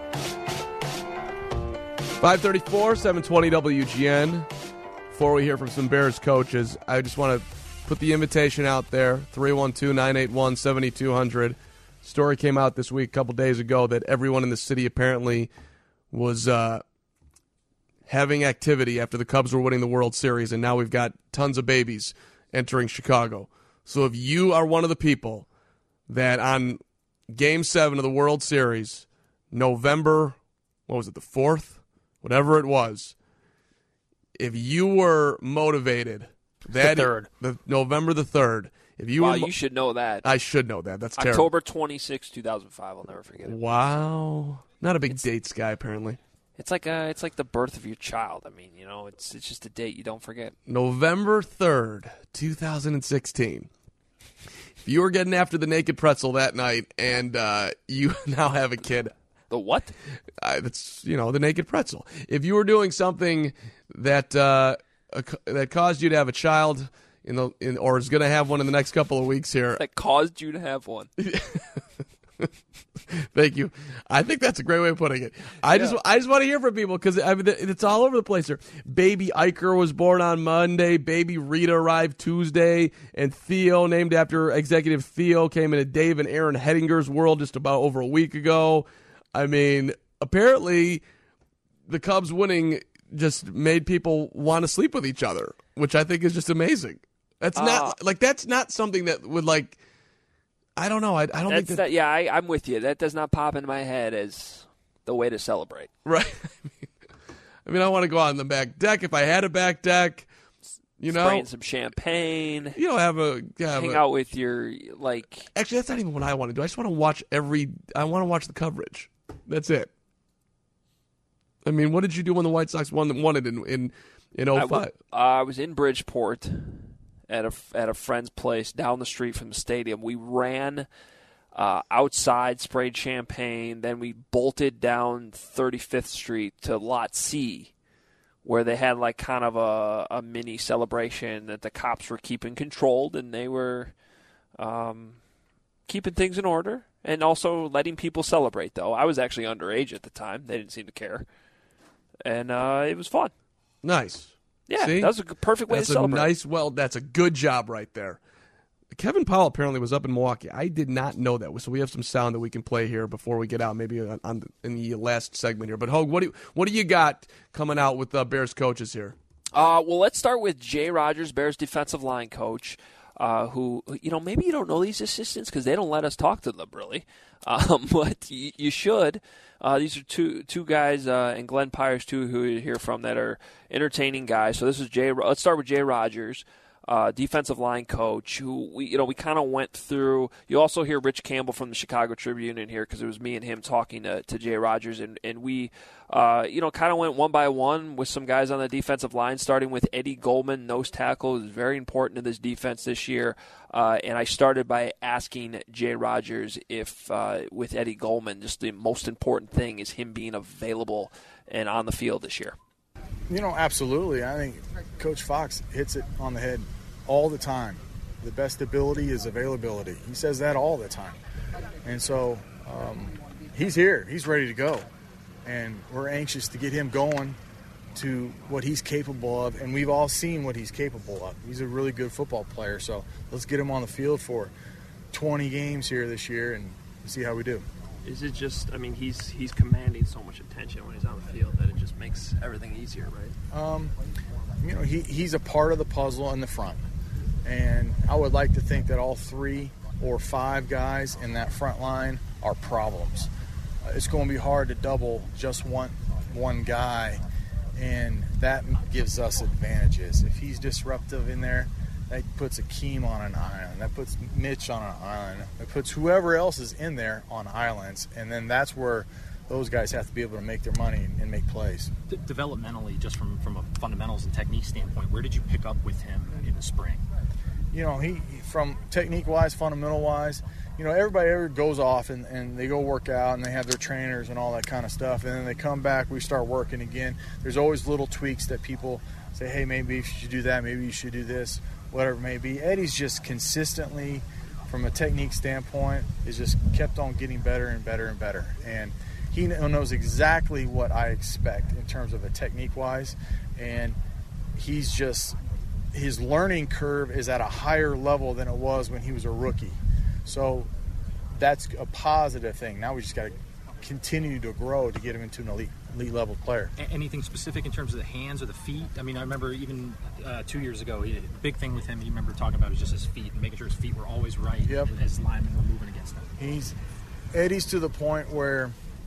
534, 720 WGN. Before we hear from some Bears coaches, I just want to put the invitation out there, 312-981-7200. Story came out this week, a couple days ago, that everyone in the city apparently was having activity after the Cubs were winning the World Series, and now we've got tons of babies entering Chicago. So if you are one of the people that on Game 7 of the World Series, November, the 4th? Whatever it was, if you were motivated, November the 3rd, if you you should know that. I should know that. That's terrible. October 26, 2005. I'll never forget it. Wow, not a big dates guy apparently. It's like the birth of your child. I mean, it's just a date you don't forget. November 3rd, 2016. If you were getting after the naked pretzel that night, and you now have a kid. The what? That's the naked pretzel. If you were doing something that that caused you to have a child or is going to have one in the next couple of weeks here, that caused you to have one. Thank you. I think that's a great way of putting it. I just want to hear from people because it's all over the place here. Baby Iker was born on Monday. Baby Rita arrived Tuesday, and Theo, named after executive Theo, came into Dave and Aaron Hettinger's world just about over a week ago. I mean, apparently the Cubs winning just made people want to sleep with each other, which I think is just amazing. That's not something that would I don't know. I don't think that. Yeah, I'm with you. That does not pop into my head as the way to celebrate. Right. I mean, I want to go out on the back deck if I had a back deck. Spraying some champagne. Hang out with your Actually, that's not even what I want to do. I just want to watch I want to watch the coverage. That's it. I mean, what did you do when the White Sox won it in 05? I was in Bridgeport at a friend's place down the street from the stadium. We ran outside, sprayed champagne, then we bolted down 35th Street to Lot C, where they had kind of a mini celebration that the cops were keeping controlled, and they were keeping things in order. And also letting people celebrate, though. I was actually underage at the time. They didn't seem to care. And it was fun. Nice. Yeah, See? that was a perfect way to celebrate. That's a good job right there. Kevin Powell apparently was up in Milwaukee. I did not know that. So we have some sound that we can play here before we get out, maybe in the last segment here. But, Hogue, what do you got coming out with Bears coaches here? Well, let's start with Jay Rogers, Bears defensive line coach. Who, maybe you don't know these assistants because they don't let us talk to them, really. But you should. These are two guys, and Glenn Pyers, too, who you hear from that are entertaining guys. So this is Jay. Let's start with Jay Rogers, defensive line coach, who we kind of went through. You also hear Rich Campbell from the Chicago Tribune in here because it was me and him talking to Jay Rogers, and we kind of went one by one with some guys on the defensive line, starting with Eddie Goldman, nose tackle, who's very important to this defense this year. And I started by asking Jay Rogers if, with Eddie Goldman, just the most important thing is him being available and on the field this year. Absolutely. I think Coach Fox hits it on the head all the time. The best ability is availability. He says that all the time. And so he's here. He's ready to go. And we're anxious to get him going to what he's capable of, and we've all seen what he's capable of. He's a really good football player, so let's get him on the field for 20 games here this year and see how we do. Is it just, he's commanding so much attention when he's on the field that it just makes everything easier, right? He's a part of the puzzle in the front, and I would like to think that all 3 or 5 guys in that front line are problems. It's going to be hard to double just one guy, and that gives us advantages. If he's disruptive in there, that puts Akeem on an island. That puts Mitch on an island. It puts whoever else is in there on islands, and then that's where those guys have to be able to make their money and make plays. Developmentally, just from a fundamentals and technique standpoint, where did you pick up with him in the spring? He from technique-wise, fundamental-wise, everybody ever goes off and they go work out and they have their trainers and all that kind of stuff. And then they come back, we start working again. There's always little tweaks that people say, hey, maybe you should do that, maybe you should do this, whatever it may be. Eddie's just consistently, from a technique standpoint, is just kept on getting better and better and better. And he knows exactly what I expect in terms of a technique-wise. And his learning curve is at a higher level than it was when he was a rookie. So that's a positive thing. Now we just got to continue to grow to get him into an elite level player. Anything specific in terms of the hands or the feet? I remember even 2 years ago, the big thing with him, you remember talking about, was just his feet and making sure his feet were always right as linemen were moving against him. Eddie's to the point where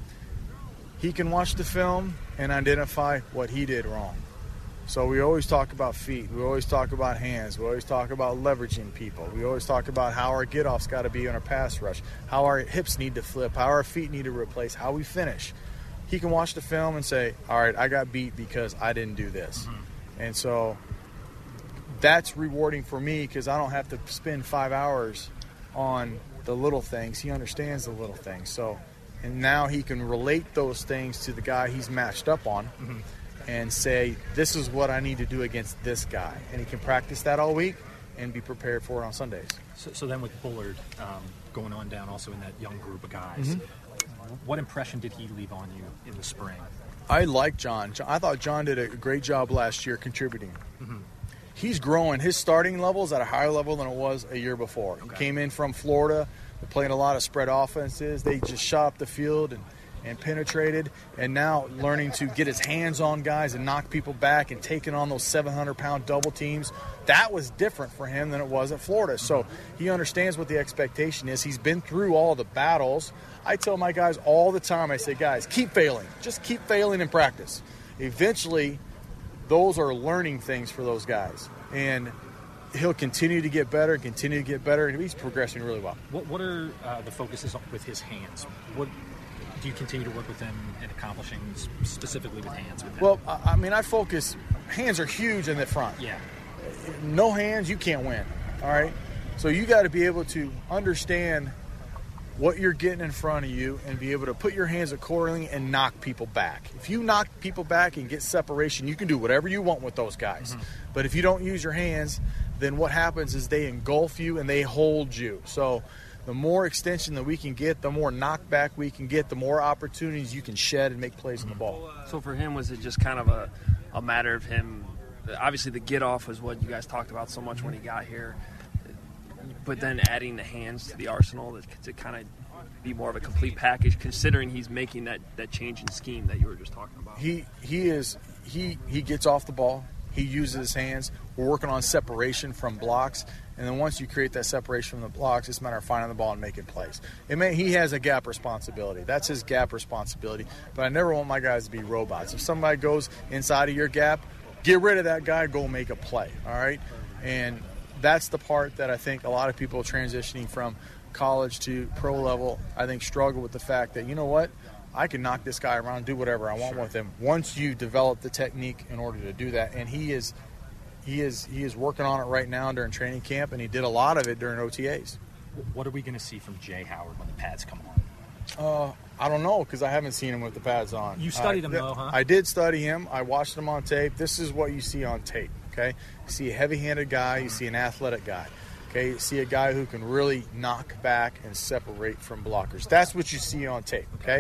he can watch the film and identify what he did wrong. So we always talk about feet. We always talk about hands. We always talk about leveraging people. We always talk about how our get-off's got to be on our pass rush, how our hips need to flip, how our feet need to replace, how we finish. He can watch the film and say, all right, I got beat because I didn't do this. Mm-hmm. And so that's rewarding for me because I don't have to spend 5 hours on the little things. He understands the little things. And now he can relate those things to the guy he's matched up on. Mm-hmm. And say, this is what I need to do against this guy. And he can practice that all week and be prepared for it on Sundays. So then with Bullard going on down also in that young group of guys, what impression did he leave on you in the spring? I like John. I thought John did a great job last year contributing. Mm-hmm. He's growing. His starting level is at a higher level than it was a year before. Okay. He came in from Florida. They're playing a lot of spread offenses. They just shot up the field and penetrated, and now learning to get his hands on guys and knock people back and taking on those 700-pound double teams. That was different for him than it was at Florida. So he understands what the expectation is. He's been through all the battles. I tell my guys all the time, I say, guys, keep failing. Just keep failing in practice. Eventually, those are learning things for those guys. And he'll continue to get better, and he's progressing really well. What are the focuses with his hands? What do you continue to work with him in accomplishing specifically with hands? Well, I focus. Hands are huge in the front. Yeah. No hands, you can't win. All right. So you got to be able to understand what you're getting in front of you and be able to put your hands accordingly and knock people back. If you knock people back and get separation, you can do whatever you want with those guys. Mm-hmm. But if you don't use your hands, then what happens is they engulf you and they hold you. So the more extension that we can get, the more knockback we can get, the more opportunities you can shed and make plays on the ball. So for him, was it just kind of a matter of him? Obviously, the get off was what you guys talked about so much when he got here, but then adding the hands to the arsenal to kind of be more of a complete package, considering he's making that change in scheme that you were just talking about. He gets off the ball. He uses his hands. We're working on separation from blocks. And then once you create that separation from the blocks, it's a matter of finding the ball and making plays. He has a gap responsibility. That's his gap responsibility. But I never want my guys to be robots. If somebody goes inside of your gap, get rid of that guy, go make a play, all right? And that's the part that I think a lot of people transitioning from college to pro level, I think, struggle with the fact that, you know what, I can knock this guy around, do whatever I want with him. Once you develop the technique in order to do that, and he is working on it right now during training camp, and he did a lot of it during OTAs. What are we going to see from Jay Howard when the pads come on? I don't know, because I haven't seen him with the pads on. You studied him, though, huh? I did study him. I watched him on tape. This is what you see on tape, okay? You see a heavy-handed guy. You see an athletic guy. Okay, you see a guy who can really knock back and separate from blockers. That's what you see on tape, okay?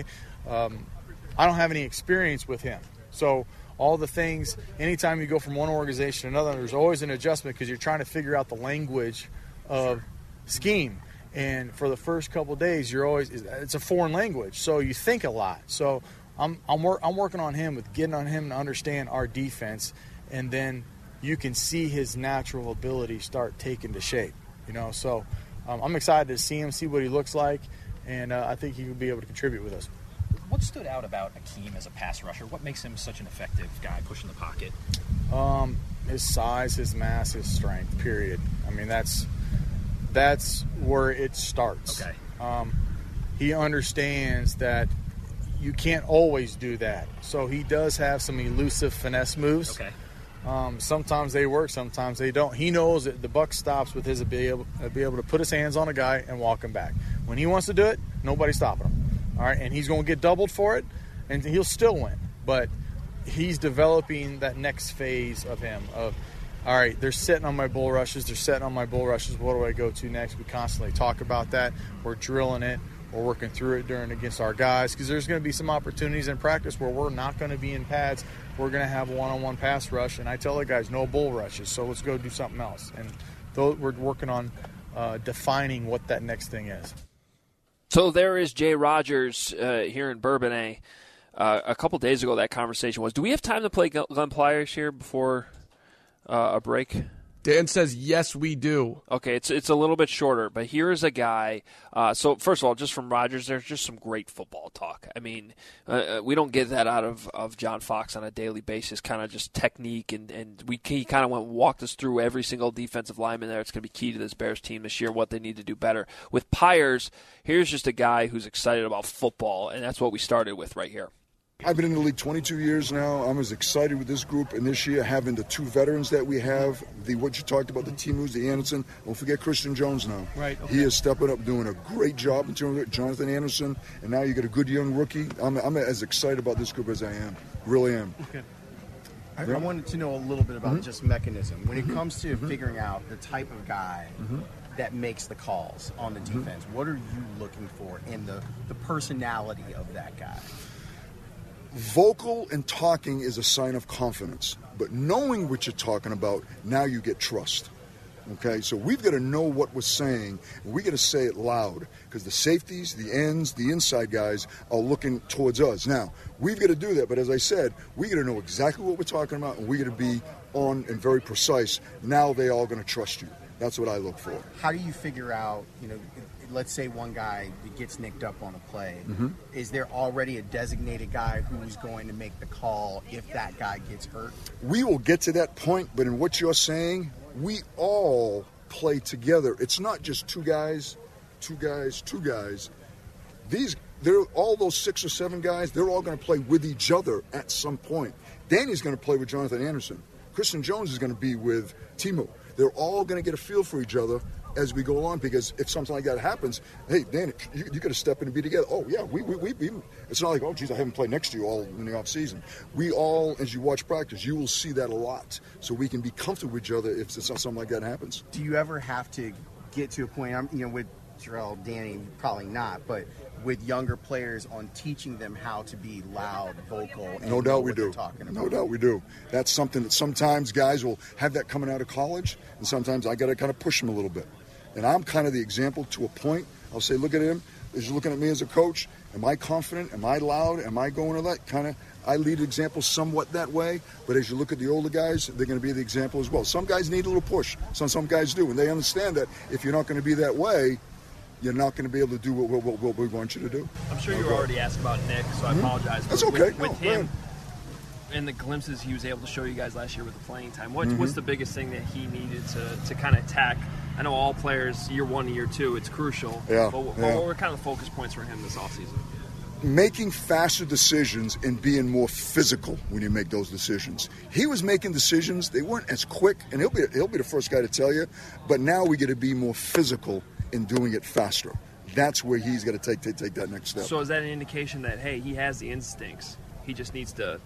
I don't have any experience with him. So all the things, anytime you go from one organization to another, there's always an adjustment because you're trying to figure out the language of scheme. And for the first couple of days, it's a foreign language, so you think a lot. So I'm working on him with getting on him to understand our defense, and then you can see his natural ability start taking to shape. So I'm excited to see him, see what he looks like, and I think he will be able to contribute with us. What stood out about Akeem as a pass rusher? What makes him such an effective guy pushing the pocket? His size, his mass, his strength, period. I mean, that's where it starts. Okay. He understands that you can't always do that. So he does have some elusive finesse moves. Okay. Sometimes they work, sometimes they don't. He knows that the buck stops with his ability to put his hands on a guy and walk him back. When he wants to do it, nobody's stopping him. All right, and he's going to get doubled for it, and he'll still win. But he's developing that next phase of him of, all right, they're sitting on my bull rushes. What do I go to next? We constantly talk about that. We're drilling it. We're working through it against our guys because there's going to be some opportunities in practice where we're not going to be in pads. We're going to have one-on-one pass rush, and I tell the guys, no bull rushes, so let's go do something else. And we're working on defining what that next thing is. So there is Jay Rogers here in Bourbonnais. A couple days ago, that conversation was, do we have time to play Glenn Pliers here before a break? Dan says, yes, we do. Okay, it's a little bit shorter, but here is a guy. So first of all, just from Rogers, there's just some great football talk. I mean, we don't get that out of John Fox on a daily basis, kind of just technique. And he kind of walked us through every single defensive lineman there. It's going to be key to this Bears team this year, what they need to do better. With Pyers, here's just a guy who's excited about football, and that's what we started with right here. I've been in the league 22 years now. I'm as excited with this group, and this year having the two veterans that we have, what you talked about, the Timus, the Anderson. Don't forget Christian Jones now. Right. Okay. He is stepping up, doing a great job in terms of Jonathan Anderson, and now you got a good young rookie. I'm as excited about this group as I am. Really am. Okay. I wanted to know a little bit about just mechanism. When it comes to figuring out the type of guy that makes the calls on the defense, what are you looking for in the personality of that guy? Vocal and talking is a sign of confidence, but knowing what you're talking about, now you get trust. Okay, so we've got to know what we're saying, and we got to say it loud, because the safeties, the ends, the inside guys are looking towards us. Now, we've got to do that, but as I said, we got to know exactly what we're talking about, and we got to be on and very precise. Now they all going to trust you. That's what I look for. How do you figure out, let's say one guy gets nicked up on a play. Is there already a designated guy who's going to make the call if that guy gets hurt? We will get to that point, but in what you're saying, we all play together. It's not just two guys. They're all those 6 or 7 guys, they're all going to play with each other at some point. Danny's going to play with Jonathan Anderson. Christian Jones is going to be with Timo. They're all going to get a feel for each other as we go along, because if something like that happens, hey, Dan, you got to step in and be together. Oh, yeah, we it's not like, oh, geez, I haven't played next to you all in the off season. We all, as you watch practice, you will see that a lot, so we can be comfortable with each other if something like that happens. Do you ever have to get to a point, with Terrell, Danny, probably not, but with younger players on teaching them how to be loud, vocal, and no doubt we what do. they're talking about. No doubt we do. That's something that sometimes guys will have that coming out of college, and sometimes I got to kind of push them a little bit. And I'm kind of the example to a point. I'll say, look at him. As you're looking at me as a coach, am I confident? Am I loud? Am I going to that kind of? I lead example somewhat that way, but as you look at the older guys, they're going to be the example as well. Some guys need a little push. Some guys do, and they understand that if you're not going to be that way, you're not going to be able to do what we want you to do. I'm sure you were already asked about Nick, so I apologize. That's okay. With him and the glimpses he was able to show you guys last year with the playing time, what's the biggest thing that he needed to kind of attack? I know all players, year one and year two, it's crucial. Yeah. But what were kind of the focus points for him this offseason? Making faster decisions and being more physical when you make those decisions. He was making decisions, they weren't as quick, and he'll be the first guy to tell you, but now we got to be more physical in doing it faster. That's where he's got to take that next step. So is that an indication that, hey, he has the instincts, he just needs to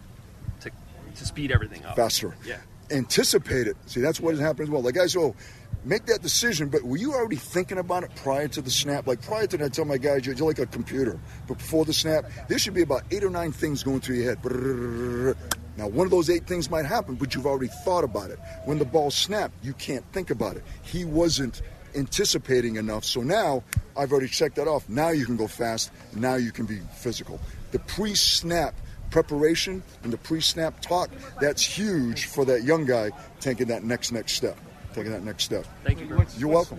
speed everything up? Faster. Yeah. Anticipate it. See, that's what has happened as well. Like guys, make that decision, but were you already thinking about it prior to the snap? Like prior to that, I tell my guys, you're like a computer. But before the snap, there should be about 8 or 9 things going through your head. Now, one of those 8 things might happen, but you've already thought about it. When the ball snapped, you can't think about it. He wasn't anticipating enough. So now I've already checked that off. Now you can go fast. Now you can be physical. The pre-snap preparation and the pre-snap talk, that's huge for that young guy taking that next step. Thank you. You're welcome.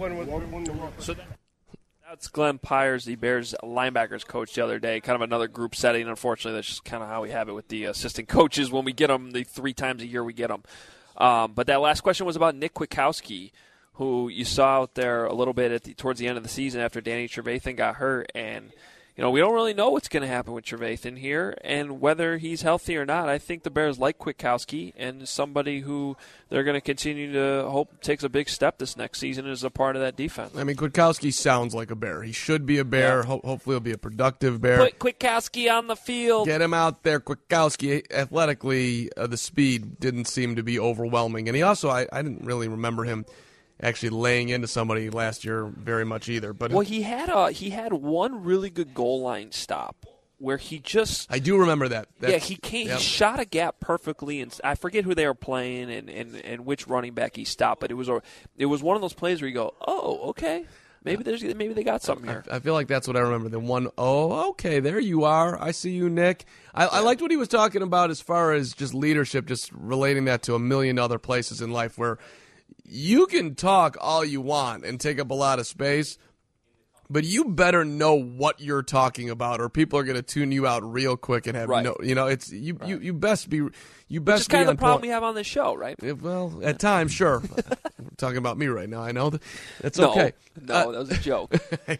So that's Glenn Pyers, the Bears linebackers coach the other day. Kind of another group setting. Unfortunately, that's just kind of how we have it with the assistant coaches when we get them. The 3 times a year we get them. But that last question was about Nick Kwiatkowski, who you saw out there a little bit towards the end of the season after Danny Trevathan got hurt. And, we don't really know what's going to happen with Trevathan here and whether he's healthy or not. I think the Bears like Kwiatkowski and somebody who they're going to continue to hope takes a big step this next season as a part of that defense. I mean, Kwiatkowski sounds like a Bear. He should be a Bear. Yeah. Hopefully he'll be a productive Bear. Put Kwiatkowski on the field. Get him out there. Kwiatkowski, athletically, the speed didn't seem to be overwhelming. And he also, I didn't really remember him actually laying into somebody last year very much either. But well, he had one really good goal line stop where he just I do remember that. He shot a gap perfectly, and I forget who they were playing and which running back he stopped, but it was one of those plays where you go, oh, okay. Maybe they got something here. I feel like that's what I remember. The one, okay, there you are. I see you, Nick. I liked what he was talking about as far as just leadership, just relating that to a million other places in life where you can talk all you want and take up a lot of space, but you better know what you're talking about, or people are going to tune you out real quick and have it's you. Right. You best be. You best. Which is kind of the problem we have on this show, right? Well, at times, sure. We're talking about me right now. I know that's okay. No, that was a joke.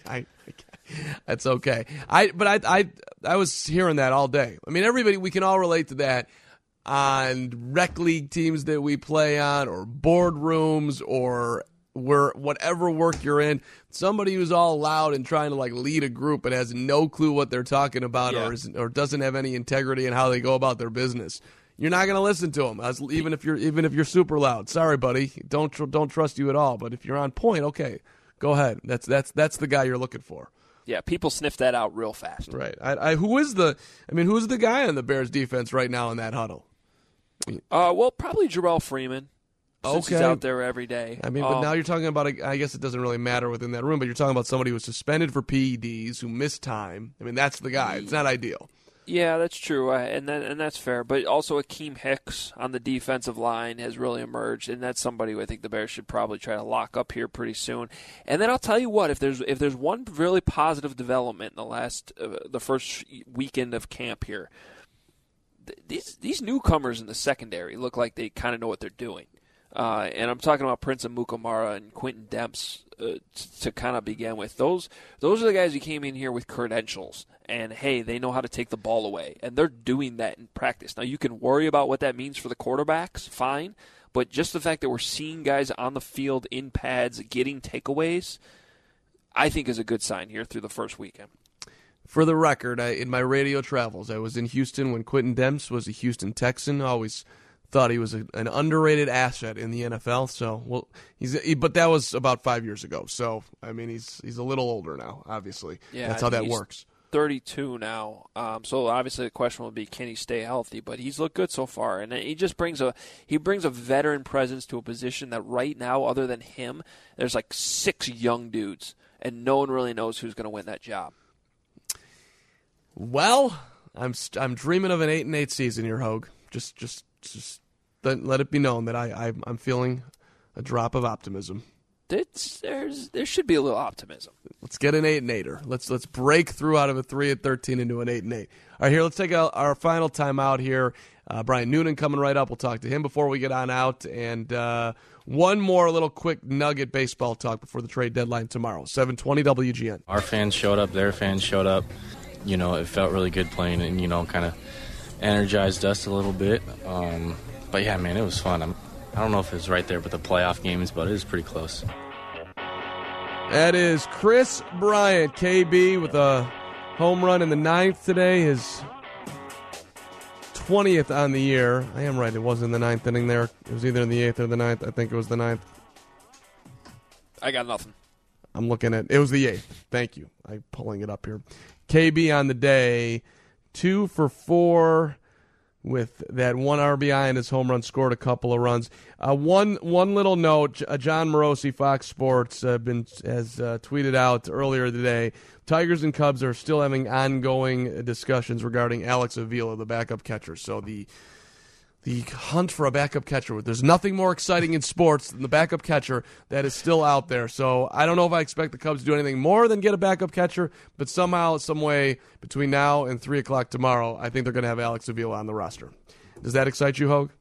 That's okay. I was hearing that all day. I mean, everybody, we can all relate to that. On rec league teams that we play on, or boardrooms, or whatever work you're in, somebody who's all loud and trying to lead a group and has no clue what they're talking about, or doesn't have any integrity in how they go about their business. You're not going to listen to them, even if you're super loud. Sorry, buddy, don't trust you at all. But if you're on point, okay, go ahead. That's the guy you're looking for. Yeah, people sniff that out real fast. Right. Who's the guy on the Bears defense right now in that huddle? Well, probably Jarrell Freeman. Since he's out there every day. I mean, but now you're talking about, I guess it doesn't really matter within that room, but you're talking about somebody who was suspended for PEDs, who missed time. I mean, that's the guy. It's not ideal. Yeah, that's true, and that's fair. But also Akeem Hicks on the defensive line has really emerged, and that's somebody who I think the Bears should probably try to lock up here pretty soon. And then I'll tell you what, if there's one really positive development in the first weekend of camp here, these newcomers in the secondary look like they kind of know what they're doing. And I'm talking about Prince Amukamara and Quentin Demps to kind of begin with. Those are the guys who came in here with credentials, and, hey, they know how to take the ball away, and they're doing that in practice. Now, you can worry about what that means for the quarterbacks, fine, but just the fact that we're seeing guys on the field in pads getting takeaways, I think is a good sign here through the first weekend. For the record, in my radio travels, I was in Houston when Quentin Demps was a Houston Texan. I always thought he was an underrated asset in the NFL. So, but that was about 5 years ago. So, I mean, he's a little older now, obviously. Yeah, that's how that works. 32 now. So obviously the question will be, can he stay healthy? But he's looked good so far, and he just brings a veteran presence to a position that right now, other than him, there's like 6 young dudes, and no one really knows who's going to win that job. Well, I'm dreaming of an 8-8 season here, Hogue. Just let it be known that I'm feeling a drop of optimism. There should be a little optimism. Let's get an 8-8er. Let's break through out of a 3-13 into an 8-8. All right, here, let's take our final time out here. Brian Noonan coming right up. We'll talk to him before we get on out. And one more little quick nugget baseball talk before the trade deadline tomorrow. 7:20 WGN. Our fans showed up. Their fans showed up. You know, it felt really good playing and, you know, kind of energized us a little bit. But, yeah, man, it was fun. I don't know if it was right there with the playoff games, but it was pretty close. That is Chris Bryant, KB, with a home run in the 9th today. His 20th on the year. I am right. It was in the 9th inning there. It was either in the 8th or the 9th. I think it was the 9th. I got nothing. I'm looking at it. Was the 8th. Thank you. I'm pulling it up here. KB on the day, 2 for 4. With that 1 RBI and his home run, scored a couple of runs. One little note: John Morosi, Fox Sports, has tweeted out earlier today. Tigers and Cubs are still having ongoing discussions regarding Alex Avila, the backup catcher. So the hunt for a backup catcher. There's nothing more exciting in sports than the backup catcher that is still out there. So I don't know if I expect the Cubs to do anything more than get a backup catcher, but somehow, some way, between now and 3 o'clock tomorrow, I think they're going to have Alex Avila on the roster. Does that excite you, Hogue?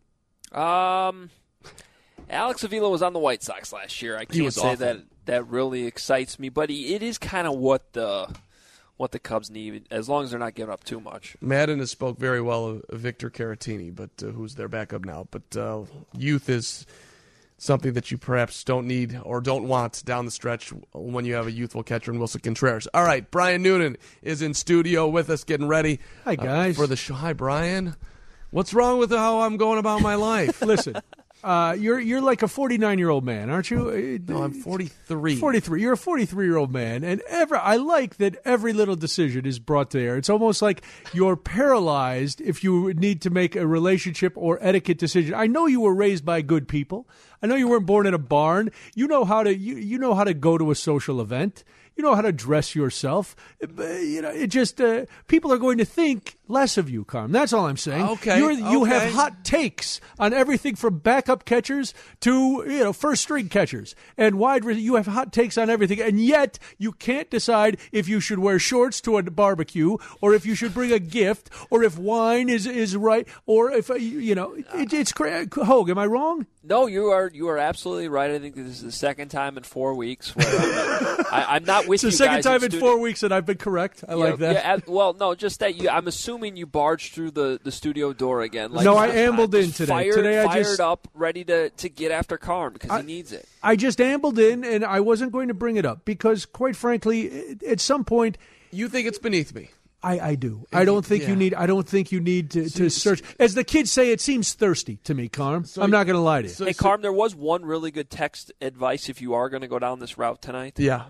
Alex Avila was on the White Sox last year. I can't say that really excites me, but it is kind of what the Cubs need, as long as they're not giving up too much. Madden has spoke very well of Victor Caratini, but who's their backup now. But youth is something that you perhaps don't need or don't want down the stretch when you have a youthful catcher in Wilson Contreras. All right, Brian Noonan is in studio with us, getting ready. Hi, guys. For the show. Hi, Brian. What's wrong with how I'm going about my life? Listen. You're like a 49-year-old man, aren't you? No, I'm 43. 43. You're a 43-year-old man, and I like that every little decision is brought to air. It's almost like you're paralyzed if you need to make a relationship or etiquette decision. I know you were raised by good people. I know you weren't born in a barn. You know how to you know how to go to a social event. You know how to dress yourself. You know, it just people are going to think less of you, Carm. That's all I'm saying. Okay. You have hot takes on everything from backup catchers to first string catchers and you have hot takes on everything, and yet you can't decide if you should wear shorts to a barbecue or if you should bring a gift or if wine is right or if it's crazy. Hogue, am I wrong? No, you are absolutely right. I think this is the second time in 4 weeks where I'm not with you guys. It's the second time in 4 weeks that I've been correct. I like that. Yeah, well, no, just that I'm assuming you barged through the studio door again. No, I ambled in today. Fired up, ready to get after Carm because he needs it. I just ambled in, and I wasn't going to bring it up because, quite frankly, at some point, you think it's beneath me. I do. I don't think you need. I don't think you need to search. As the kids say, it seems thirsty to me, Carm. I'm not going to lie to you. Hey, Carm, there was one really good text advice if you are going to go down this route tonight. Yeah.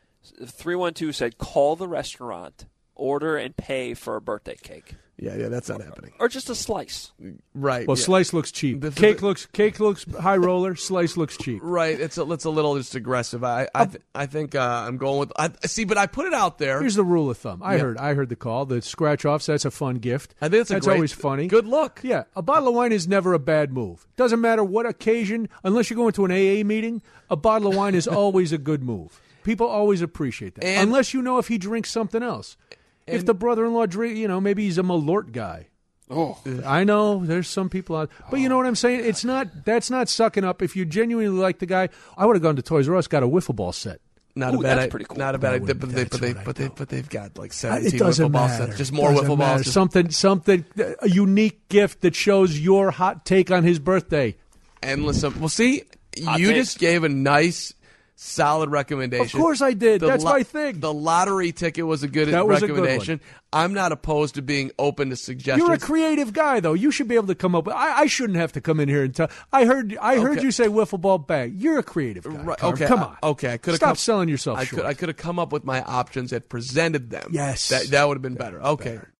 312 said, call the restaurant, order and pay for a birthday cake. Yeah, that's not happening. Or just a slice. Right. Well, slice looks cheap. Cake looks high roller. Slice looks cheap. Right. It's a little just aggressive. I think I'm going with. But I put it out there. Here's the rule of thumb. I heard the call. The scratch offs. That's a fun gift. I think that's always funny. Good look. Yeah, a bottle of wine is never a bad move. Doesn't matter what occasion. Unless you're going to an AA meeting, a bottle of wine is always a good move. People always appreciate that. Unless you know if he drinks something else. If the brother-in-law drink, maybe he's a Malort guy. Oh, I know there's some people out, but you know what I'm saying. That's not sucking up. If you genuinely like the guy, I would have gone to Toys R Us, got a wiffle ball set. Not a bad idea. Pretty cool. Not a bad idea. But they've got like 17 wiffle ball sets. Just more wiffle balls. Something a unique gift that shows your hot take on his birthday. Endless. Well, see, you just gave a nice solid recommendation. Of course I did. That's my thing. The lottery ticket was a good recommendation. I'm not opposed to being open to suggestions. You're a creative guy, though. You should be able to come up with. I shouldn't have to come in here and tell. I heard you say wiffle ball bag. You're a creative guy. Right, okay, come on. Okay, I could stop selling yourself short. I could have come up with my options and presented them. Yes, that would have been better. Okay. Better.